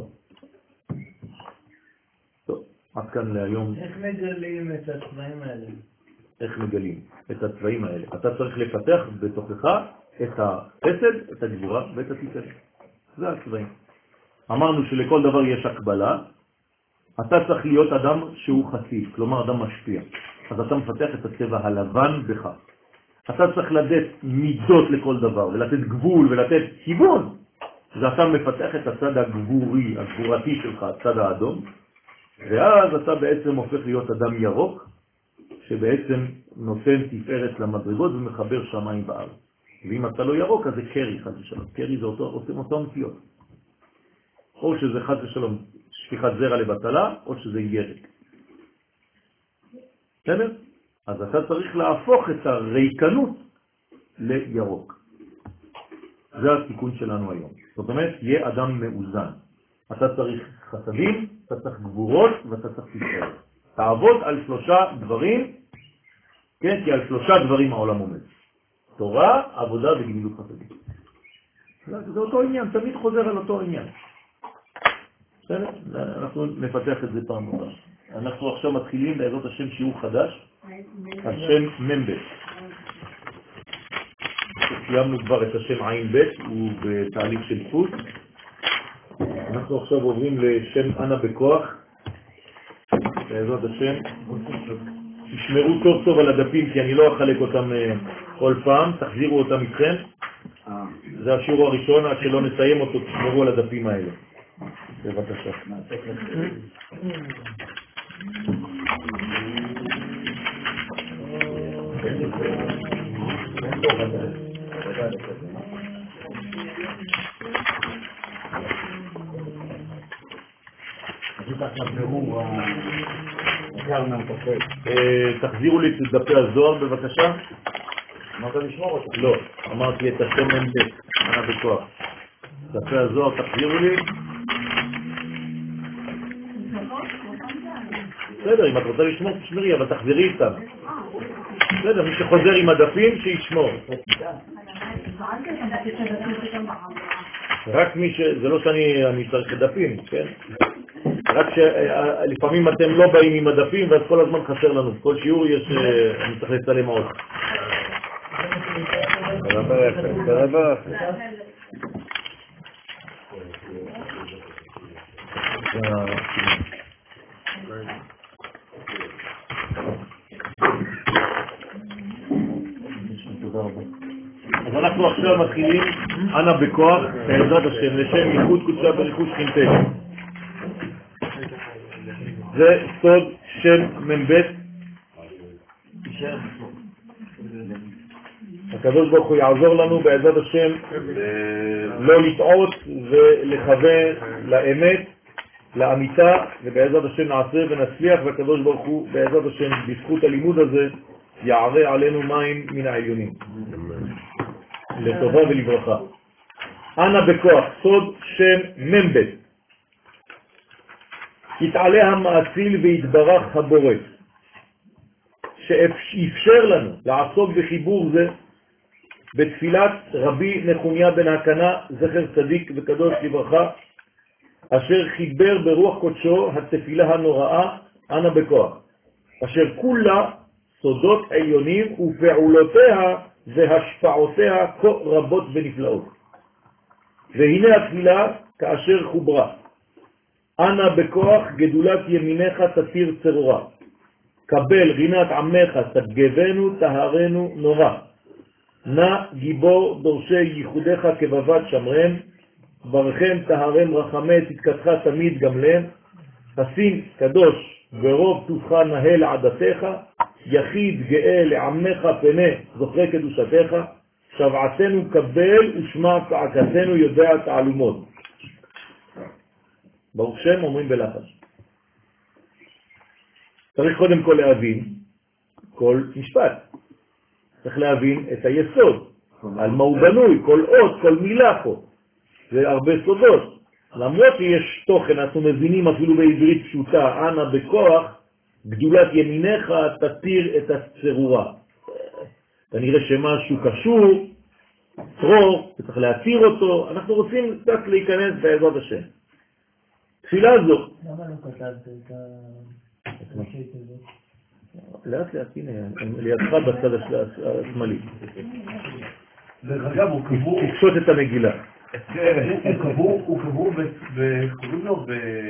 טוב, עד כאן להיום. איך מגלים את הצבעים האלה? איך מגלים את הצבעים האלה? אתה צריך לפתח בתוכך את החסד, את הגבורה ואת התפארת. זה הצבעים. אמרנו שלכל דבר יש הקבלה. אתה צריך להיות אדם שהוא חסיד, כלומר אדם משפיע. אז אתה מפתח את הצבע הלבן בך. אתה צריך לתת מידות לכל דבר, ולתת גבול, ולתת כיוון. ואתה מפתח את הצד הגבורי, הגבורתי שלך, הצד האדום, ואז אתה בעצם הופך להיות אדם ירוק, שבעצם נותן תפארת למדרגות ומחבר שמיים בארץ. ואם אתה לא ירוק, אז זה קרי חד ושלום. קרי זה אותו, עושים אותו נטיות. או שזה חד ושלום שפיכת זרע לבטלה, או שזה ירק. בסדר? אז אתה צריך להפוך את הריקנות לירוק. זה התיקון שלנו היום. זאת אומרת, יהיה אדם מאוזן. אתה צריך חסדים, אתה צריך גבורות, ואתה צריך תפארת. תעבוד על שלושה דברים, כן, כי על שלושה דברים העולם עומד. תורה, עבודה וגמילות חסדים. זה אותו עניין, תמיד חוזר על אותו עניין. בסדר? אנחנו נפתח את זה פעם נוספת. אנחנו עכשיו מתחילים בעזרת השם שיעור חדש, השם ממבט. סיימנו כבר את השם עין בית, הוא בתהליך של דפוס. אנחנו עכשיו עוברים לשם אנה בכוח, בעזרת השם. תשמרו טוב טוב על הדפים, כי אני לא אחלק אותם כל פעם, תחזירו אותם איתכם. זה השיעור הראשון, עד שלא נסיים אותו, תשמרו על הדפים האלה. בבקשה. תחזירו לי את דפי הזוהר בבקשה. אמרת לשמור אותו? לא, אמרתי את השם ממבט, אנה בכוח. דפי הזוהר תחזירו לי. בסדר, אם את רוצה לשמור תשמרי, אבל תחזירי איתם. בסדר, מי שחוזר עם הדפים שישמור. רק מי ש... זה לא שאני צריך דפים, כן? רק שלפעמים אתם לא באים עם הדפים, ואז כל הזמן חסר לנו. כל שיעור יש, אני צריך לצלם עוד. תרבה יפה, תרבה יפה. אז אנחנו עכשיו מתחילים אנא בכוח, בעזרת השם, לשם ייחוד קודשה בריחוש חינטש. זה סוד שם מ"ב. הקדוש ברוך הוא יעזור לנו בעזרת השם לא לטעות ולכוון לאמת, לאמיתה, ובעזרת השם נעשה ונצליח, והקדוש ברוך הוא בעזרת השם בזכות הלימוד הזה יערה עלינו מים מן העליונים לטובה ולברכה. אנא בכוח, סוד שם מ"ב. יתעלה המאציל ויתברך הבורא שאפשר לנו לעסוק בחיבור זה בתפילת רבי נחוניה בן הקנה זכר צדיק וקדוש לברכה, אשר חיבר ברוח קודשו התפילה הנוראה אנא בכוח, אשר כולה סודות עליונים ופעולותיה והשפעותיה כה רבות ונפלאות. והנה התפילה כאשר חוברה, אנא בכוח גדולת ימיניך תתיר צרורה, קבל רינת עמך תגבנו תהרנו נורא, נא גיבור דורשי ייחודיך כבבת שמרם, ברכם תהרם רחמי תתקתך תמיד גם להם, חסין קדוש ברוב טובך נהל עדתך, יחיד גאה לעמך פנה זוכרי קדושתך, שבעתנו קבל ושמע צעקתנו יודע תעלומות. ברוך שם אומרים בלחש. צריך קודם כל להבין כל משפט. צריך להבין את היסוד, על מה הוא בנוי, כל אות, כל מילה פה. זה הרבה סודות. למרות שיש תוכן, אנחנו מבינים אפילו בעברית פשוטה, אנא בכוח, גדולת ימיניך תתיר את הצרורה. כנראה שמשהו קשור, צרור, צריך להתיר אותו, אנחנו רוצים קצת להיכנס בעזרת השם. תפילה זו. למה לא כתבת את השית הזאת? לאט לאט, הנה, לידך בצד השמאלי. דרך אגב, הוא קבור... תקשוט את המגילה. הוא קבור קוראים לו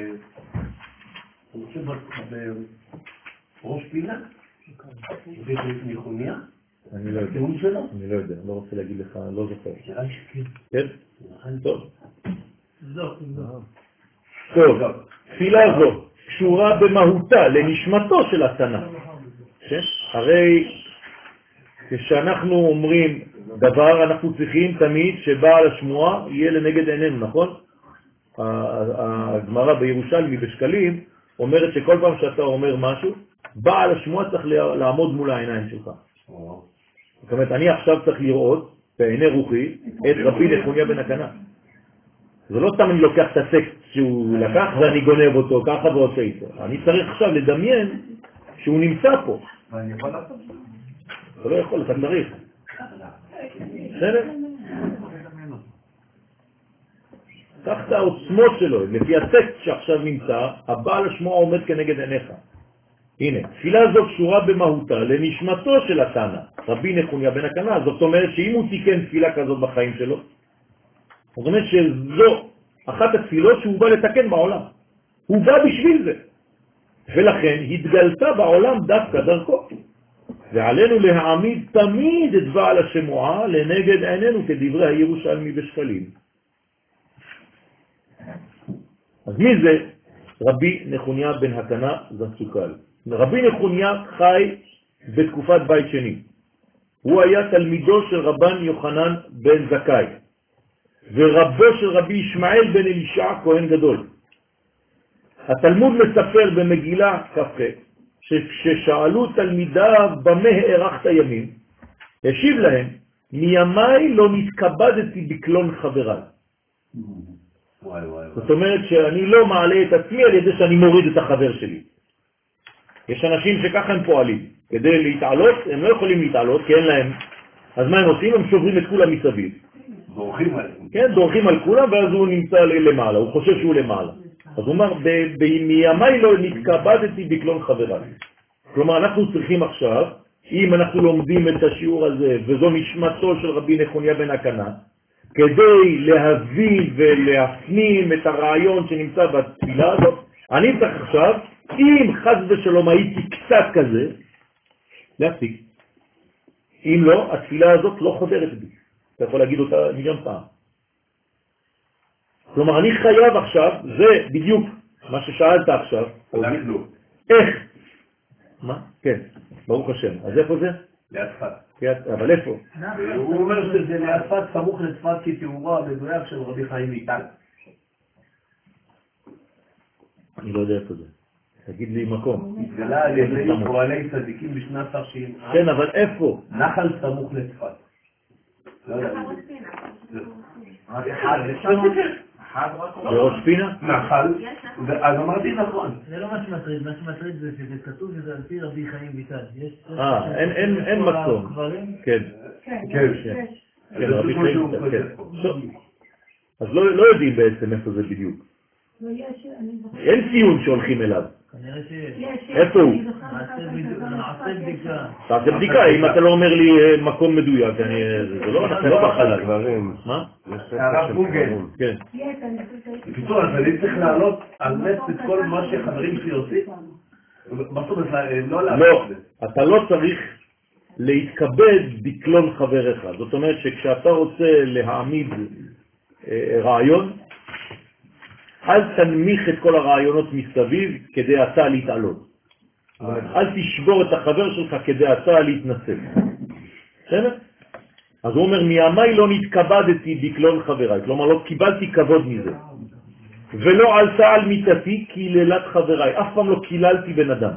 בראש פינה? בניחוניה? אני לא יודע. אני לא יודע, לא רוצה להגיד לך, לא זוכר. נראה לי שכן. כן? טוב. זו, זו. טוב, תפילה זו קשורה במהותה לנשמתו של התנא. הרי כשאנחנו אומרים דבר, אנחנו צריכים תמיד שבעל השמועה יהיה לנגד עינינו, נכון? הגמרא בירושלמי בשקלים אומרת שכל פעם שאתה אומר משהו, בעל השמועה צריך לעמוד מול העיניים שלך. זאת אומרת, אני עכשיו צריך לראות בעיני רוחי את רבי נחוניה בן הקנה. זה לא סתם אני לוקח את הטקסט שהוא לקח ואני גונב אותו ככה ועושה איתו. אני צריך עכשיו לדמיין שהוא נמצא פה. ואני יכול לעשות? אתה לא יכול, אתה צריך. בסדר? קח את העוצמות שלו, לפי הטקסט שעכשיו נמצא, הבעל השמוע עומד כנגד עיניך. הנה, תפילה זו קשורה במהותה לנשמתו של התנא, רבי נחוניה בן הקנה. זאת אומרת שאם הוא תיקן תפילה כזאת בחיים שלו, זאת אומרת שזו אחת התפילות שהוא בא לתקן בעולם. הוא בא בשביל זה. ולכן התגלתה בעולם דווקא דרכו. ועלינו להעמיד תמיד את בעל השמועה לנגד עינינו כדברי הירושלמי בשקלים. אז מי זה? רבי נחוניה בן הקנה זצוקל. רבי נחוניה חי בתקופת בית שני. הוא היה תלמידו של רבן יוחנן בן זכאי. ורבו של רבי ישמעאל בן אלישע כהן גדול. התלמוד מספר במגילה כ"ח ששאלו תלמידיו במה הארכת ימים, השיב להם, מימיי לא נתכבדתי בקלון חבריי. זאת אומרת שאני לא מעלה את עצמי על ידי שאני מוריד את החבר שלי. יש אנשים שככה הם פועלים, כדי להתעלות, הם לא יכולים להתעלות כי אין להם, אז מה הם עושים? הם שוברים את כולם מסביב. דורכים עליהם. כן, דורכים על כולם ואז הוא נמצא למעלה, הוא חושב שהוא למעלה. אז הוא אומר, מימי לא נתכבדתי בקלון חבריי. כלומר, אנחנו צריכים עכשיו, אם אנחנו לומדים את השיעור הזה, וזו נשמתו של רבי נחוניה בן הקנה, כדי להבין ולהפנים את הרעיון שנמצא בתפילה הזאת, אני צריך עכשיו, אם חס ושלום הייתי קצת כזה, להפסיק. אם לא, התפילה הזאת לא חודרת בי. אתה יכול להגיד אותה מיליון פעם. כלומר, אני חייב עכשיו, זה בדיוק מה ששאלת עכשיו. איך? מה? כן, ברוך השם. אז איפה זה? ליד צפת. אבל איפה? הוא אומר שזה ליד צפת, סמוך לצפת כתיאורה המדויק של רבי חיים ויטל. אני לא יודע איפה זה. תגיד לי מקום. התגלה על ידי פועלי צדיקים בשנת תש"ע. כן, אבל איפה? נחל סמוך לצפת. לא יודע. בראש פינה? נחל. אז אמרתי נכון. זה לא מה שמטריד, מה שמטריד זה שזה כתוב שזה על פי רבי חיים ויטל. אה, אין מקום. כן. כן, כן, כן, רבי חיים ויטל, כן. אז לא יודעים בעצם איפה זה בדיוק. אין ציון שהולכים אליו. כנראה שיש. איפה הוא? נעשה בדיקה. תעשה בדיקה, אם אתה לא אומר לי מקום מדויק, זה לא בחלל. מה? הרב גוגל. כן. בקיצור, אז אני צריך להעלות על נס את כל מה שחברים שלי עושים? מה זאת אומרת, לא להעלות? לא, אתה לא צריך להתכבד בקלון חבריך. זאת אומרת שכשאתה רוצה להעמיד רעיון, אל תנמיך את כל הרעיונות מסביב כדי אתה להתעלות. אל תשבור את החבר שלך כדי אתה להתנסף. בסדר? אז הוא אומר, מימי לא נתכבדתי בקלון חבריי. כלומר, לא קיבלתי כבוד מזה. ולא עלתה על מיטתי קיללת חבריי. אף פעם לא קיללתי בן אדם.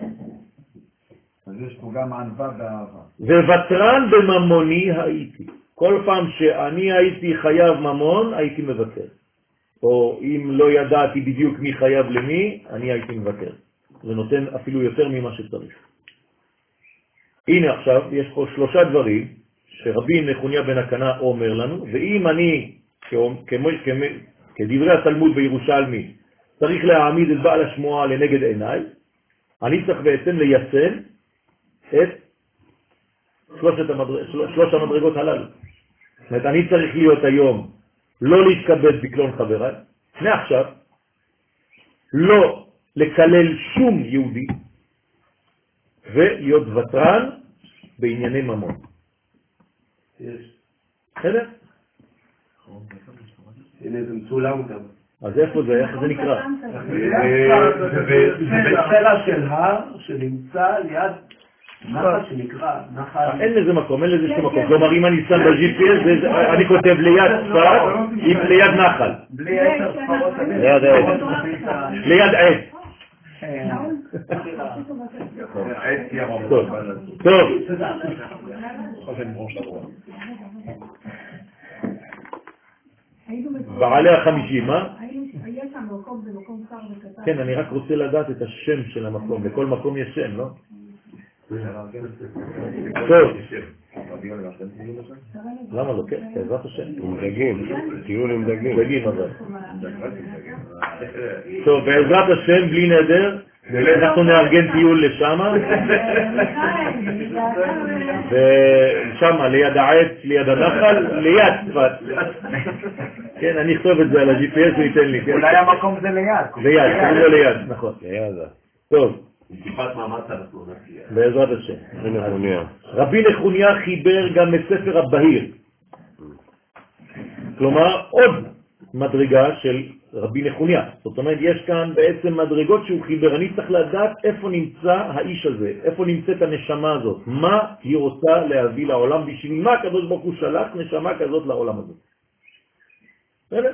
אז יש פה גם ענווה ואהבה. וותרן בממוני הייתי. כל פעם שאני הייתי חייב ממון, הייתי מבטר. או אם לא ידעתי בדיוק מי חייב למי, אני הייתי מבטר. זה נותן אפילו יותר ממה שצריך. הנה עכשיו, יש פה שלושה דברים שרבי נחוניה בן הקנה אומר לנו, ואם אני, כמו, כמו, כדברי התלמוד בירושלמי, צריך להעמיד את בעל השמועה לנגד עיניי, אני צריך בעצם ליישם את שלושת המדרג, שלוש המדרגות הללו. זאת אומרת, אני צריך להיות היום לא להתכבד בקלון חבריי, מעכשיו, לא לקלל שום יהודי, ולהיות ותרן בענייני ממון. יש. בסדר? הנה זה מצולם גם. אז איפה זה? איך זה נקרא? זה בצלע של הר שנמצא ליד נחל שנקרא נחל... אין לזה מקום, אין לזה שום מקום. כלומר, אם אני שם ב-ג'י פי אס, אני כותב ליד צפת, ליד נחל. ליד עץ. ליד עץ. טוב. טוב. בעלי החמישים, מה? היה שם מקום, זה מקום קר וקטן. כן, אני רק רוצה לדעת את השם של המקום. לכל מקום יש שם, לא? טוב. למה לא? כן, בעזרת השם. עם דגים, טיול עם דגים. דגים, אבל. טוב, בעזרת השם, בלי נדר, אנחנו נארגן טיול לשם, ושם, ליד העץ, ליד הנחל, ליד צפת. כן, אני אכתוב את זה על ה-ג'י פי אס, הוא ייתן לי. אולי המקום זה ליד. ליד, קוראים לו ליד, נכון. טוב. טיפת מאמץ אנחנו נעשייה. בעזרת השם. רבי נחוניה חיבר גם מספר הבהיר. כלומר, עוד מדרגה של רבי נחוניה. זאת אומרת, יש כאן בעצם מדרגות שהוא חיבר. אני צריך לדעת איפה נמצא האיש הזה, איפה נמצאת הנשמה הזאת, מה היא רוצה להביא לעולם, בשביל מה הקדוש ברוך הוא שלח נשמה כזאת לעולם הזה. בסדר?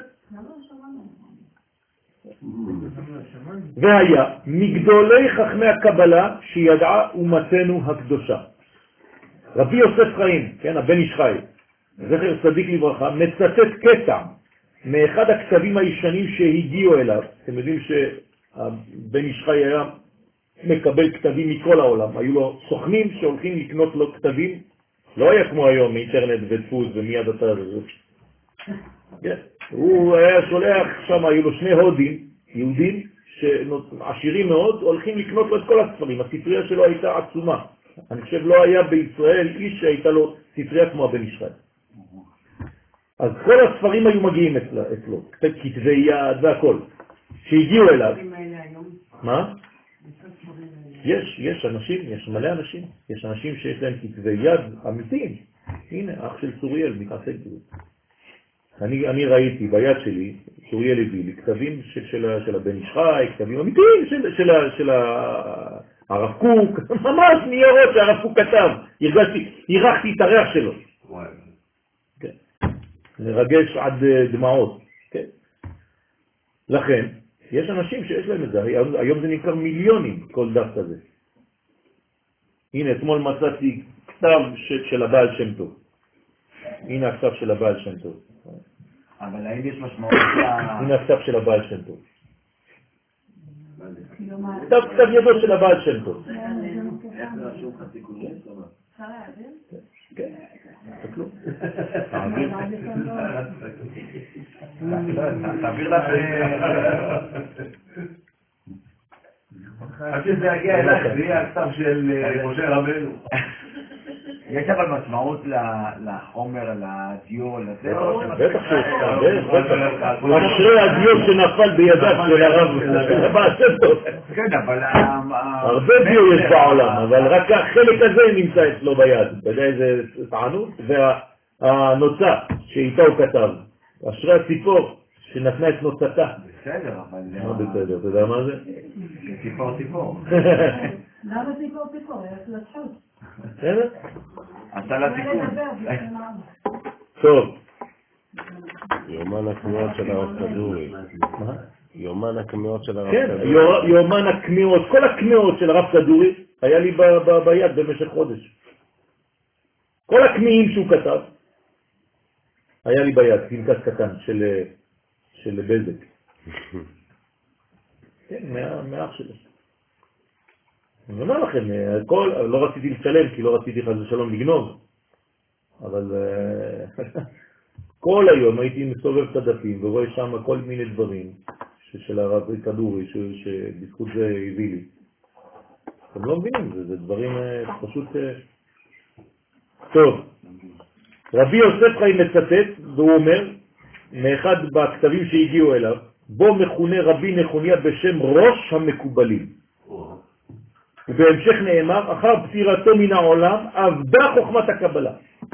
והיה מגדולי חכמי הקבלה שידעה אומתנו הקדושה. רבי יוסף חיים, כן, הבן איש חי, זכר צדיק לברכה, מצטט קטע מאחד הכתבים הישנים שהגיעו אליו. אתם יודעים שהבן איש חי היה מקבל כתבים מכל העולם, היו לו סוכנים שהולכים לקנות לו כתבים, לא היה כמו היום אינטרנט ודפוס ומיד אתה זה. כן. הוא היה שולח, שם היו לו שני הודים יהודים שעשירים מאוד הולכים לקנות לו את כל הספרים. הספרייה שלו הייתה עצומה. אני חושב לא היה בישראל איש שהייתה לו ספרייה כמו הבן איש חי. אז כל הספרים היו מגיעים אצלו, כתבי יד והכל, שהגיעו אליו. מה? יש, יש אנשים, יש מלא אנשים, יש אנשים שיש להם כתבי יד אמיתיים. הנה, אח של צוריאל מתעסק בזה. אני, אני ראיתי ביד שלי, צוריאל הביא לי, כתבים של, של, של הבן איש חי, כתבים אמיתיים של, של, של הרב קוק, ממש ניירות שהרב קוק כתב. הרגשתי, הרחתי את הריח שלו. כן. נרגש עד דמעות. כן. לכן, יש אנשים שיש להם את זה, היום זה נקרא מיליונים, כל דף כזה. הנה, אתמול מצאתי כתב של, של הבעל שם טוב. הנה הכתב של הבעל שם טוב. אבל האם יש משמעות? הנה הכתב של הבעל שם טוב. כתב ידו של הבעל שם טוב. כן, תסתכלו. תעביר לך... עד שזה יגיע אליך, זה יהיה הכתב של משה רבנו. יש אבל משמעות לחומר, לדיור, לזה? בטח שיש, אשרי הדיור שנפל בידיו של הרב, של הבעל שם טוב. כן, אבל... הרבה דיור יש בעולם, אבל רק החלק הזה נמצא אצלו ביד. אתה יודע איזה טענות? והנוצה שאיתה הוא כתב. אשרי הציפור שנתנה את נוצתה. בסדר, אבל... מה בסדר? אתה יודע מה זה? ציפור ציפור. למה ציפור ציפור? יש לה תחות. בסדר? עשה לה תיקון. טוב. יומן הקמיעות של הרב כדורי. מה? יומן הקמיעות של הרב כן, כדורי. יומן הקמיעות, כל הקמיעות של הרב כדורי היה לי ביד במשך חודש. כל הקמיעים שהוא כתב היה לי ביד, פנקס קטן של של בזק. כן, מאח שלי. אני אומר לכם, כל, לא רציתי לצלם כי לא רציתי חס ושלום לגנוב, אבל כל היום הייתי מסובב את הדפים ורואה שם כל מיני דברים של הרב כדורי שבזכות זה הביא לי. אתם לא מבינים, זה, זה דברים פשוט... טוב, רבי יוסף חי מצטט והוא אומר, מאחד בכתבים שהגיעו אליו, בו מכונה רבי נחוניה בשם ראש המקובלים. ובהמשך נאמר, אחר פטירתו מן העולם, עבדה חוכמת הקבלה.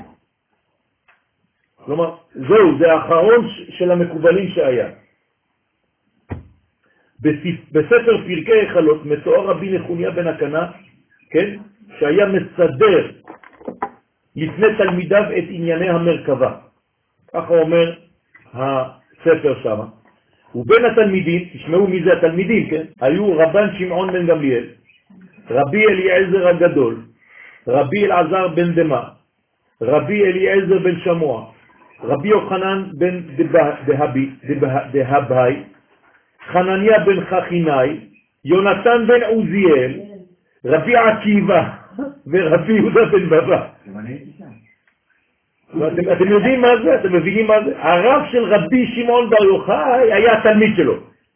כלומר, זהו, זה האחרון של המקובלים שהיה. בספר פרקי החלות, מתואר רבי נחוניה בן הקנה, כן, שהיה מסדר לפני תלמידיו את ענייני המרכבה. ככה אומר הספר שם. ובין התלמידים, תשמעו מי זה התלמידים, כן? היו רבן שמעון בן גמליאל, רבי אליעזר הגדול, רבי אלעזר בן דמה, רבי אליעזר בן שמוע, רבי יוחנן בן דהבי, דהבי, חנניה בן חכינאי, יונתן בן עוזיאל, רבי עקיבא ורבי יהודה בן בבא. אתם, אתם יודעים מה זה? אתם מבינים מה זה? הרב של רבי שמעון בר יוחאי היה התלמיד שלו.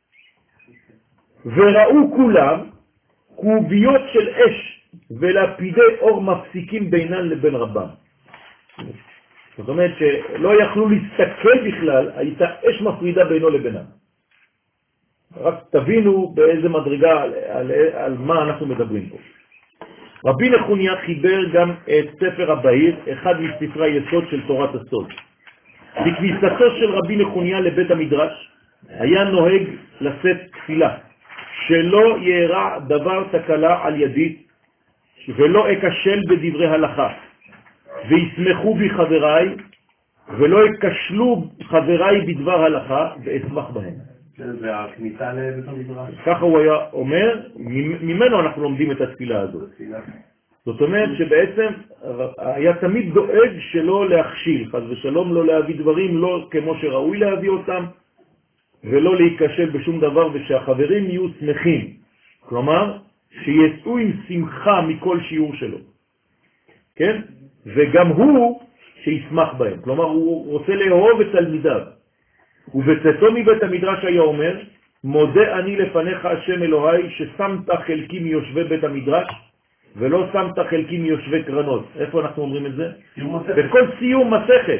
וראו כולם קוביות של אש ולפידי אור מפסיקים בינן לבין רבם. זאת אומרת שלא יכלו להסתכל בכלל, הייתה אש מפרידה בינו לבינם. רק תבינו באיזה מדרגה, על, על, על מה אנחנו מדברים פה. רבי נחוניה חיבר גם את ספר הבהיר, אחד מספרי היסוד של תורת הסוד. בכניסתו של רבי נחוניה לבית המדרש, היה נוהג לשאת תפילה, שלא יארע דבר תקלה על ידי, ולא אקשל בדברי הלכה, ויסמכו בי חבריי, ולא יקשלו חבריי בדבר הלכה, ואשמח בהם. זה הכניסה לבית המדרש. ככה הוא היה אומר, ממנו אנחנו לומדים את התפילה הזאת. זאת אומרת שבעצם היה תמיד דואג שלא להכשיל, חס ושלום לא להביא דברים לא כמו שראוי להביא אותם, ולא להיקשל בשום דבר, ושהחברים יהיו שמחים. כלומר, שיצאו עם שמחה מכל שיעור שלו. כן? וגם הוא שישמח בהם. כלומר, הוא רוצה לאהוב את תלמידיו. ובצאתו מבית המדרש היה אומר, מודה אני לפניך השם אלוהי ששמת חלקי מיושבי בית המדרש ולא שמת חלקי מיושבי קרנות. איפה אנחנו אומרים את זה? בכל סיום מסכת.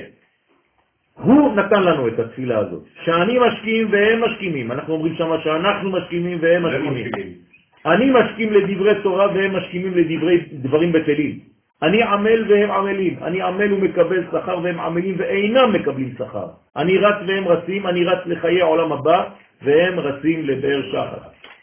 הוא נתן לנו את התפילה הזאת. שאני משכים והם משכימים. אנחנו אומרים שמה שאנחנו משכימים והם משכימים. אני משכים לדברי תורה והם משכימים לדברי דברים בטלים. אני עמל והם עמלים. אני עמל ומקבל שכר והם עמלים ואינם מקבלים שכר. אני רץ והם רצים. אני רץ לחיי העולם הבא והם רצים לבאר שחר.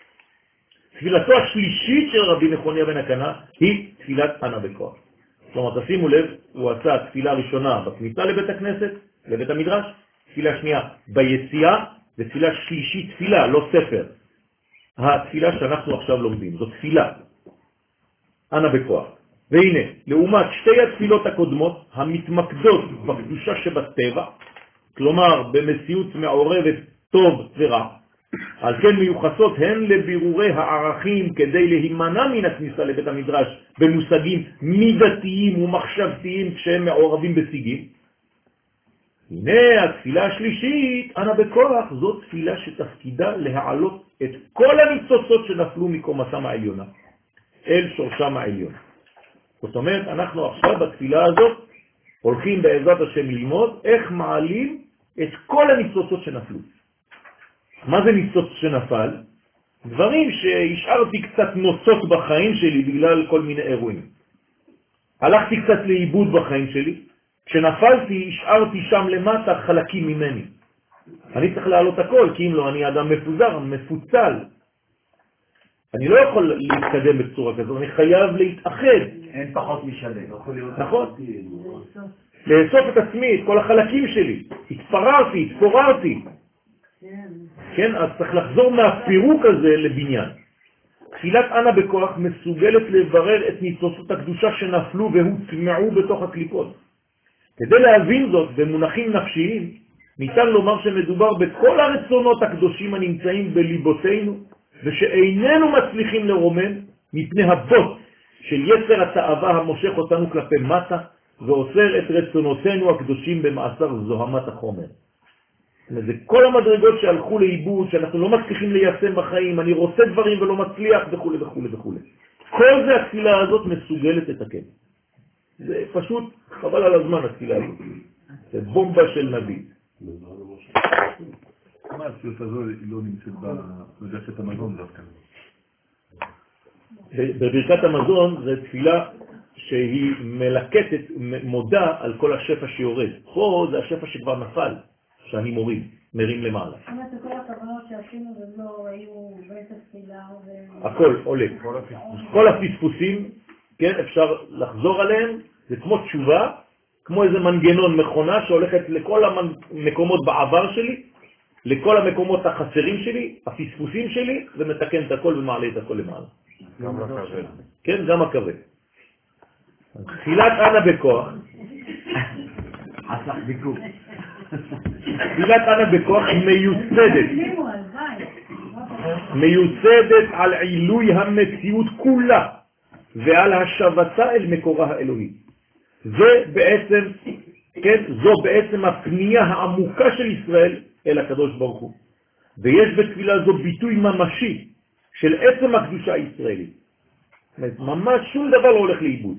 תפילתו השלישית של רבי נחוניה בן הקנה היא תפילת אנא בכוח. כלומר, תשימו לב, הוא עשה תפילה ראשונה בכניסה לבית הכנסת, לבית המדרש, תפילה שנייה ביציאה, ותפילה שלישית, תפילה, לא ספר. התפילה שאנחנו עכשיו לומדים, זו תפילה. אנא בכוח. והנה, לעומת שתי התפילות הקודמות, המתמקדות בקדושה שבטבע, כלומר, במציאות מעורבת טוב ורע, על כן מיוחסות הן לבירורי הערכים כדי להימנע מן הכניסה לבית המדרש במושגים מידתיים ומחשבתיים כשהם מעורבים בשיגים. הנה התפילה השלישית, אנא בכוח, זאת תפילה שתפקידה להעלות את כל הניצוצות שנפלו מקומתם העליונה אל שורשם העליון. זאת אומרת, אנחנו עכשיו בתפילה הזאת הולכים בעזרת השם ללמוד איך מעלים את כל הניצוצות שנפלו. מה זה ניצוץ שנפל? דברים שהשארתי קצת נוצות בחיים שלי בגלל כל מיני אירועים. הלכתי קצת לאיבוד בחיים שלי. כשנפלתי, השארתי שם למטה חלקים ממני. אני צריך להעלות הכל, כי אם לא, אני אדם מפוזר, מפוצל. אני לא יכול להתקדם בצורה כזו, אני חייב להתאחד. אין פחות משלם. נכון. לאסוף את עצמי, את כל החלקים שלי. התפררתי, התפוררתי. כן, אז צריך לחזור מהפירוק הזה לבניין. תפילת אנא בכוח מסוגלת לברר את ניצוצות הקדושה שנפלו והוטמעו בתוך הקליפות. כדי להבין זאת במונחים נפשיים, ניתן לומר שמדובר בכל הרצונות הקדושים הנמצאים בליבותינו, ושאיננו מצליחים לרומם מפני הבוט של יצר התאווה המושך אותנו כלפי מטה, ואוסר את רצונותינו הקדושים במעשר זוהמת החומר. זה כל המדרגות שהלכו לאיבוד, שאנחנו לא מצליחים ליישם בחיים, אני רוצה דברים ולא מצליח וכו' וכו' וכו'. כל זה התפילה הזאת מסוגלת לתקן. זה פשוט חבל על הזמן התפילה הזאת. זה בומבה של נביא. מה התפילה הזו לא נמצאת בברכת המזון דווקא? בברכת המזון זה תפילה שהיא מלקטת, מודה על כל השפע שיורד. פה זה השפע שכבר נפל. שאני מוריד, מרים למעלה. זאת כל הכוונות שעשינו ולא היו בית התפילה ו... הכל עולה. כל הפספוסים, כן, אפשר לחזור עליהם, זה כמו תשובה, כמו איזה מנגנון מכונה שהולכת לכל המקומות בעבר שלי, לכל המקומות החסרים שלי, הפספוסים שלי, ומתקן את הכל ומעלה את הכל למעלה. גם הכבד. כן, גם הכבד. תפילת אנא בכוח. עסק ביקור. תפילת אנא בכוח מיוסדת. מיוסדת על עילוי המציאות כולה ועל השבתה אל מקורה האלוהי. זה בעצם, כן, זו בעצם הפנייה העמוקה של ישראל אל הקדוש ברוך הוא. ויש בתפילה זו ביטוי ממשי של עצם הקדושה הישראלית. ממש שום דבר לא הולך לאיבוד.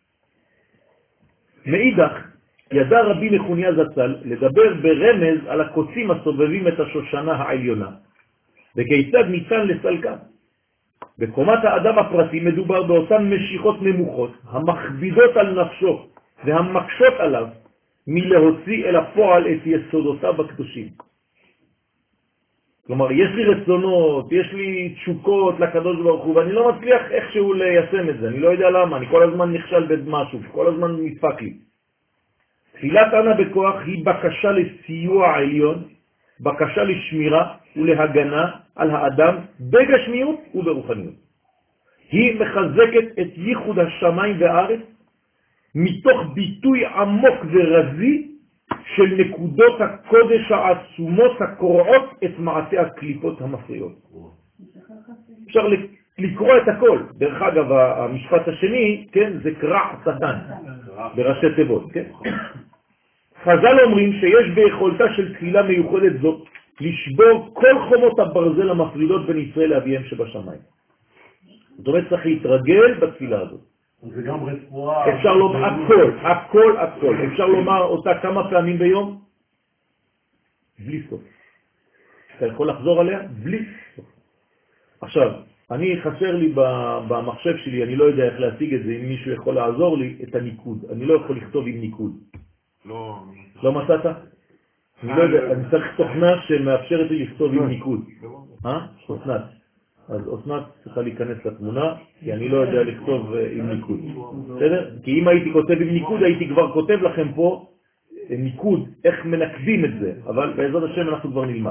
מאידך, ידע רבי נחוניה זצ"ל לדבר ברמז על הקוצים הסובבים את השושנה העליונה, וכיצד ניתן לסלקם. בקומת האדם הפרטי מדובר באותן משיכות נמוכות, המכבידות על נפשו והמקשות עליו מלהוציא אל הפועל את יסודותיו הקדושים. כלומר, יש לי רצונות, יש לי תשוקות לקדוש ברוך הוא, ואני לא מצליח איכשהו ליישם את זה, אני לא יודע למה, אני כל הזמן נכשל במשהו, כל הזמן נדפק לי. תפילת אנא בכוח היא בקשה לסיוע העליון, בקשה לשמירה ולהגנה על האדם בגשמיות וברוחניות. היא מחזקת את ייחוד השמיים והארץ מתוך ביטוי עמוק ורזי של נקודות הקודש העצומות הקורעות את מעטי הקליפות המפריעות. אפשר לקרוא את הכל. דרך אגב, המשפט השני, כן, זה קרע שטן, בראשי תיבות, כן? חז"ל אומרים שיש ביכולתה של תפילה מיוחדת זאת לשבור כל חומות הברזל המפרידות בין ישראל לאביהם שבשמיים. זאת אומרת, צריך להתרגל בתפילה הזאת. זה גם רפואה. אפשר לומר הכל, הכל, הכל. אפשר לומר אותה כמה פעמים ביום? בלי סוף. אתה יכול לחזור עליה? בלי סוף. עכשיו, אני חסר לי במחשב שלי, אני לא יודע איך להשיג את זה, אם מישהו יכול לעזור לי, את הניקוד. אני לא יכול לכתוב עם ניקוד. לא. לא מצאת? אני לא יודע, אני צריך תוכנה שמאפשרת לי לכתוב עם ניקוד. אה? אסנת. אז אסנת צריכה להיכנס לתמונה, כי אני לא יודע לכתוב עם ניקוד. בסדר? כי אם הייתי כותב עם ניקוד, הייתי כבר כותב לכם פה ניקוד, איך מנקדים את זה. אבל בעזרת השם אנחנו כבר נלמד.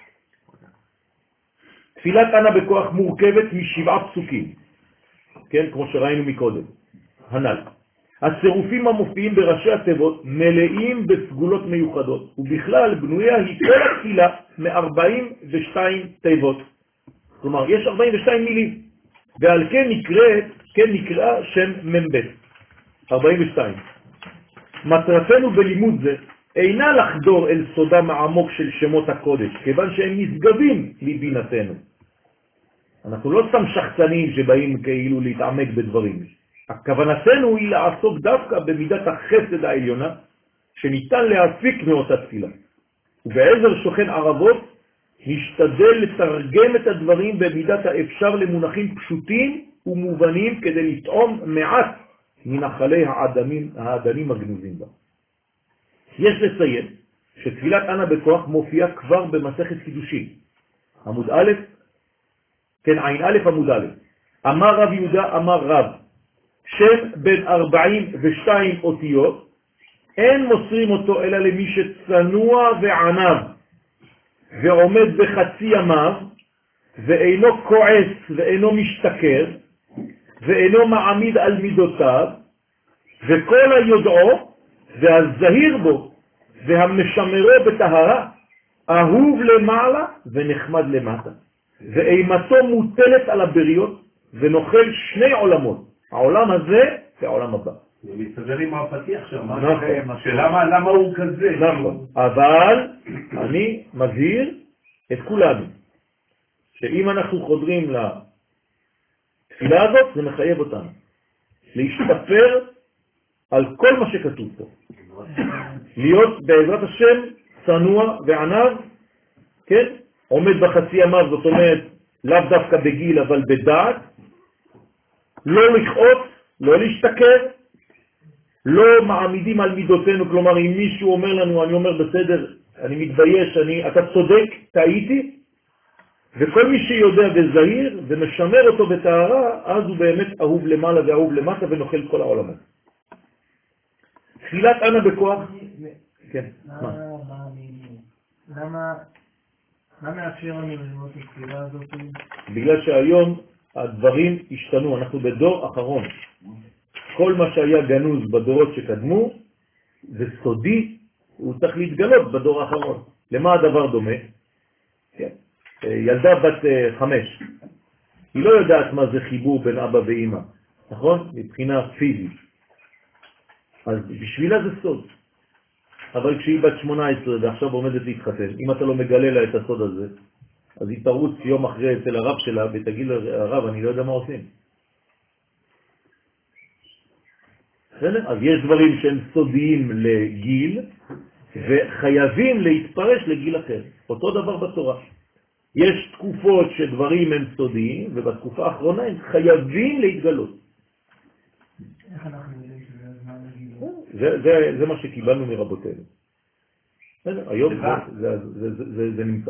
תפילת ענה בכוח מורכבת משבעה פסוקים. כן? כמו שראינו מקודם. הנ"ל. הצירופים המופיעים בראשי התיבות מלאים בסגולות מיוחדות, ובכלל בנויה היא כל התפילה מ-ארבעים ושתיים תיבות. כלומר, יש ארבעים ושתיים מילים, ועל כן נקראת, כן נקרא שם ממבט, ארבעים ושתיים. מטרתנו בלימוד זה אינה לחדור אל סודם העמוק של שמות הקודש, כיוון שהם נשגבים מבינתנו. אנחנו לא סתם שחצנים שבאים כאילו להתעמק בדברים. הכוונתנו היא לעסוק דווקא במידת החסד העליונה, שניתן להפיק מאותה תפילה. ובעזר שוכן ערבות, נשתדל לתרגם את הדברים במידת האפשר למונחים פשוטים ומובנים, כדי לטעום מעט מנחלי האדמים, האדמים הגנוזים בה. יש לציין שתפילת ענה בכוח מופיעה כבר במסכת קידושין. עמוד א', כן, עין א' עמוד א'. אמר רב יהודה, אמר רב, שם בין ארבעים ושתיים אותיות, אין מוסרים אותו אלא למי שצנוע וענב, ועומד בחצי ימיו, ואינו כועס ואינו משתכר, ואינו מעמיד על מידותיו, וכל היודעו והזהיר בו והמשמרו בטהרה, אהוב למעלה ונחמד למטה, ואימתו מוטלת על הבריות, ונוכל שני עולמות, העולם הזה והעולם הבא. זה מסתדר עם הפתיח שם. נכון. שלמה, למה הוא כזה? נכון. אבל אני מזהיר את כולנו, שאם אנחנו חודרים לתפילה הזאת, זה מחייב אותנו להשתפר על כל מה שכתוב פה. להיות בעזרת השם צנוע וענב, כן? עומד בחצי ימיו, זאת אומרת, לאו דווקא בגיל, אבל בדעת, לא לכעוס, לא להשתכר, לא מעמידים על מידותינו, כלומר, אם מישהו אומר לנו, אני אומר בסדר, אני מתבייש, אני, אתה צודק, טעיתי, וכל מי שיודע וזהיר ומשמר אותו בטהרה, אז הוא באמת אהוב למעלה ואהוב למטה ונוכל כל העולמות. תפילת ענה בכוח. כן, מה? למה מה מאפשר לנו ללמוד את התפילה הזאת? בגלל שהיום הדברים השתנו, אנחנו בדור אחרון. כל מה שהיה גנוז בדורות שקדמו, זה סודי, הוא צריך להתגלות בדור האחרון. למה הדבר דומה? כן. ילדה בת חמש, היא לא יודעת מה זה חיבור בין אבא ואמא, נכון? מבחינה פיזית. אז בשבילה זה סוד. אבל כשהיא בת שמונה עשרה ועכשיו עומדת להתחתן, אם אתה לא מגלה לה את הסוד הזה, אז היא תרוץ יום אחרי אצל הרב שלה ותגיד לרב, אני לא יודע מה עושים. אז יש דברים שהם סודיים לגיל, וחייבים להתפרש לגיל אחר. אותו דבר בתורה. יש תקופות שדברים הם סודיים, ובתקופה האחרונה הם חייבים להתגלות. איך אנחנו יודעים שזה הזמן לגיל? זה, זה, זה מה שקיבלנו מרבותינו. היום זה, זה, זה, זה, זה נמצא.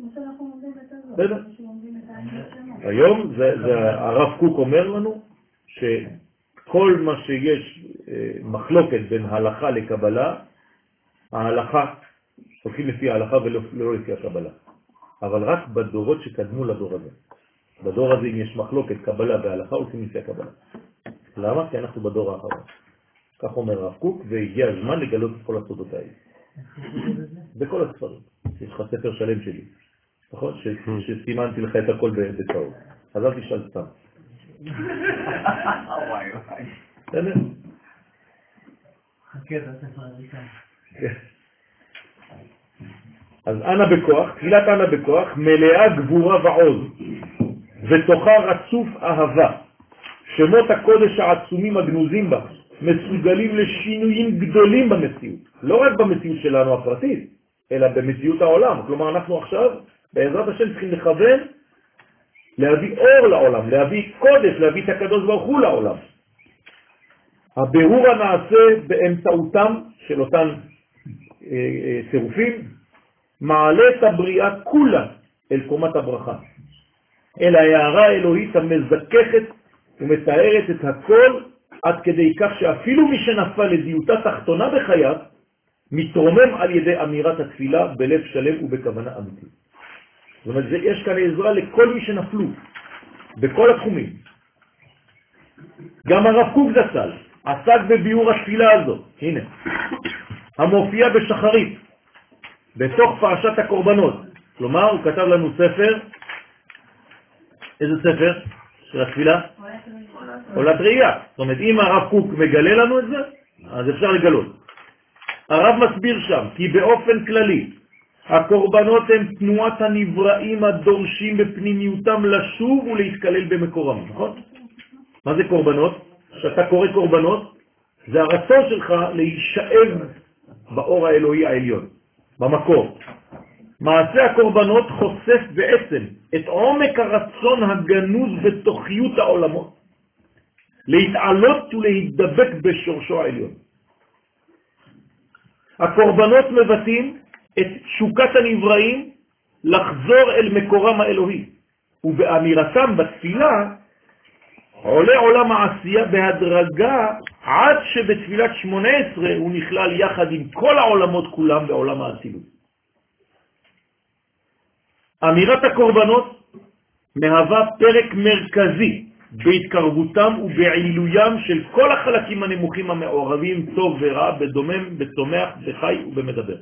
היום זה, זה, הרב קוק אומר לנו שכל מה שיש מחלוקת בין הלכה לקבלה, ההלכה, הולכים לפי ההלכה ולא לפי הקבלה. אבל רק בדורות שקדמו לדור הזה. בדור הזה אם יש מחלוקת קבלה וההלכה, הולכים לפי הקבלה. למה? כי אנחנו בדור האחרון. כך אומר הרב קוק, והגיע הזמן לגלות את כל הסודות האלה. בכל הספרים. יש לך ספר שלם שלי. נכון? שסימנתי לך את הכל בצהוב. אז אל תשאל סתם. וואי וואי. בסדר? חכה את הספר הראשון. אז אנה בכוח, תפילת אנה בכוח, מלאה גבורה ועוז, ותוכה רצוף אהבה. שמות הקודש העצומים הגנוזים בה, מסוגלים לשינויים גדולים במציאות. לא רק במציאות שלנו הפרטית, אלא במציאות העולם. כלומר, אנחנו עכשיו, בעזרת השם, צריכים לכוון, להביא אור לעולם, להביא קודש, להביא את הקדוש ברוך הוא לעולם. הבירור הנעשה באמצעותם של אותם צירופים, מעלה את הבריאה כולה אל קומת הברכה, אל ההערה האלוהית המזככת ומתארת את הכל, עד כדי כך שאפילו מי שנפל לדיוטה תחתונה בחייו, מתרומם על ידי אמירת התפילה בלב שלם ובכוונה אמיתית. זאת אומרת, יש כאן עזרה לכל מי שנפלו, בכל התחומים. גם הרב קוק זצ"ל עסק בביאור התפילה הזאת, הנה, המופיע בשחרית, בתוך פרשת הקורבנות. כלומר, הוא כתב לנו ספר, איזה ספר של התפילה? עולת ראייה. זאת אומרת, אם הרב קוק מגלה לנו את זה, אז אפשר לגלות. הרב מסביר שם, כי באופן כללי, הקורבנות הם תנועת הנבראים הדורשים בפנימיותם לשוב ולהתקלל במקורם, נכון? מה זה קורבנות? כשאתה קורא קורבנות, זה הרצון שלך להישאב באור האלוהי העליון, במקור. מעשה הקורבנות חושף בעצם את עומק הרצון הגנוז בתוכיות העולמות, להתעלות ולהתדבק בשורשו העליון. הקורבנות מבטאים את תשוקת הנבראים לחזור אל מקורם האלוהי, ובאמירתם בתפילה עולה עולם העשייה בהדרגה עד שבתפילת שמונה עשרה הוא נכלל יחד עם כל העולמות כולם בעולם האצילות. אמירת הקורבנות מהווה פרק מרכזי בהתקרבותם ובעילוים של כל החלקים הנמוכים המעורבים טוב ורע, בדומם, בצומח, בחי ובמדבר.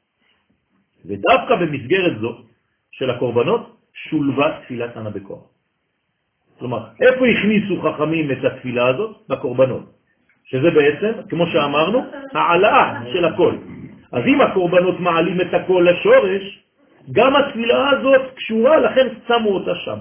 ודווקא במסגרת זו של הקורבנות שולבה תפילת אנה בכוח. כלומר, איפה הכניסו חכמים את התפילה הזאת? בקורבנות. שזה בעצם, כמו שאמרנו, העלאה של הכל. אז אם הקורבנות מעלים את הכל לשורש, גם התפילה הזאת קשורה, לכן שמו אותה שם.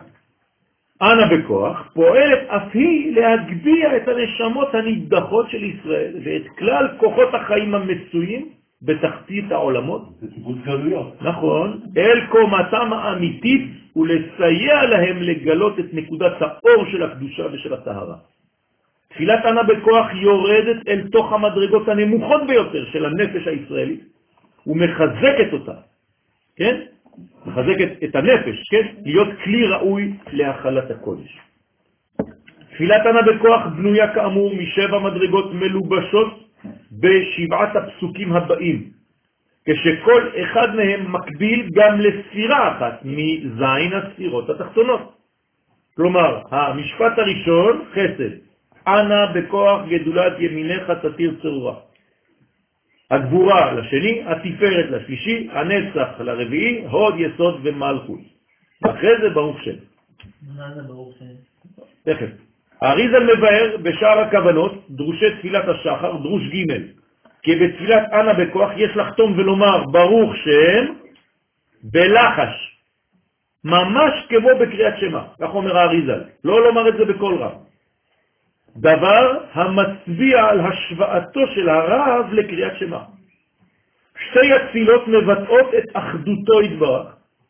אנה בכוח פועלת אף היא להגביה את הנשמות הנידחות של ישראל ואת כלל כוחות החיים המצויים בתחתית העולמות. זה קיבוץ גלויות. נכון, אל קומתם האמיתית ולסייע להם לגלות את נקודת האור של הקדושה ושל הטהרה. תפילת אנה בכוח יורדת אל תוך המדרגות הנמוכות ביותר של הנפש הישראלית ומחזקת אותה, כן? מחזקת את הנפש, כן? להיות כלי ראוי להחלת הקודש. תפילת אנה בכוח בנויה כאמור משבע מדרגות מלובשות בשבעת הפסוקים הבאים, כשכל אחד מהם מקביל גם לספירה אחת מזין הספירות התחתונות. כלומר, המשפט הראשון, חסד, אנה בכוח גדולת ימינך תתיר צרורה. הגבורה לשני, התפארת לשלישי, הנצח לרביעי, הוד יסוד ומלכות. אחרי זה ברוך שם. מה זה ברוך שם? תכף. האריזל מבאר בשאר הכוונות, דרושי תפילת השחר, דרוש ג' כי בתפילת אנה בכוח יש לחתום ולומר ברוך שם בלחש, ממש כמו בקריאת שמה, כך אומר האריזל, לא לומר את זה בכל רב. דבר המצביע על השוואתו של הרב לקריאת שמה. שתי התפילות מבטאות את אחדותו יתברך.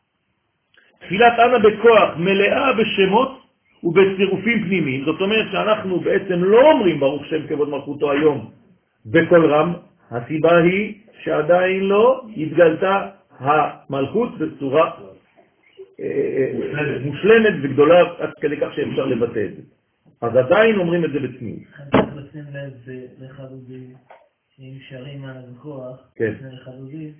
תפילת אנה בכוח מלאה בשמות ובצירופים פנימיים, זאת אומרת שאנחנו בעצם לא אומרים ברוך שם כבוד מלכותו היום בכל רם, הסיבה היא שעדיין לא התגלתה המלכות בצורה מושלמת וגדולה עד כדי כך שאפשר לבטא את זה. אז עדיין אומרים את זה בצניעות. צריך לשים לב לחדודים, שאם שרים על הכוח, לפני לחדודים,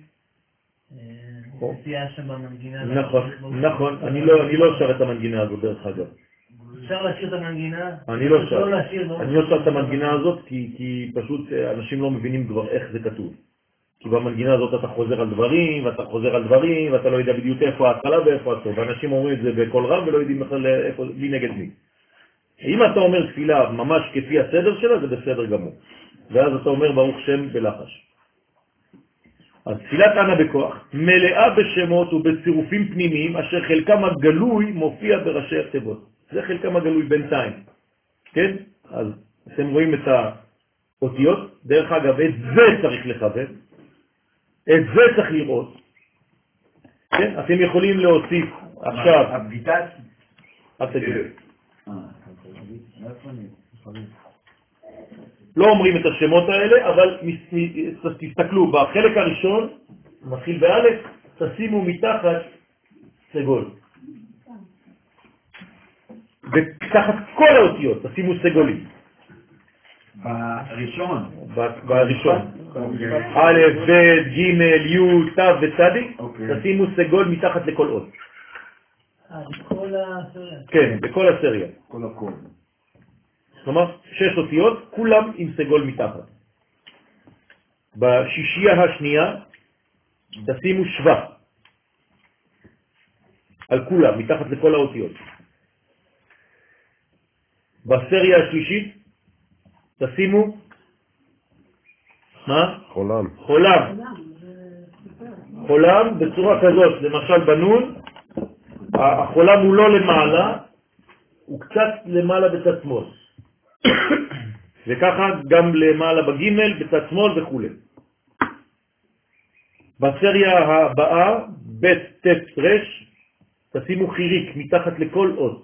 תהיה שם במנגינה. נכון, נכון, אני לא שר את המנגינה הזאת דרך אגב. אפשר להשאיר את המנגינה? אני לא שר, אני לא שר את המנגינה הזאת כי פשוט אנשים לא מבינים כבר איך זה כתוב. כי במנגינה הזאת אתה חוזר על דברים, ואתה חוזר על דברים, ואתה לא יודע בדיוק איפה ההתחלה ואיפה הסוף. ואנשים אומרים את זה בכל רב ולא יודעים בכלל איפה, מי נגד מי. אם אתה אומר תפילה ממש כפי הסדר שלה, זה בסדר גמור. ואז אתה אומר ברוך שם בלחש. אז תפילת ענה בכוח מלאה בשמות ובצירופים פנימיים אשר חלקם הגלוי מופיע בראשי התיבות. זה חלקם הגלוי בינתיים. כן? אז אתם רואים את האותיות. דרך אגב, את זה צריך לכוון. את זה צריך לראות. כן? אתם יכולים להוסיף עכשיו. הבגיטת? אל תגידו. לא אומרים את השמות האלה, אבל תסתכלו, בחלק הראשון, מתחיל באלף, תשימו מתחת סגול. ותחת כל האותיות, תשימו סגולים. בראשון? בראשון. א', ב', ג', י', ת' וצדיק, תשימו סגול מתחת לכל אות. בכל הסריה. כן, בכל הסריה. כל הכל. כלומר, שש אותיות, כולם עם סגול מתחת. בשישייה השנייה, תשימו שווה. על כולם, מתחת לכל האותיות. בסריה השלישית, תשימו, מה? חולם. חולם. חולם בצורה כזאת, למשל בנון, החולם הוא לא למעלה, הוא קצת למעלה בצד שמאל. וככה גם למעלה בגימל, בצד שמאל וכו'. בסריה הבאה, ב' ט' ר', תשימו חיריק מתחת לכל אות.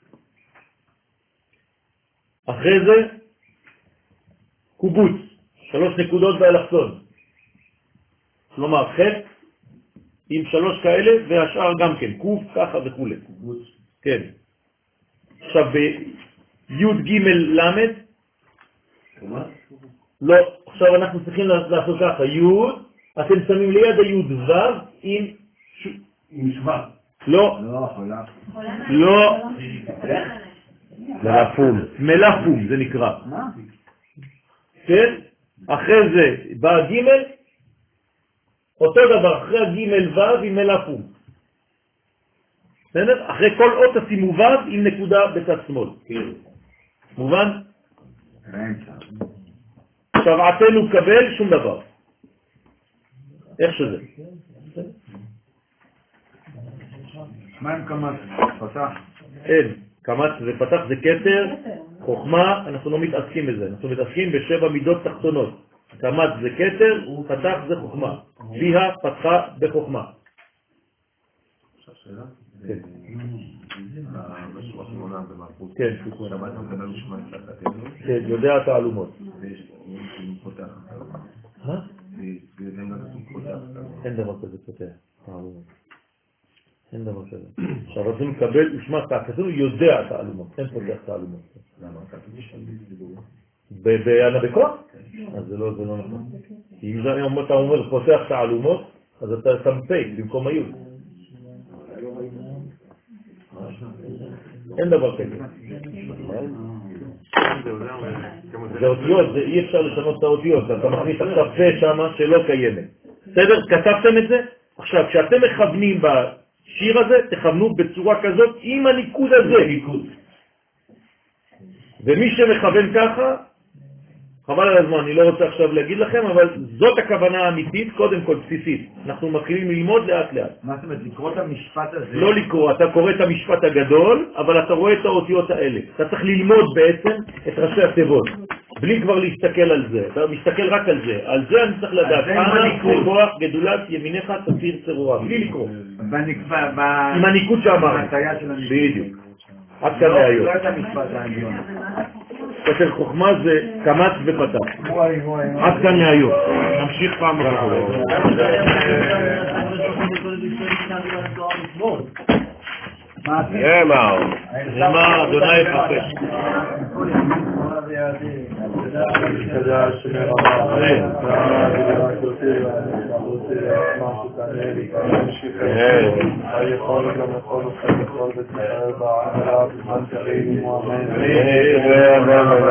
אחרי זה, קובוץ, שלוש נקודות באלכסון. כלומר, ח' עם שלוש כאלה, והשאר גם כן, קוף, ככה וכו'. כן. עכשיו, בי' ג' למד, לא, עכשיו אנחנו צריכים לעשות ככה, י', אתם שמים ליד הי' ו' עם עם שווה. לא, לא, מלאפום. מלאפום זה נקרא. כן? אחרי זה בא ג' אותו דבר, אחרי הג' ו' עם מלאפום. בסדר? אחרי כל אות תשימו ו' עם נקודה בצד שמאל. מובן? שבעתנו קבל שום דבר. איך שזה? מה עם קמץ? פתח? אין. קמץ ופתח זה כתר, חוכמה, אנחנו לא מתעסקים בזה. אנחנו מתעסקים בשבע מידות תחתונות. קמץ זה כתר, פתח זה חוכמה. ביה פתחה בחוכמה. כן. בשורה שמונה במלכות. כן. שמענו קבלנו שמע את תחתנו. כן, יודע תעלומות. פותח. אה? פותח. אין דבר כזה פותח. תעלומות. אין דבר כזה. עכשיו רוצים לקבל ושמע תעלומות, יודע תעלומות. אין פותח תעלומות. למה? כתוב יש שם דיבור. בענה בכוח? אז זה לא נכון. אם אתה אומר פותח תעלומות, אז אתה שם פייק במקום היוד. אין דבר כזה. זה אותיות, אי אפשר לשנות את האותיות, אתה מכניס עכשיו פה שמה שלא קיימת. בסדר? כתבתם את זה? עכשיו, כשאתם מכוונים בשיר הזה, תכוונו בצורה כזאת עם הניקוד הזה. ומי שמכוון ככה, חבל על הזמן, אני לא רוצה עכשיו להגיד לכם, אבל זאת הכוונה האמיתית, קודם כל בסיסית. אנחנו מתחילים ללמוד לאט לאט. מה זאת אומרת, לקרוא את המשפט הזה? לא לקרוא, אתה קורא את המשפט הגדול, אבל אתה רואה את האותיות האלה. אתה צריך ללמוד בעצם את ראשי התיבות, בלי כבר להסתכל על זה. אתה מסתכל רק על זה. על זה אני צריך לדעת. אנא כוח גדולת ימיניך תסיר צרורה, בלי לקרוא. עם הניקוד שאמרנו. בדיוק. עד כאן היום. לא את המשפט העליון. כתר חוכמה זה קמץ ופתח. עד כאן מהיום. נמשיך פעם אחת. נאמר. נאמר, אדוני יפחד. כן.